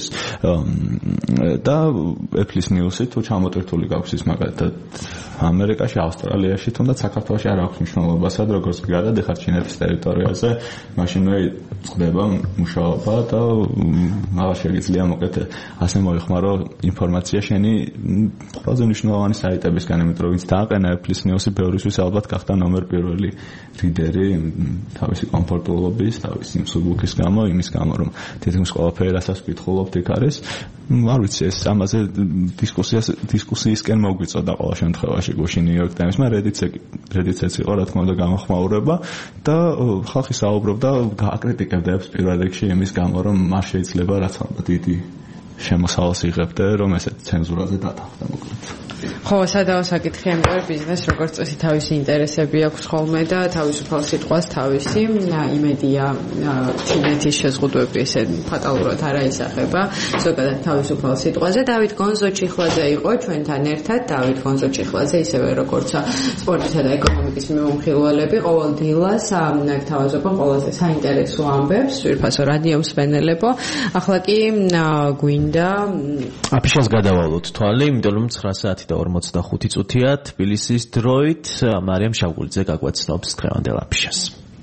Speaker 20: და Apple-ის News-ი თუ ჩამოტვირთული გაქვს ის მაგალითად ამერიკაში, ავსტრალიაში, თუნდაც საქართველოში არ აქვს მნიშვნელობასად, როგორც გადადიხარ ჩინეთის ტერიტორიაზე, მაშინვე ხდება მუშაობა და მაგას შეგიძლია მოკლედ ასე მოიხმარო ინფორმაცია შენი ყველაზე მნიშვნელოვანი საიტებისგან, იმიტომ რომ ვინც დააყენა Apple-ის News-ი ბევრისთვის ალბათ გახდა ნომერ პირველი რიდერი თავისი კომფორტულობის, თავისი მსუბუქის გამო, იმის გამო რომ თითქმის ყველაფერი რასაც ვკითხულობთ იქ არის. არ ვიცი ეს ამაზე დისკუსიისკენ მოგვიწოდა ყოველ შემთხვევაში გუშინ New York Times-მა Reddit-იც იყო რა თქმა უნდა გამოხმაურება და ხალხი საუბრობდა გააკრიტიკებდა პირველ რიგში იმის გამო რომ მას შეიძლება რაც ალბათ დიდი შემოსავალს იღებდა რომ ესეთ ცენზურაზე დათანხმდა მოკლედ.
Speaker 3: ხო, სადაა საკითხი, ამიტომ ბიზნეს როგორც წესი თავისი ინტერესები აქვს ხოლმე და თავისუფალ სიტყვას თავისი იმედია ჩინეთის შეზღუდვები ესე ფატალურად არ აისახება ზოგადად თავისუფალ სიტყვაზე. დავით გონზო-ჩიხლაძე იყო ჩვენთან ერთად. დავით გონზო-ჩიხლაძე ისევე როგორც სპორტისა და ეკონომიკის მიმოხილველები ყოველ დილას გთავაზობენ ყველაზე საინტერესო ამბებს სვირფასო რადიო მსმენელებო. ახლა კი გვინდა
Speaker 2: აფიშას გადავალოთ თვალი, იმიტომ რომ 9 საათი და 45 წუთია თბილისის დროით მარიამ შავგულიძე გაგვაცნობს დღევანდელ აფიშას.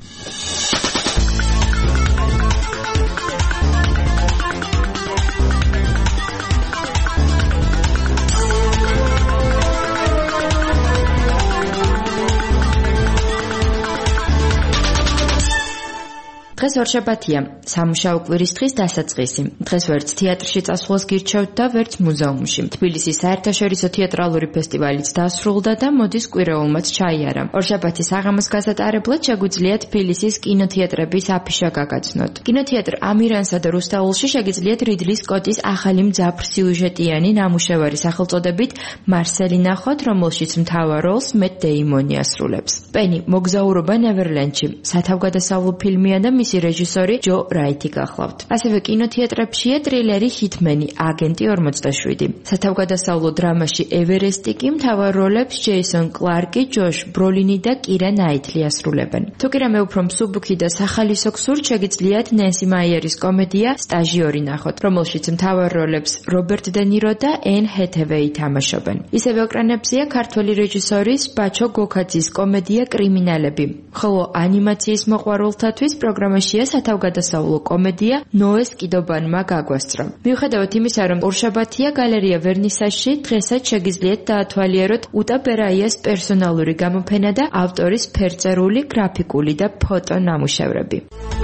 Speaker 4: დღეს ორშაბათია, სამუშაო კვირის დღის დასაწყისი. დღეს ვერც თეატრში წასვლას გირჩევთ და ვერც მუზეუმში. თბილისის საერთაშორისო თეატრალური ფესტივალიც დასრულდა და მოდის კვირეულმაც ჩაიარა. ორშაბათის აღამოს გასატარებლად შეგვიძლია თბილისის კინოთეატრების აფიშა გაგაცნოთ. კინოთეატრ ამირანსა და რუსთავულში შეგიძლიათ რიდლი სკოტის ახალი მძაფრ სიუჟეტიანი ნამუშევარი სახელწოდებით მარსელი ნახოთ, რომელშიც მთავარ როლს მეტ დეიმონი ასრულებს. პენი მოგზაურობა ნევერლენდში სათავგადასავლო ფილმია და მისი მისი რეჟისორი ჯო რაითი გახლავთ. ასევე კინოთეატრებშია ტრილერი ჰიტმენი აგენტი 47. სათავგადასავლო დრამაში ევერესტი კი მთავარ როლებს ჯეისონ კლარკი, ჯოშ ბროლინი და კირა ნაითლი ასრულებენ. თუ კი რამე უფრო მსუბუქი და სახალისო გსურთ, შეგიძლიათ ნენსი მაიერის კომედია სტაჟიორი ნახოთ, რომელშიც მთავარ როლებს რობერტ დე ნირო და ენ ჰეთევეი თამაშობენ. ისევე ეკრანებზეა ქართველი რეჟისორის ბაჩო გოქაძის კომედია კრიმინალები, ხოლო ანიმაციის მოყვარულთათვის პროგრამაშია სათავგადასავლო კომედია ნოეს კიდობანმა გაგვასწრო. მიუხედავად იმისა, რომ ორშაბათია გალერეა ვერნისაჟში, დღესაც შეგიძლიათ დაათვალიეროთ უტა ბერაიას პერსონალური გამოფენა და ავტორის ფერწერული, გრაფიკული და ფოტო ნამუშევრები.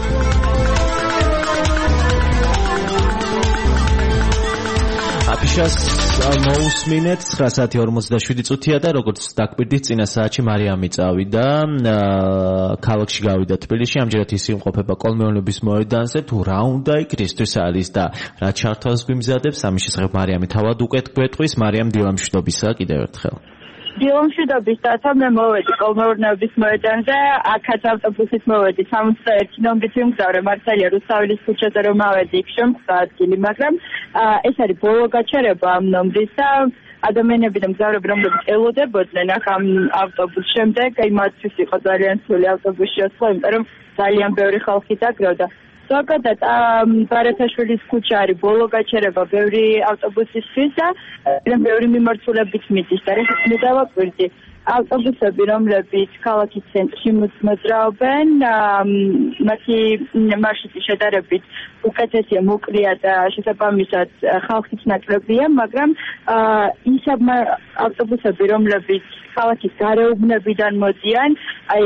Speaker 2: აფიშას მოусმინეთ 9:47 და როგორც დაგკვირდით წინა საათში მარიამი წავიდა ქალაქში გავიდა თბილისში ამჯერად ის იმყოფება კოლმეონების მოედანზე თუ რა უნდა იქნისთვის არის და რა ჩართავს გვიმზადებს ამის შესახებ მარიამი თავად უკვე გვეტყვის მარიამ დილამშვიდობისა კიდევ ერთხელ
Speaker 21: დილამშვიდობის დათა მე მოვედი კოლმეორნეობის მოედანზე აქაც ავტობუსით მოვედი 61 ნომრით ვიმგზავრე მართალია რუსთაველის ქუჩაზე რომ ავედი იქ შემდგა ადგილი მაგრამ ეს არის ბოლო გაჩერება ამ ნომრის და ადამიანები და მგზავრები რომლებიც ელოდებოდნენ ახ ამ ავტობუსს შემდეგ აი მათთვის იყო ძალიან ცივი ავტობუსში ასვლა იმიტომ რომ ძალიან ბევრი ხალხი დაგროვდა ზოგადად ბარათაშვილის ქუჩა არის ბოლო გაჩერება ბევრი ავტობუსისთვის და ბევრი მიმართულებით მიდის და ეს მე დავაკვირდი ავტობუსები რომლებიც ქალაქის ცენტრში მოძრაობენ მათი მარშრუტი შედარებით უკეთესია მოკლეა და შესაბამისად ხალხიც ნაკლებია მაგრამ ის ავტობუსები რომლებიც ქალაქის გარეუბნებიდან მოდიან აი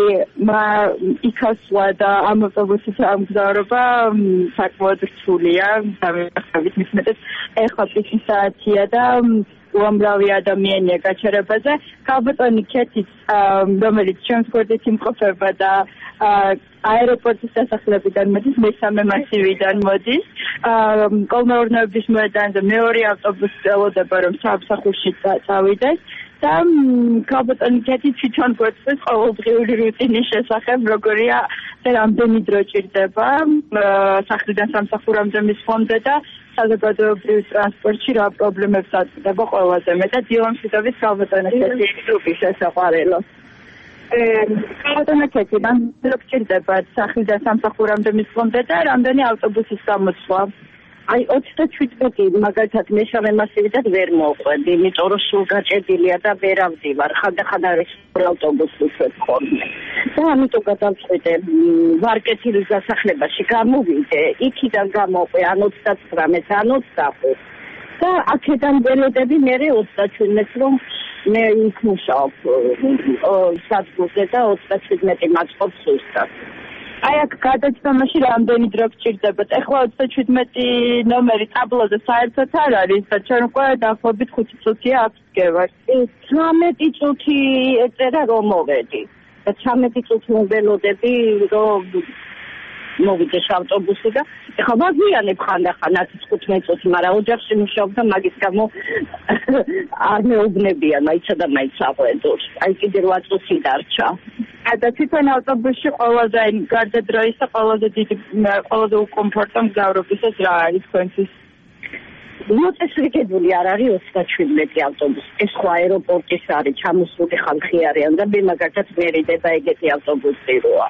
Speaker 21: იქასვლა და ამ ავტობუსით ამგზავრობა საკმაოდ რთულია დამახსოვრებით მის მეტად ეხლა პიკის საათია და უამრავი ადამიანია გაჩერებაზე. ქალბატონი ქეთიც, რომელიც ჩემს გვერდით იმყოფება და აეროპორტის დასახლებიდან მოდის, მესამე მასივიდან მოდის. კოლმეორნეობის მოედანზე მეორე ავტობუსი ელოდება, რომ სამსახურში წავიდეს. და ქალბატონი ქეთი თვითონ გვეწევს ყოველდღიური რუტინის შესახებ, როგორია და რამდენი დრო ჭირდება სახლიდან სამსახურამდე მისვლამდე და საზოგადოებრივ ტრანსპორტში რა პრობლემებს აწდება ყველაზე მეტად დილამშვიდობის ქალბატონი ქეთი ჯგუფის შესაყვარელო. ქალბატონი ქეთი რამდენი ჭირდება სახლიდან სამსახურამდე მისვლამდე და რამდენი ავტობუსის გამოსვლა? აი 37 მაგალითად მესამე მასივიდან ვერ მოყვები, იმიტომ რომ სულ გაჭედილია და ვერ ავდივარ. ხანდახან არის ავტობუსი ხოლმე. და ამიტომ გადავწყვიტე ვარკეთილის დასახლებაში გამოვიდე, იქიდან გამოყვე ან 39-ს ან 25. და აქედან ველოდები მე 37-ს რომ მე იქ მუშაობ სადგურზე და 37 მაწყობს სუსტად. აი აქ გადაცემაში რამდენი დრო გჭირდებათ? ეხლა 37 ნომერი ტაბლოზე საერთოდ არ არის და ჩვენ უკვე დაახლოებით 5 წუთია აქ ვდგევართ. 13 წუთი ეწერა რომ მოვედი. და 13 წუთი ველოდები რომ მოვიდეს ავტობუსი და ეხლა ვაგვიანებ ხანდახან 10-15 წუთი, მაგრამ ოჯახში მუშაობ და მაგის გამო არ მეუბნებია მაიცა და მაიცა ყვედურს. აი კიდე 8 წუთი დარჩა. და თვითონ ავტობუსში ყველაზე გარდა დროისა ყველაზე უკომფორტო მგზავრობისას რა არის თქვენთვის? მოწესრიგებული არ არის 37 ავტობუსი. ეს ხო აეროპორტის არის, ჩამოსული ხალხი არიან და მე მაგალითად მერიდება ეგეთი ავტობუსი როა.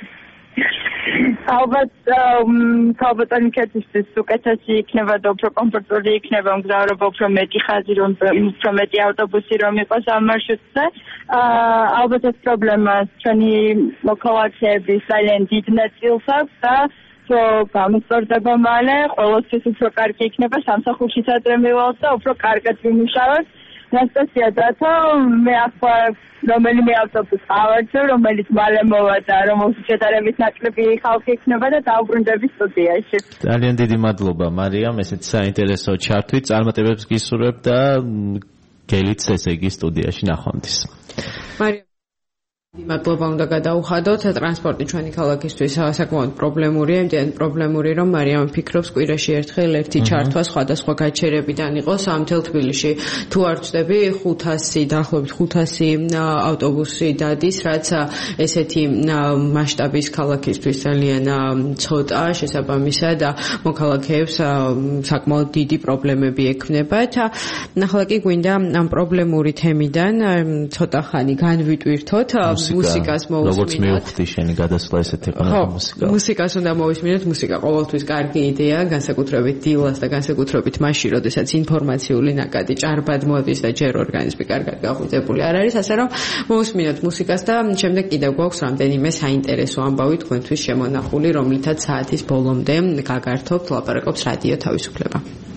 Speaker 21: ალბათ ქალბატონი ქეთისთვის უკეთესი იქნება და უფრო კომფორტული იქნება მგზავრობა უფრო მეტი ხაზი რომ უფრო მეტი ავტობუსი რომ იყოს ამ მარშრუტზე ალბათ ეს პრობლემა ჩვენი მოქალაქეების ძალიან დიდ ნაწილს აქვს და გამოსწორდება მალე ყოველთვის უფრო კარგი იქნება სამსახურშიც ადრე მივალთ და უფრო კარგად ვიმუშავოთ ნასტასია დათო მე ახლა რომელიმე ავტობუსს ავარჩევ, რომელიც მალე მოვა და რომელშიც შედარებით ნაკლები ხალხი იქნება და დავბრუნდები სტუდიაში.
Speaker 2: ძალიან დიდი მადლობა მარიამ, ესეც საინტერესო ჩართვით, წარმატებებს გისურვებ და გელიც ესე იგი სტუდიაში ნახვამდის.
Speaker 3: მადლობა უნდა გადაუხადოთ ტრანსპორტი ჩვენი ქალაქისთვის საკმაოდ პრობლემურია, იმდენ პრობლემური რომ მარიამი ფიქრობს კვირაში ერთხელ ერთი ჩართვა სხვადასხვა გაჩერებიდან იყო სამთელ თბილისში. თუ არ ვწდები 500 დაახლოებით 500 ავტობუსი დადის, რაც ესეთი მასშტაბის ქალაქისთვის ძალიან ცოტა შესაბამისად მოქალაქეებს საკმაოდ დიდი პრობლემები ექმნებათ. ნახლა კი გვინდა ამ პრობლემური თემიდან ცოტა ხანი განვიტვირთოთ მუსიკას მოვუსმინოთ.
Speaker 2: როგორც მივხვდი შენი გადასვლა ესეთი იყო მუსიკა.
Speaker 3: მუსიკას უნდა მოვისმინოთ. მუსიკა ყოველთვის კარგი იდეაა, განსაკუთრებით დილას და განსაკუთრებით მაშინ, როდესაც ინფორმაციული ნაკადი ჭარბად მოდის და ჯერ ორგანიზმი კარგად გაღვიძებული არ არის, ასე რომ მოვისმინოთ მუსიკას და შემდეგ კიდევ გვაქვს რამდენიმე საინტერესო ამბავი თქვენთვის შემონახული, რომლითაც საათის ბოლომდე გაგართობთ, ლაპარაკობს რადიო თავისუფლება.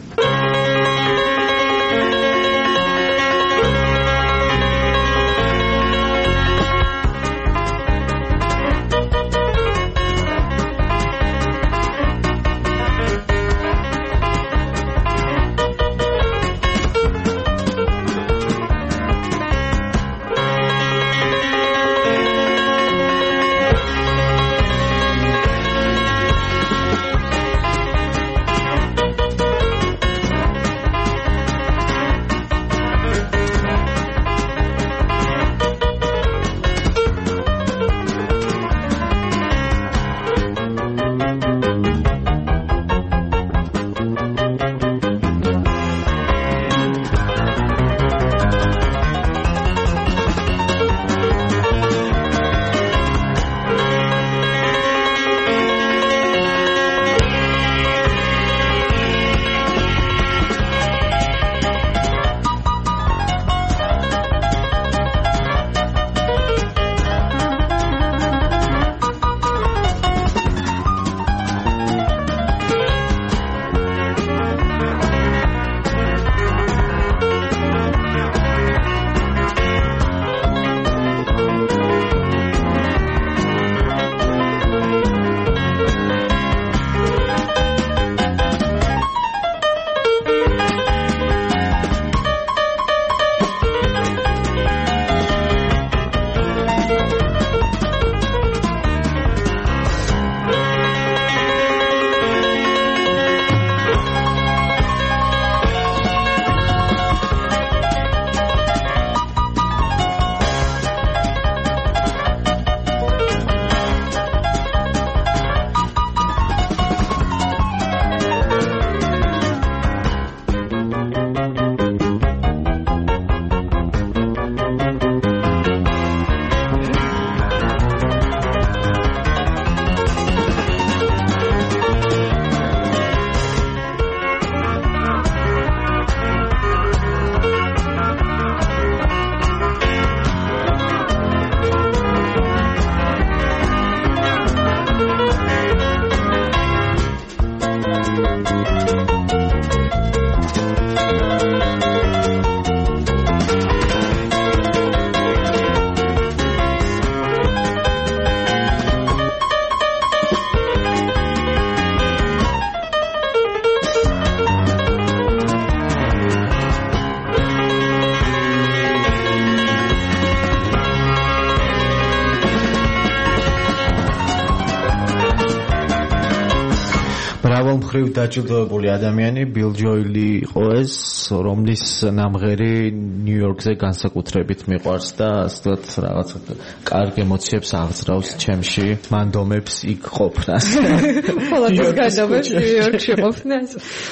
Speaker 2: მხრივ დაჯილდოებული ადამიანი ბილ ჯოილი იყო ეს, რომლის ნამღერი ნიუ-იორკზე განსაკუთრებით მიყვარს და ასეთ რაღაც კარგ ემოციებს აღძრავს ჩემში, მანდომებს იქ ყოფნას.
Speaker 3: მხოლოდ განდომებს ნიუ-იორკში ყოფნას.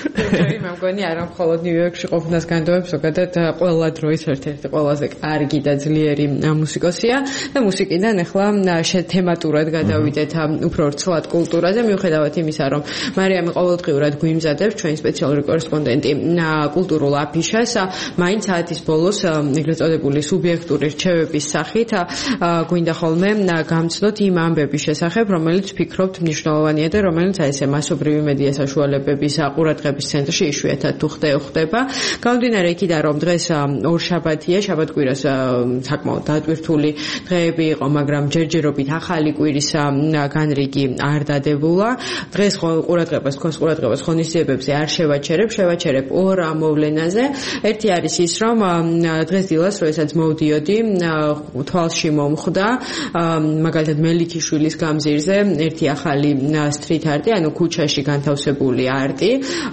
Speaker 3: მე მგონი არა მხოლოდ ნიუ-იორკში ყოფნას განდომებს, ზოგადად ყველა დროის ერთ-ერთი ყველაზე კარგი და ძლიერი მუსიკოსია და მუსიკიდან ახლა თემატურად გადავიდეთ უფრო რცლად კულტურაზე, მიუხედავად იმისა, რომ მარიამი ყოველდღიურად გვიმზადებს ჩვენი სპეციალური კორესპონდენტი კულტურულ აფიშას, მაინც საათის ბოლოს ეგრეთ წოდებული სუბიექტური რჩევების სახით გვინდა ხოლმე გამცნოთ იმ ამბების შესახებ, რომელიც ფიქრობთ მნიშვნელოვანია და რომელიც ესე მასობრივი მედია საშუალებების ყურადღების ცენტრში იშვიათად თუ ხდება. გამომდინარე იქიდან, რომ დღეს ორშაბათია, შაბათ-კვირას საკმაოდ დატვირთული დღეები იყო, მაგრამ ჯერჯერობით ახალი კვირის განრიგი არ დადებულა. დღეს ყურადღებას ხონისძიებებზე არ შევაჩერებ ორ მოვლენით მოვლენაზე. ერთი არის ის, რომ დღეს დილას, როდესაც მოვდიოდი, თვალში მომხვდა მაგალითად მელიქიშვილის გამზირზე ერთი ახალი street art, ანუ ქუჩაში განთავსებული არტი.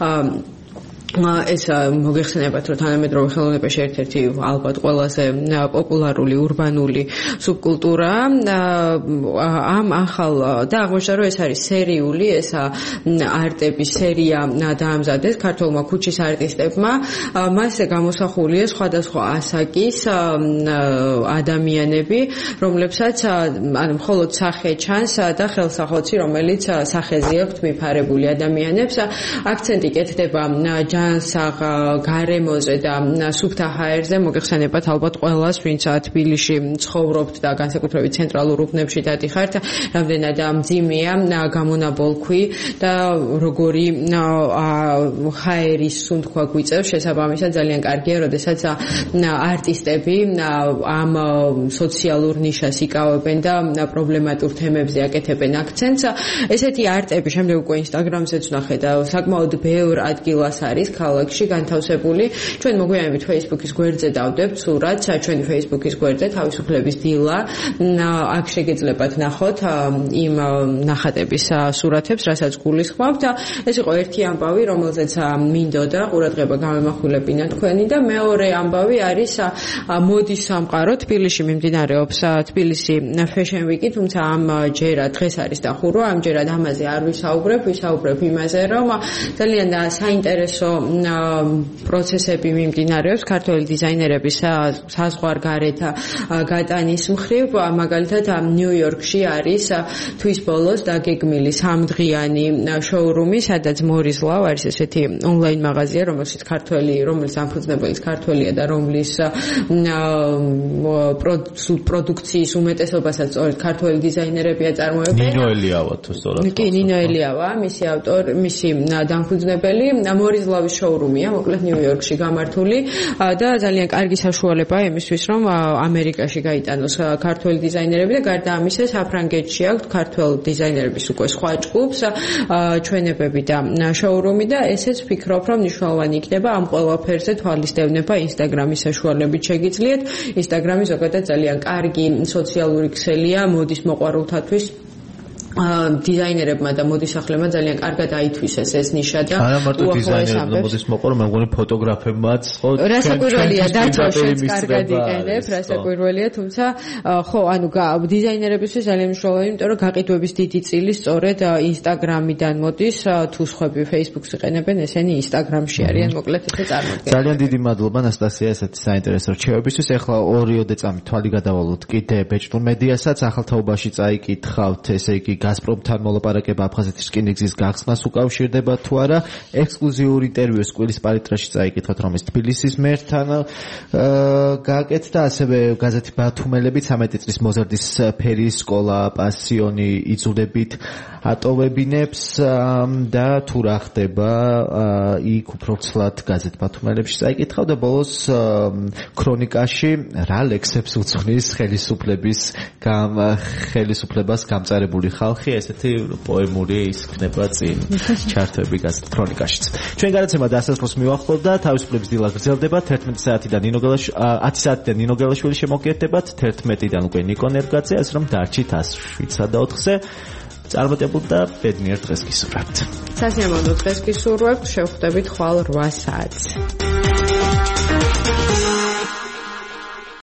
Speaker 3: ეს მოგეხსენებათ, რომ თანამედროვე ხელოვნებაში ერთ-ერთი ალბათ ყველაზე პოპულარული урბანული სუბკულტურა. ამ ახალ და აღმოჩნდა, რომ ეს არის სერიული, ეს არტების სერია დაამზადეს ქართულმა ქუჩის არტისტებმა. მასზე გამოსახულია სხვადასხვა ასაკის ადამიანები, რომლებსაც ანუ მხოლოდ სახე ჩანს და ხელსახოცი, რომელიც სახეზე აქვთ მიფარებული ადამიანებს. აქცენტი კეთდება საღ გარემოზე და სუფთა ჰაერზე. მოგეხსენებათ ალბათ ყველას, ვინც თბილისში ცხოვრობთ და განსაკუთრებით ცენტრალურ უბნებში დადიხართ, რამდენად მძიმეა გამონაბოლქვი და როგორი ჰაერის სუნთქვა გვიწევს. შესაბამისად ძალიან კარგია, როდესაც არტისტები ამ სოციალურ ნიშას იკავებენ და პრობლემატურ თემებზე აკეთებენ აქცენტს. ესეთი არტები შემდეგ უკვე ინსტაგრამზეც ვნახე და საკმაოდ ბევრ ადგილას არის ქალაქში განთავსებული. ჩვენ მოგვიანებით Facebook-ის გვერდზე დავდებთ სურათს, ჩვენი Facebook-ის გვერდზე თავისუფლების დილა. აქ შეგეძლებათ ნახოთ იმ ნახატების სურათებს, რასაც გულისხმობთ. ეს იყო ერთი ამბავი, რომელზეც მინდოდა ყურადღება გამემახვილებინა თქვენი და მეორე ამბავი არის მოდის სამყარო. თბილისში მიმდინარეობს თბილისი Fashion Week, თუმცა ამჯერად დღეს არის დახურვა, ამჯერად ამაზე არ ვისაუბრებ იმაზე, რომ ძალიან საინტერესო პროცესები მიმდინარეობს ქართველი დიზაინერების საზღვარგარეთ გატანის მხრივ. მაგალითად ნიუ-იორკში არის თვის ბოლოს დაგეგმილი 3დღიანი შოურუმი, სადაც მორის ლავ არის ესეთი ონლაინ მაღაზია, რომელიც დამფუძნებელიც ქართველია და რომლის პროდუქციის უმეტესობასაც სწორედ ქართველი დიზაინერები აწარმოებენ.
Speaker 2: ნინო ელიავა თუ სწორად.
Speaker 3: კი, ნინო ელიავა, მისი ავტორი, მისი დამფუძნებელი. მორის ლავის შოურუმია, მოკლედ ნიუ-იორკში გამართული და ძალიან კარგი საშუალებაა იმისთვის, რომ ამერიკაში გაიტანოს ქართველი დიზაინერები და გარდა ამისა საფრანგეთში აქვს ქართველ დიზაინერების უკვე სხვა ჯგუფს ჩვენებები და შოურუმი და ესეც ვფიქრობ, რომ მნიშვნელოვანი იქნება ამ ყველაფერზე თვალისდევნება ინსტაგრამის საშუალებით შეგიძლიათ. ინსტაგრამი ზოგადად ძალიან კარგი სოციალური ქსელია მოდის მოყვარულთათვის. დიზაინერებმა და მოდისახლებმა ძალიან კარგად აითვისეს ეს ნიშა და
Speaker 2: არა მარტო დიზაინერებმა და მოდის მოყვარულ, მე მგონი ფოტოგრაფებმაც ხო
Speaker 3: რასაკვირველია დაჭრაშიც კარგად იყენებ, რასაკვირველია, თუმცა ხო, ანუ დიზაინერებისთვის ძალიან მნიშვნელოვანია, იმიტომ რომ გაყიდვების დიდი წილი სწორედ ინსტაგრამიდან მოდის, თუ სხვები Facebook-ს იყენებენ, ესენი ინსტაგრამში არიან, მოკლედ ესე წარმოდგენილი.
Speaker 2: ძალიან დიდი მადლობა ნასტასია ესეთი საინტერესო რჩევებისთვის. ეხლა 2 წამი თვალი გადავალოთ კიდე ბეჭდურ მედიასაც, ახალთაობაში წაიკითხავთ, ესე იგი გაზპრომთან მოლაპარაკება აფხაზეთის რკინიგზის გახსნას უკავშირდება თუ არა. ექსკლუზიური ინტერვიუ სკვილის პალიტრაში წაიკითხოთ, რომელიც თბილისის მერთან გააკეთდა, ასევე გაზეთი ბათუმელები 13 წლის მოზარდის ფერის სკოლა პასიონი იწუდებით ატოვებინებს და თუ რა ხდება იქ უფრო ცლად გაზეთ ბათუმელებში წაიკითხავ და ბოლოს ქრონიკაში რა ლექსებს უძღვნის ხელისუფლებას გამწარებული ხალხი, ესეთი პოემური ის ხდება წინ ჩართები გაზეთ ქრონიკაშიც. ჩვენ გადაცემა დასასრულს მივახლოვთ და თავისუფლების დილა გრძელდება 11 საათიდან 10 საათიდან ნინო გელაშვილი შემოგკეთდებათ, 11-დან უკვე ნიკო ნერგაძე, ასე რომ დარჩით 107-4-ზე. წარმატებულ და ბედნიერ დღეს გისურვებთ.
Speaker 3: სასიამოვნო დღეს გისურვებთ, შევხვდებით ხვალ 8 საათს.